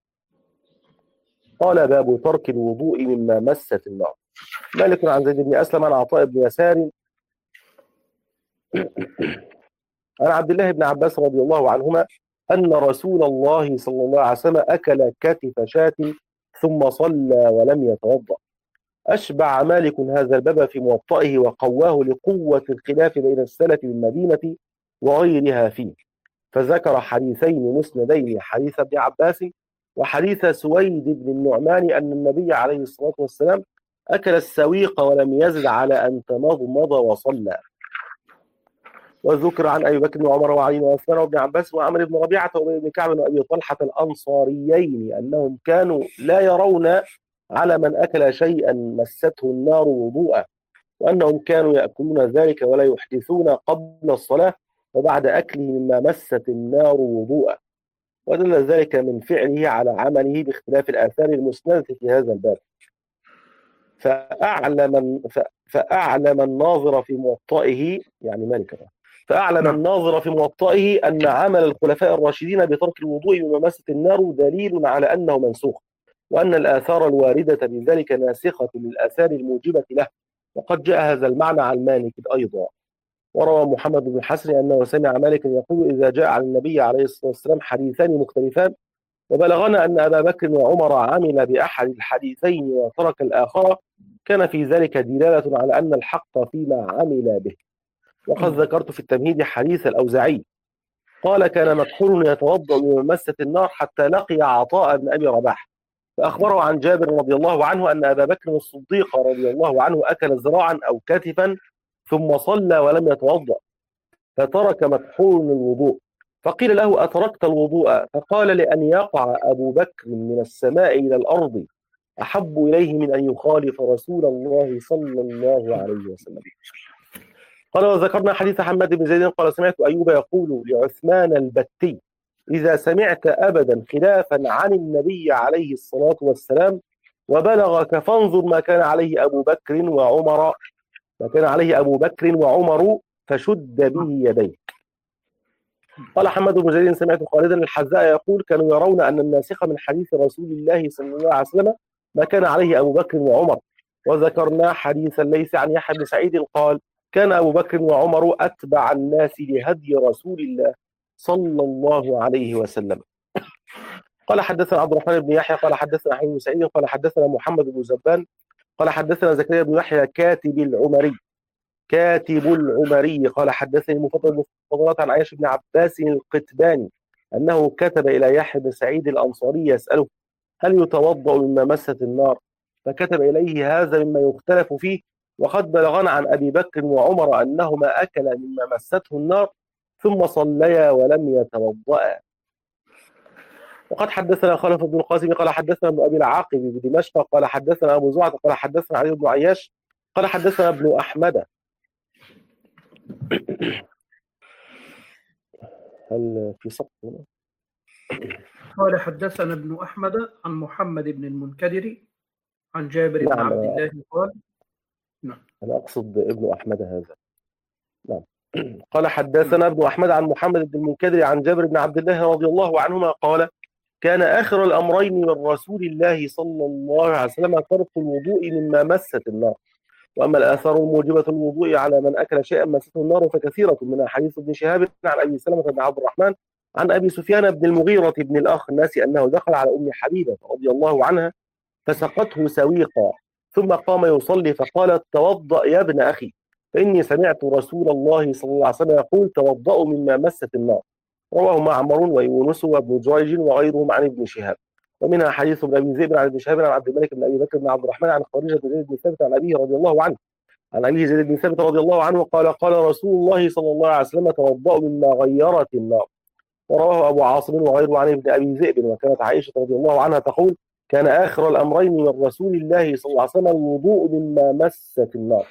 Speaker 3: قال: باب ترك الوضوء مما مست النار. مالك عن زيد بن أسلم عن عطاء بن يسار عن عبد الله بن عباس رضي الله عنهما أن رسول الله صلى الله عليه وسلم أكل كتف شاة ثم صلى ولم يتوضأ. أشبع مالك هذا الباب في موطئه وقواه لقوة الخلاف بين السلف بالمدينة وغيرها فيه، فذكر حديثين مسندين: حديث ابن عباس وحديث سويد بن النعمان أن النبي عليه الصلاة والسلام أكل السويق ولم يزد على أن تمضمض وصلى. وذكر عن أبي بكر وعمر وعلي وعثمان وابن عباس وعمر بن ربيعة وابن بن كعب وأبي طلحة الأنصاريين أنهم كانوا لا يرون على من أكل شيئا مسته النار وضوءا، وأنهم كانوا يأكلون ذلك ولا يحدثون قبل الصلاة وبعد أكله مما مست النار وضوءا، ودل ذلك من فعله على عمله باختلاف الآثار المسندة في هذا الباب. فأعلم فأعلم الناظر في موطئه، يعني مالك، فأعلم الناظر في موطئه أن عمل الخلفاء الراشدين بترك الوضوء بما مست النار دليل على أنه منسوخ، وأن الآثار الواردة بذلك ناسخة للآثار الموجبة له، وقد جاء هذا المعنى عن مالك أيضا. وروى محمد بن الحسن أنه سمع مالك يقول: إذا جاء على النبي عليه الصلاة والسلام حديثان مختلفان وبلغنا أن أبا بكر وعمر عمل بأحد الحديثين وترك الآخر، كان في ذلك دلالة على أن الحق فيما عمل به. وقد ذكرت في التمهيد حديث الأوزاعي قال: كان مكحول يتوضأ من مست النار حتى لقي عطاء بن أبي رباح، فأخبره عن جابر رضي الله عنه أن أبا بكر الصديق رضي الله عنه أكل ذراعا أو كتفا ثم صلى ولم يتوضأ فترك مكحول الوضوء، فقيل له: أتركت الوضوء؟ فقال: لأن يقع أبو بكر من السماء إلى الأرض أحب إليه من أن يخالف رسول الله صلى الله عليه وسلم. قال: وذكرنا حديث حماد بن زيد قال: سمعت أيوب يقول لعثمان البتي: إذا سمعت أبدا خلافا عن النبي عليه الصلاة والسلام وبلغك فانظر ما كان عليه أبو بكر وعمر ما كان عليه أبو بكر وعمر فشد به يديك. قال حماد بن زيد: سمعت خالدا الحذاء يقول: كانوا يرون أن الناسخ من حديث رسول الله صلى الله عليه وسلم ما كان عليه أبو بكر وعمر. وذكرنا حديثا ليس عن يحيى بن سعيد قال: كان أبو بكر وعمر أتبع الناس لهدي رسول الله صلى الله عليه وسلم. قال: حدثنا عبد الرحمن بن يحيى قال حدثنا حبيب بن سعيد قال حدثنا محمد بن زبان قال حدثنا زكريا بن يحيى كاتب العمري كاتب العمري قال حدثني مفضل بن فضلات عن عائشة بن عباس القتباني أنه كتب إلى يحيى بن سعيد الأنصاري يسأله: هل يتوضأ مما مست النار؟ فكتب إليه: هذا مما يختلف فيه، وقد بلغنا عن أبي بكر وعمر أنهما أكلا مما مسته النار ثم صليا ولم يتوضأ. وقد حدثنا خلف بن القاسم قال حدثنا ابن أبي العاقب بدمشق قال حدثنا أبو زعتر قال حدثنا علي بن عياش قال حدثنا ابن أحمد. هل في سقط هنا؟
Speaker 1: قال: حدثنا ابن أحمد عن محمد بن المنكدر عن جابر بن
Speaker 3: نعم.
Speaker 1: عبد الله قال: نعم.
Speaker 3: أنا أقصد ابن أحمد هذا. نعم. قال: حدثنا ابن أحمد عن محمد بن المنكدر عن جابر بن عبد الله رضي الله عنهما قال: كان آخر الأمرين من رسول الله صلى الله عليه وسلم ترك الوضوء مما مست النار، وأما الآثار الموجبة الوضوء على من أكل شيئا مسته النار فكثيرة، منها حديث ابن شهاب عن أبي سلمة بن عبد الرحمن عن أبي سفيان بن المغيرة بن الأخ الناس أنه دخل على أم حبيبة رضي الله عنها فسقته سويقا ثم قام يصلي فقالت: توضأ يا ابن أخي، فإني سمعت رسول الله صلى الله عليه وسلم يقول: توضأوا مما مست النار. رواه معمر ويونس وابن جريج وغيرهم عن ابن شهاب. ومنها حديث ابن أبي ذئب عن ابن شهاب عن عبد الملك بن أبي بكر بن عبد الرحمن عن خارجة بن زيد بن ثابت عن أبيه رضي الله عنه عن أبيه زيد بن ثابت رضي الله عنه قال: قال رسول الله صلى الله عليه وسلم: توضأوا مما غيرت النار. ورواه أبو عاصم وغيره عن ابن أبي ذئب. وكانت عائشة رضي الله عنها تقول: كان آخر الأمرين من رسول الله صلى الله عليه وسلم الوضوء مما مست النار.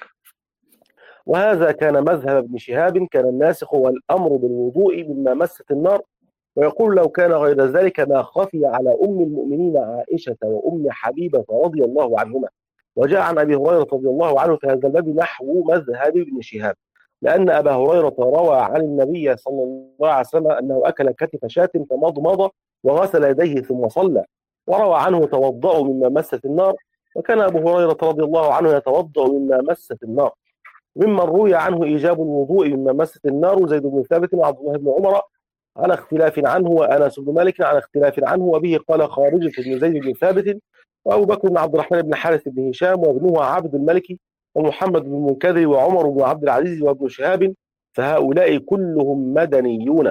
Speaker 3: وهذا كان مذهب ابن شهاب، كان الناسخ هو الأمر بالوضوء مما مست النار، ويقول: لو كان غير ذلك ما خفي على أم المؤمنين عائشة وأم حبيبة رضي الله عنهما. وجاء عن أبي هريرة رضي الله عنه في هذا الباب نحو مذهب ابن شهاب، لأن أبا هريرة روى عن النبي صلى الله عليه وسلم أنه أكل كتف شاة فمضمض وغسل يديه ثم صلى، وروى عنه: توضأوا مما مست النار. وكان أبو هريرة رضي الله عنه يتوضأ مما مست النار. ممن روي عنه إيجاب الوضوء مما مست النار زيد بن ثابت وعبد الله بن عمر على اختلاف عنه، وأنس بن مالك على اختلاف عنه، وبه قال خارجة بن زيد بن ثابت وأبو بكر بن عبد الرحمن بن حارث بن هشام وابنه عبد الملك ومحمد بن المنكدر وعمر بن عبد العزيز وابن شهاب، فهؤلاء كلهم مدنيون.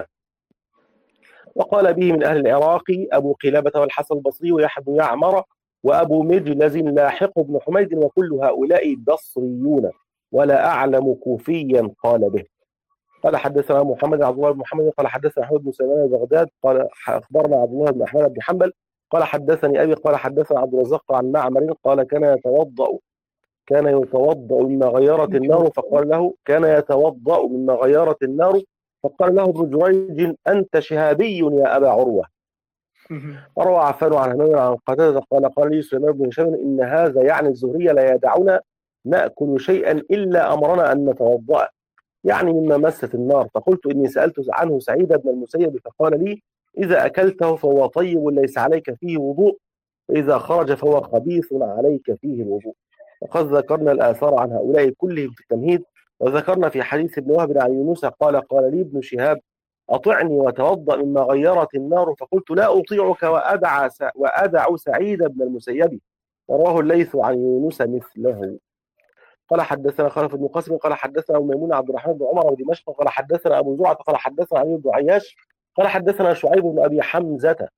Speaker 3: وقال به من أهل العراق أبو قلابة والحسن البصري ويحيى بن يعمر وأبو مجلز لاحق بن حميد، وكل هؤلاء بصريون، ولا أعلم كوفيا قال به. قال: حدثنا محمد عبد الله بن محمد قال حدثنا أحمد بن سليمان بن بغداد قال أخبرنا عبد الله بن أحمد بن حنبل قال حدثني أبي قال حدثنا عبد الرزاق عن معمر قال كان يتوضأ كان يتوضأ مما غيرت النار فقال له كان يتوضأ مما غيرت النار فقال له ابن جريج أنت شهابي يا أبا عروة. وروى عفان عن همام عن قتادة قال قال لي سليمان بن هشام إن هذا يعني الزهرية لا يدعنا نأكل شيئا إلا أمرنا أن نتوضأ يعني مما مست النار. فقلت إني سألت عنه سعيد بن المسيب فقال لي إذا أكلته فهو طيب ليس عليك فيه وضوء وإذا خرج فهو خبيث عليك فيه الوضوء. وقد ذكرنا الآثار عن هؤلاء كلهم في التمهيد، وذكرنا في حديث ابن وهب عن يونس قال قال لي ابن شهاب أطعني وتوضأ مما غيرت النار فقلت لا أطيعك وأدع وأدع سعيد بن المسيب. ورواه الليث عن يونس مثله. قال حدثنا خلف بن قاسم قال حدثنا أبو ميمون عبد الرحمن بن عمر ودمشق قال حدثنا أبو زرعة قال حدثنا علي بن عياش قال حدثنا شعيب بن أبي حمزة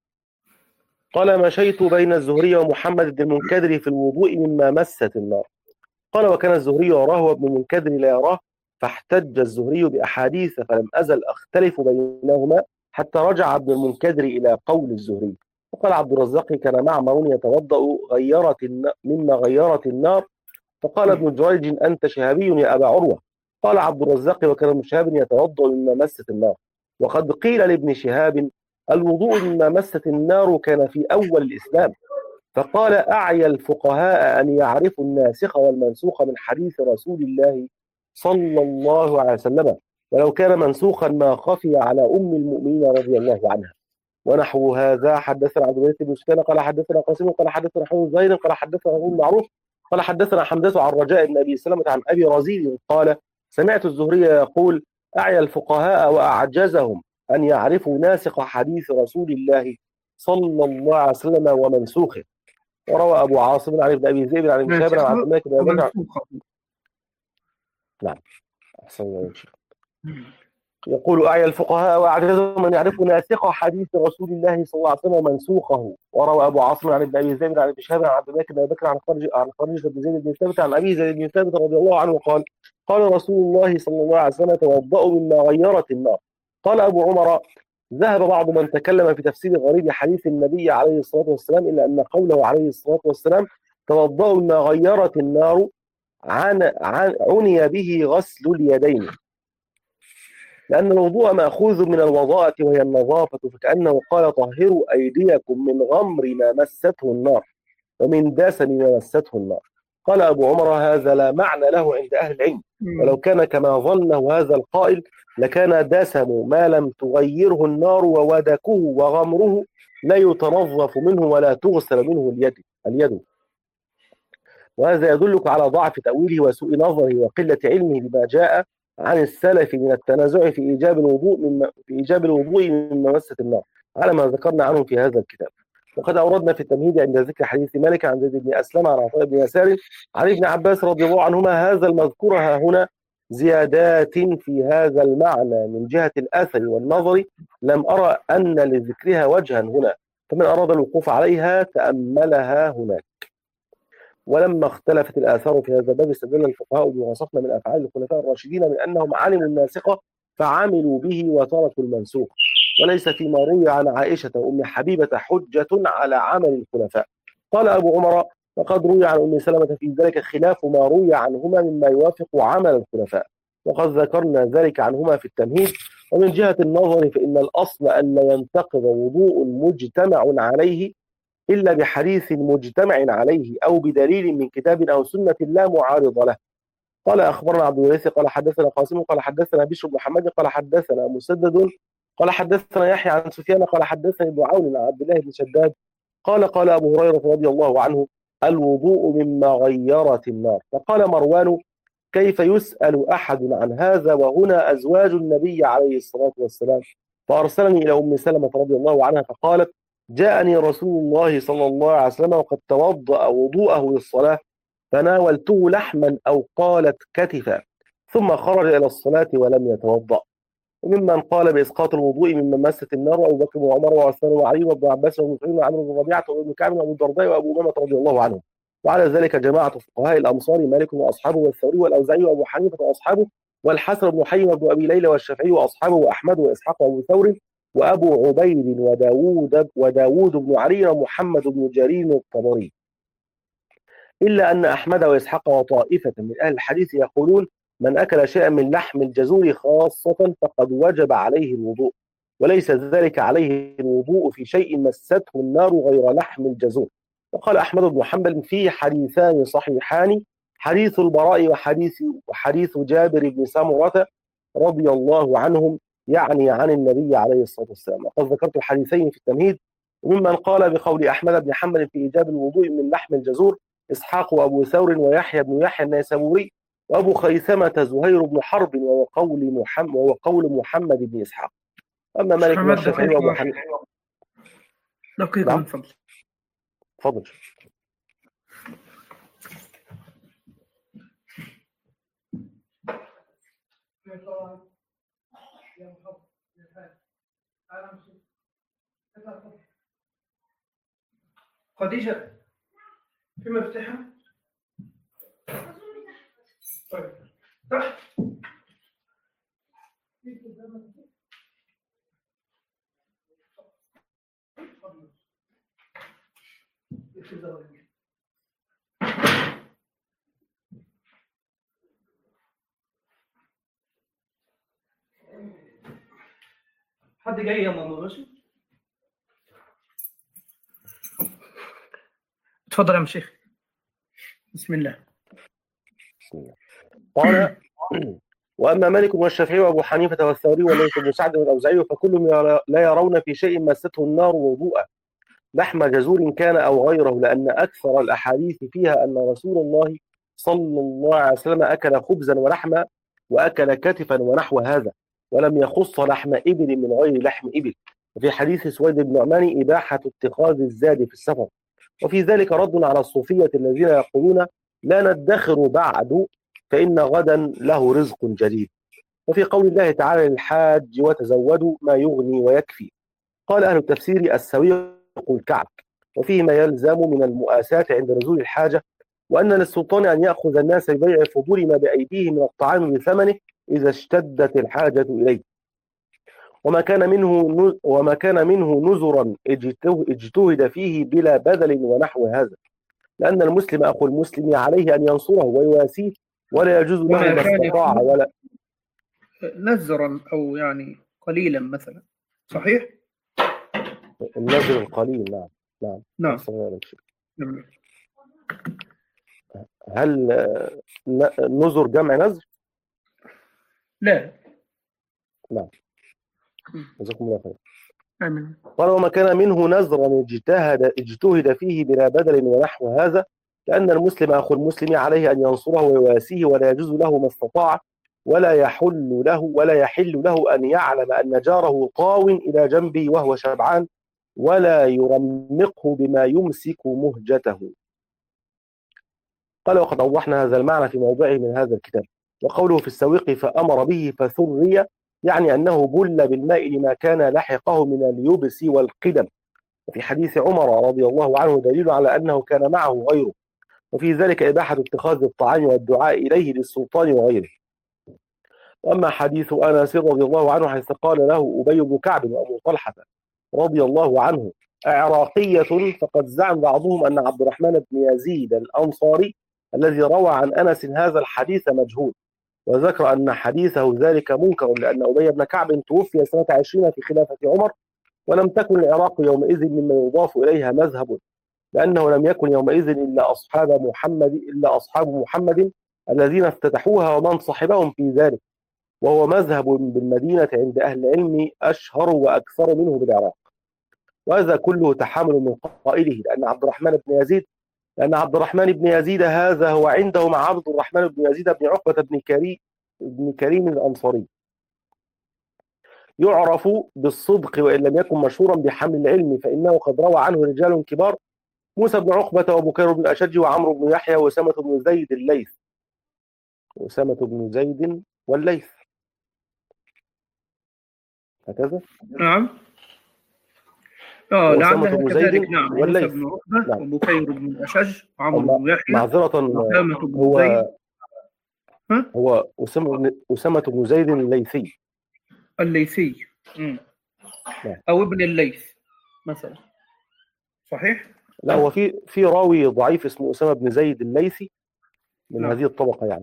Speaker 3: قال مشيت بين الزهري ومحمد بن المنكدر في الوضوء مما مست النار. قال وكان الزهري يراه وابن المنكدر لا يراه فاحتج الزهري بأحاديث فلم أزل أختلف بينهما حتى رجع ابن المنكدر إلى قول الزهري. وقال عبد الرزاق كان معمر يتوضأ غيرت مما غيرت النار فقال ابن جريج أنت شهابي يا أبا عروة. قال عبد الرزاق وكان ابن شهاب يتوضأ مما مست النار. وقد قيل لابن شهاب الوضوء مما مست النار كان في أول الإسلام فقال أعيا الفقهاء أن يعرفوا الناسخ والمنسوخ من حديث رسول الله صلى الله عليه وسلم ولو كان منسوخا ما خفي على أم المؤمنين رضي الله عنها. ونحو هذا حدثنا عبد الوليد بن سفيان قال حدثنا قاسم قال حدثنا حمد زهير قال حدثنا أبو معروف قال حدثنا حمزة عن رجاء بن أبي سلمة عن أبي رزيل قال سمعت الزهري يقول أعيا الفقهاء وأعجزهم أن يعرفوا ناسخ حديث رسول الله صلى الله عليه وسلم ومنسوخه. وروى أبو عاصم عن ابن أبي ذئب عن ابن شهاب عن عبد الملك بن أبي نعم أحسن الله يقول أعيا الفقهاء وأعجزهم أن يعرفوا ناسخ حديث رسول الله صلى الله عليه وسلم ومنسوخه. وروى أبو عاصم عن ابن أبي ذئب عن ابن شهاب عن عبد الملك بن أبي بكر عن خارج عن خارج بن زيد بن ثابت عن أبي زيد بن ثابت رضي الله عنه قال قال رسول الله صلى الله عليه وسلم توضأوا مما غيرت النار. قال أبو عمر ذهب بعض من تكلم في تفسير غريب حديث النبي عليه الصلاة والسلام إلا أن قوله عليه الصلاة والسلام توضأوا مما غيرت النار عن عن عني به غسل اليدين لأن الوضوء مأخوذ من الوضاءة وهي النظافة فكأنه قال طهروا أيديكم من غمر ما مسته النار ومن دسم ما مسته النار. قال أبو عمر هذا لا معنى له عند أهل العلم ولو كان كما ظنه هذا القائل لكان دسم ما لم تغيره النار وودكه وغمره لا يتنظف منه ولا تغسل منه اليد اليد وهذا يدلك على ضعف تأويله وسوء نظره وقلة علمه بما جاء عن السلف من التنازع في إيجاب الوضوء مما في إيجاب الوضوء مما مست النار على ما ذكرنا عنه في هذا الكتاب. وقد أوردنا في التمهيد عند ذكر حديث مالك عن زيد بن أسلم عن عطاء بن يسار عن ابن عباس رضي الله عنهما هذا المذكور ها هنا زيادات في هذا المعنى من جهة الأثر والنظر لم أرى أن لذكرها وجها هنا فمن أراد الوقوف عليها تأملها هناك. ولما اختلفت الآثار في هذا الباب استدل الفقهاء بما وصفنا من أفعال الخلفاء الراشدين من أنهم علموا الناسخة فعملوا به وتركوا المنسوخ وليس فيما روي عن عائشة وأم حبيبة حجة على عمل الخلفاء. قال أبو عمر وقد روي عن أم سلمة في ذلك خلاف ما روي عنهما مما يوافق عمل الخلفاء وقد ذكرنا ذلك عنهما في التمهيد. ومن جهة النظر فإن الأصل أن لا ينتقض وضوء مجتمع عليه إلا بحديث مجتمع عليه أو بدليل من كتاب أو سنة لا معارض له. قال أخبرنا عبد الوارث قال حدثنا قاسم قال حدثنا بشر بن محمد قال حدثنا مسدد قال حدثنا يحيى عن سفيان قال حدثني ابن عون عن عبد الله بن شداد قال قال أبو هريرة رضي الله عنه الوضوء مما غيرت النار. فقال مروان كيف يسأل أحد عن هذا وهنا أزواج النبي عليه الصلاة والسلام. فأرسلني إلى أم سلمة رضي الله عنها فقالت جاءني رسول الله صلى الله عليه وسلم وقد توضأ وضوءه للصلاة فناولته لحما أو قالت كتفا ثم خرج إلى الصلاة ولم يتوضأ. وممن قال بإسقاط الوضوء مما مست النار أبو بكر وعمر وعثمان وعلي وابن عباس وابن وعمر بن ربيعة وابن كعب وأبو الدرداء وأبو أمامة رضي الله عنهم. وعلى ذلك جماعة فقهاء الأمصار مالك وأصحابه والثوري والأوزاعي وأبو حنيفة وأصحابه والحسن بن حي وابن أبي ليلى والشافعي وأصحابه وأحمد وإسحاق وأبو ثور وأبو عبيد وداود وداود بن علي ومحمد بن جرير الطبري، إلا أن أحمد وإسحاق وطائفة من أهل الحديث يقولون من أكل شيئا من لحم الجزور خاصة فقد وجب عليه الوضوء، وليس ذلك عليه الوضوء في شيء مسته النار غير لحم الجزور. وقال أحمد بن حنبل في حديثان صحيحان، حديث البراء وحديث وحديث جابر بن سمرة رضي الله عنهم، يعني عن النبي عليه الصلاة والسلام. وقد ذكرت الحديثين في التمهيد. وممن قال بقول أحمد بن حنبل في إيجاب الوضوء من لحم الجزور إسحاق وأبو ثور ويحيى بن يحيى النيسابوري وأبو خيثمة زهير بن حرب وقول محمد وقول محمد بن إسحاق. أما مالك والشافعي وأبو حنيفة.
Speaker 1: دقيقة من فضلك.
Speaker 3: تفضل.
Speaker 1: خديجة في مفتاحها؟ طيب تحت. حد جاي يا ماما؟ ماشي، اتفضل يا شيخ. بسم الله.
Speaker 3: بسم الله. قال وأما مالك والشافعي وأبو حنيفة والثوري والليث بن سعد والأوزاعي فكلهم لا يرون في شيء مسته النار وضوءا لحم جزور كان أو غيره، لأن أكثر الأحاديث فيها أن رسول الله صلى الله عليه وسلم أكل خبزا ولحما وأكل كتفا ونحو هذا، ولم يخص لحم إبل من غير لحم إبل. وفي حديث سويد بن نعمان إباحة اتخاذ الزاد في السفر. وفي ذلك رد على الصوفية الذين يقولون لا ندخر بعد فإن غدا له رزق جديد. وفي قول الله تعالى للحاج وتزودوا ما يغني ويكفي. قال أهل التفسير السويق الكعب، وفيه ما يلزم من المؤاساة عند نزول الحاجة، وأن للسلطان أن يأخذ الناس ببيع فضول ما بأيديهم من الطعام بثمنه إذا اشتدت الحاجة إليه. وما كان منه وما كان منه نذرا اجتهد فيه بلا بدل ونحو هذا، لأن المسلم أخو المسلم عليه أن ينصره ويواسيه ولا يجوز له ما استطاع ولا
Speaker 1: نذرا أو يعني قليلا مثلا. صحيح؟
Speaker 3: النذر القليل. نعم نعم
Speaker 1: نعم.
Speaker 3: نعم. هل نذر جمع نذر؟
Speaker 1: لا.
Speaker 3: نعم. جزاكم الله خير.
Speaker 1: آمين.
Speaker 3: قال وما كان منه نذرا اجتهد اجتهد فيه بلا بدل ونحو هذا، لأن المسلم أخو المسلم عليه أن ينصره ويواسيه ولا يجوز له ما استطاع ولا يحل له ولا يحل له أن يعلم أن جاره طاو إلى جنبه وهو شبعان ولا يرمقه بما يمسك مهجته. قال وقد أوضحنا هذا المعنى في موضعه من هذا الكتاب. وقوله في السويق فأمر به فثري يعني أنه بل بالماء لما كان لحقه من اليبس والقدم. وفي حديث عمر رضي الله عنه دليل على أنه كان معه غيره. وفي ذلك إباحة اتخاذ الطعام والدعاء إليه للسلطان وغيره. وأما حديث أنس رضي الله عنه حيث قال له أبي بن كعب وأبو طلحة رضي الله عنه عراقية، فقد زعم بعضهم أن عبد الرحمن بن يزيد الأنصاري الذي روى عن أنس هذا الحديث مجهول، وذكر أن حديثه ذلك منكر لأن أبي بن كعب توفي سنة عشرين في خلافة عمر، ولم تكن العراق يومئذ مما يضاف إليها مذهب، لأنه لم يكن يومئذ إلا أصحاب محمد إلا أصحاب محمد الذين افتتحوها ومن صحبهم في ذلك، وهو مذهب بالمدينة عند أهل العلم أشهر وأكثر منه بالعراق. وهذا كله تحامل من قائله، لأن عبد الرحمن بن يزيد لأن عبد الرحمن بن يزيد هذا هو عندهم عبد الرحمن بن يزيد بن عقبة بن كريم بن كريم الأنصاري، يعرف بالصدق وإن لم يكن مشهورا بحمل العلم، فإنه قد روى عنه رجال كبار: موسى بن عقبة وبكير بن أشج وعمرو بن يحيى وأسامة بن زيد الليث أسامة بن زيد والليث هكذا.
Speaker 1: نعم. اه
Speaker 3: أسامة بن زيد
Speaker 1: نعم
Speaker 3: والليث
Speaker 1: بن عقبة نعم. وبكير بن أشج وعمرو بن يحيى
Speaker 3: معذرة هو
Speaker 1: ها؟
Speaker 3: هو أسامة بن أسامة بن زيد الليثي
Speaker 1: الليثي. امم أو ابن الليث مثلا، صحيح؟
Speaker 3: لا، هو في في راوي ضعيف اسمه أسامة بن زيد الليثي من
Speaker 1: نعم.
Speaker 3: هذه الطبقة يعني.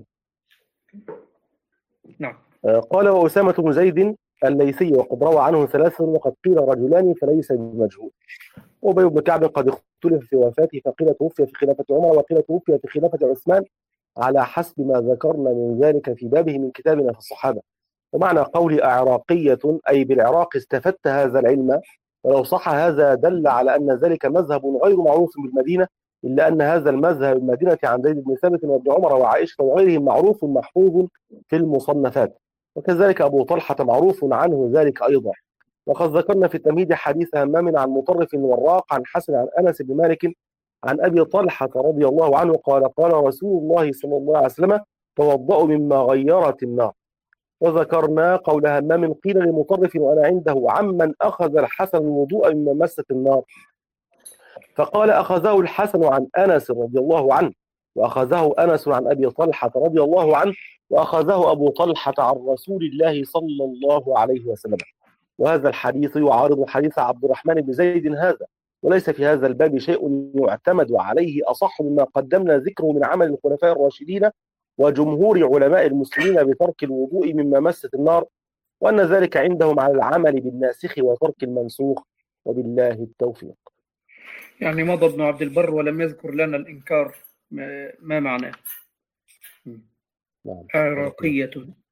Speaker 1: نعم.
Speaker 3: آه، قال وأسامة بن زيد الليثي وقد روى عنه ثلاثة وقد قيل رجلان فليس بمجهول. أبي بن كعب قد اختلف في وفاته، فقيل توفي في خلافة عمر وقيل توفي في خلافة عثمان، على حسب ما ذكرنا من ذلك في بابه من كتابنا في الصحابة. ومعنى قول أعراقية أي بالعراق استفدت هذا العلم، ولو صح هذا دل على أن ذلك مذهب غير معروف بالمدينة، إلا أن هذا المذهب بالمدينة عن زيد بن ثابت وابن عمر وعائشة وغيرهم معروف محفوظ في المصنفات، وكذلك أبو طلحة معروف عنه ذلك أيضا. وقد ذكرنا في التمهيد حديث همام عن مطرف وراق عن حسن عن أنس بن مالك عن أبي طلحة رضي الله عنه قال قال رسول الله صلى الله عليه وسلم توضأوا مما غيرت النار. وذكرنا قول همام قيل لمطرف وأنا عنده عمن أخذ الحسن الوضوء مما مست النار، فقال أخذه الحسن عن أنس رضي الله عنه، وأخذه أنس عن أبي طلحة رضي الله عنه، وأخذه أبو طلحة عن رسول الله صلى الله عليه وسلم. وهذا الحديث يعارض حديث عبد الرحمن بن زيد هذا، وليس في هذا الباب شيء يعتمد عليه أصح مما قدمنا ذكره من عمل الخلفاء الراشدين وجمهور علماء المسلمين بترك الوضوء مما مست النار، وأن ذلك عندهم على العمل بالناسخ وترك المنسوخ، وبالله التوفيق.
Speaker 1: يعني مضى ابن عبد البر ولم يذكر لنا الإنكار ما معناه.
Speaker 3: نعم.
Speaker 1: عراقية.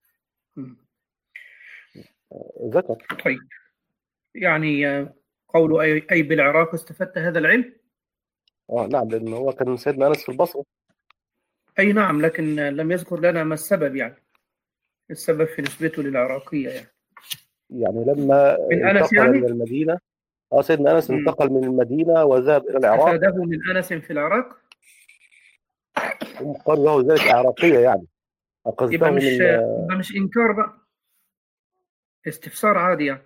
Speaker 3: ذكر.
Speaker 1: طيب، يعني قوله أي, أي بالعراق استفدت هذا العلم؟
Speaker 3: آه نعم، لأنه هو كان سيدنا أنس في البصرة.
Speaker 1: أي نعم، لكن لم يذكر لنا ما السبب، يعني السبب في نسبته للعراقية. يعني
Speaker 3: يعني لما انتقل يعني؟ من المدينة اه سيدنا أنس م. انتقل من المدينة وذهب إلى العراق.
Speaker 1: أفاده من أنس في العراق؟
Speaker 3: هم قالوا له ذلك عراقية يعني.
Speaker 1: يبقى مش من... يبقى مش إنكار بقى، استفسار عادي يعني،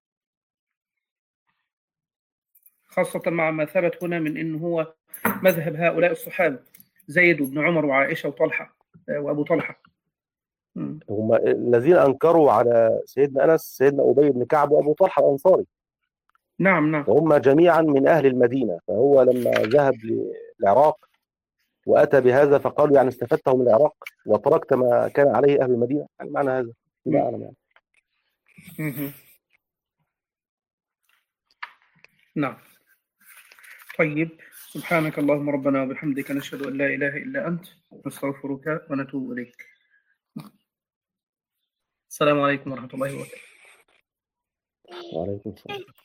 Speaker 1: خاصة مع ما ثبت هنا من إنه هو مذهب هؤلاء الصحابة زيد وابن عمر وعائشة وطلحة وأبو طلحة. م.
Speaker 3: هم الذين أنكروا على سيدنا أنس سيدنا أبي بن كعب وأبو طلحة الأنصاري.
Speaker 1: نعم نعم.
Speaker 3: وهم جميعا من أهل المدينة، فهو لما ذهب للعراق وأتى بهذا فقالوا يعني استفدته من العراق وتركت ما كان عليه أهل المدينة، يعني معنى هذا لا أعلم يعني.
Speaker 1: م- نعم. طيب، سبحانك اللهم ربنا وبحمدك نشهد أن لا إله إلا أنت نستغفرك ونتوب إليك. السلام عليكم ورحمة الله وبركاته.
Speaker 3: وعليكم السلام.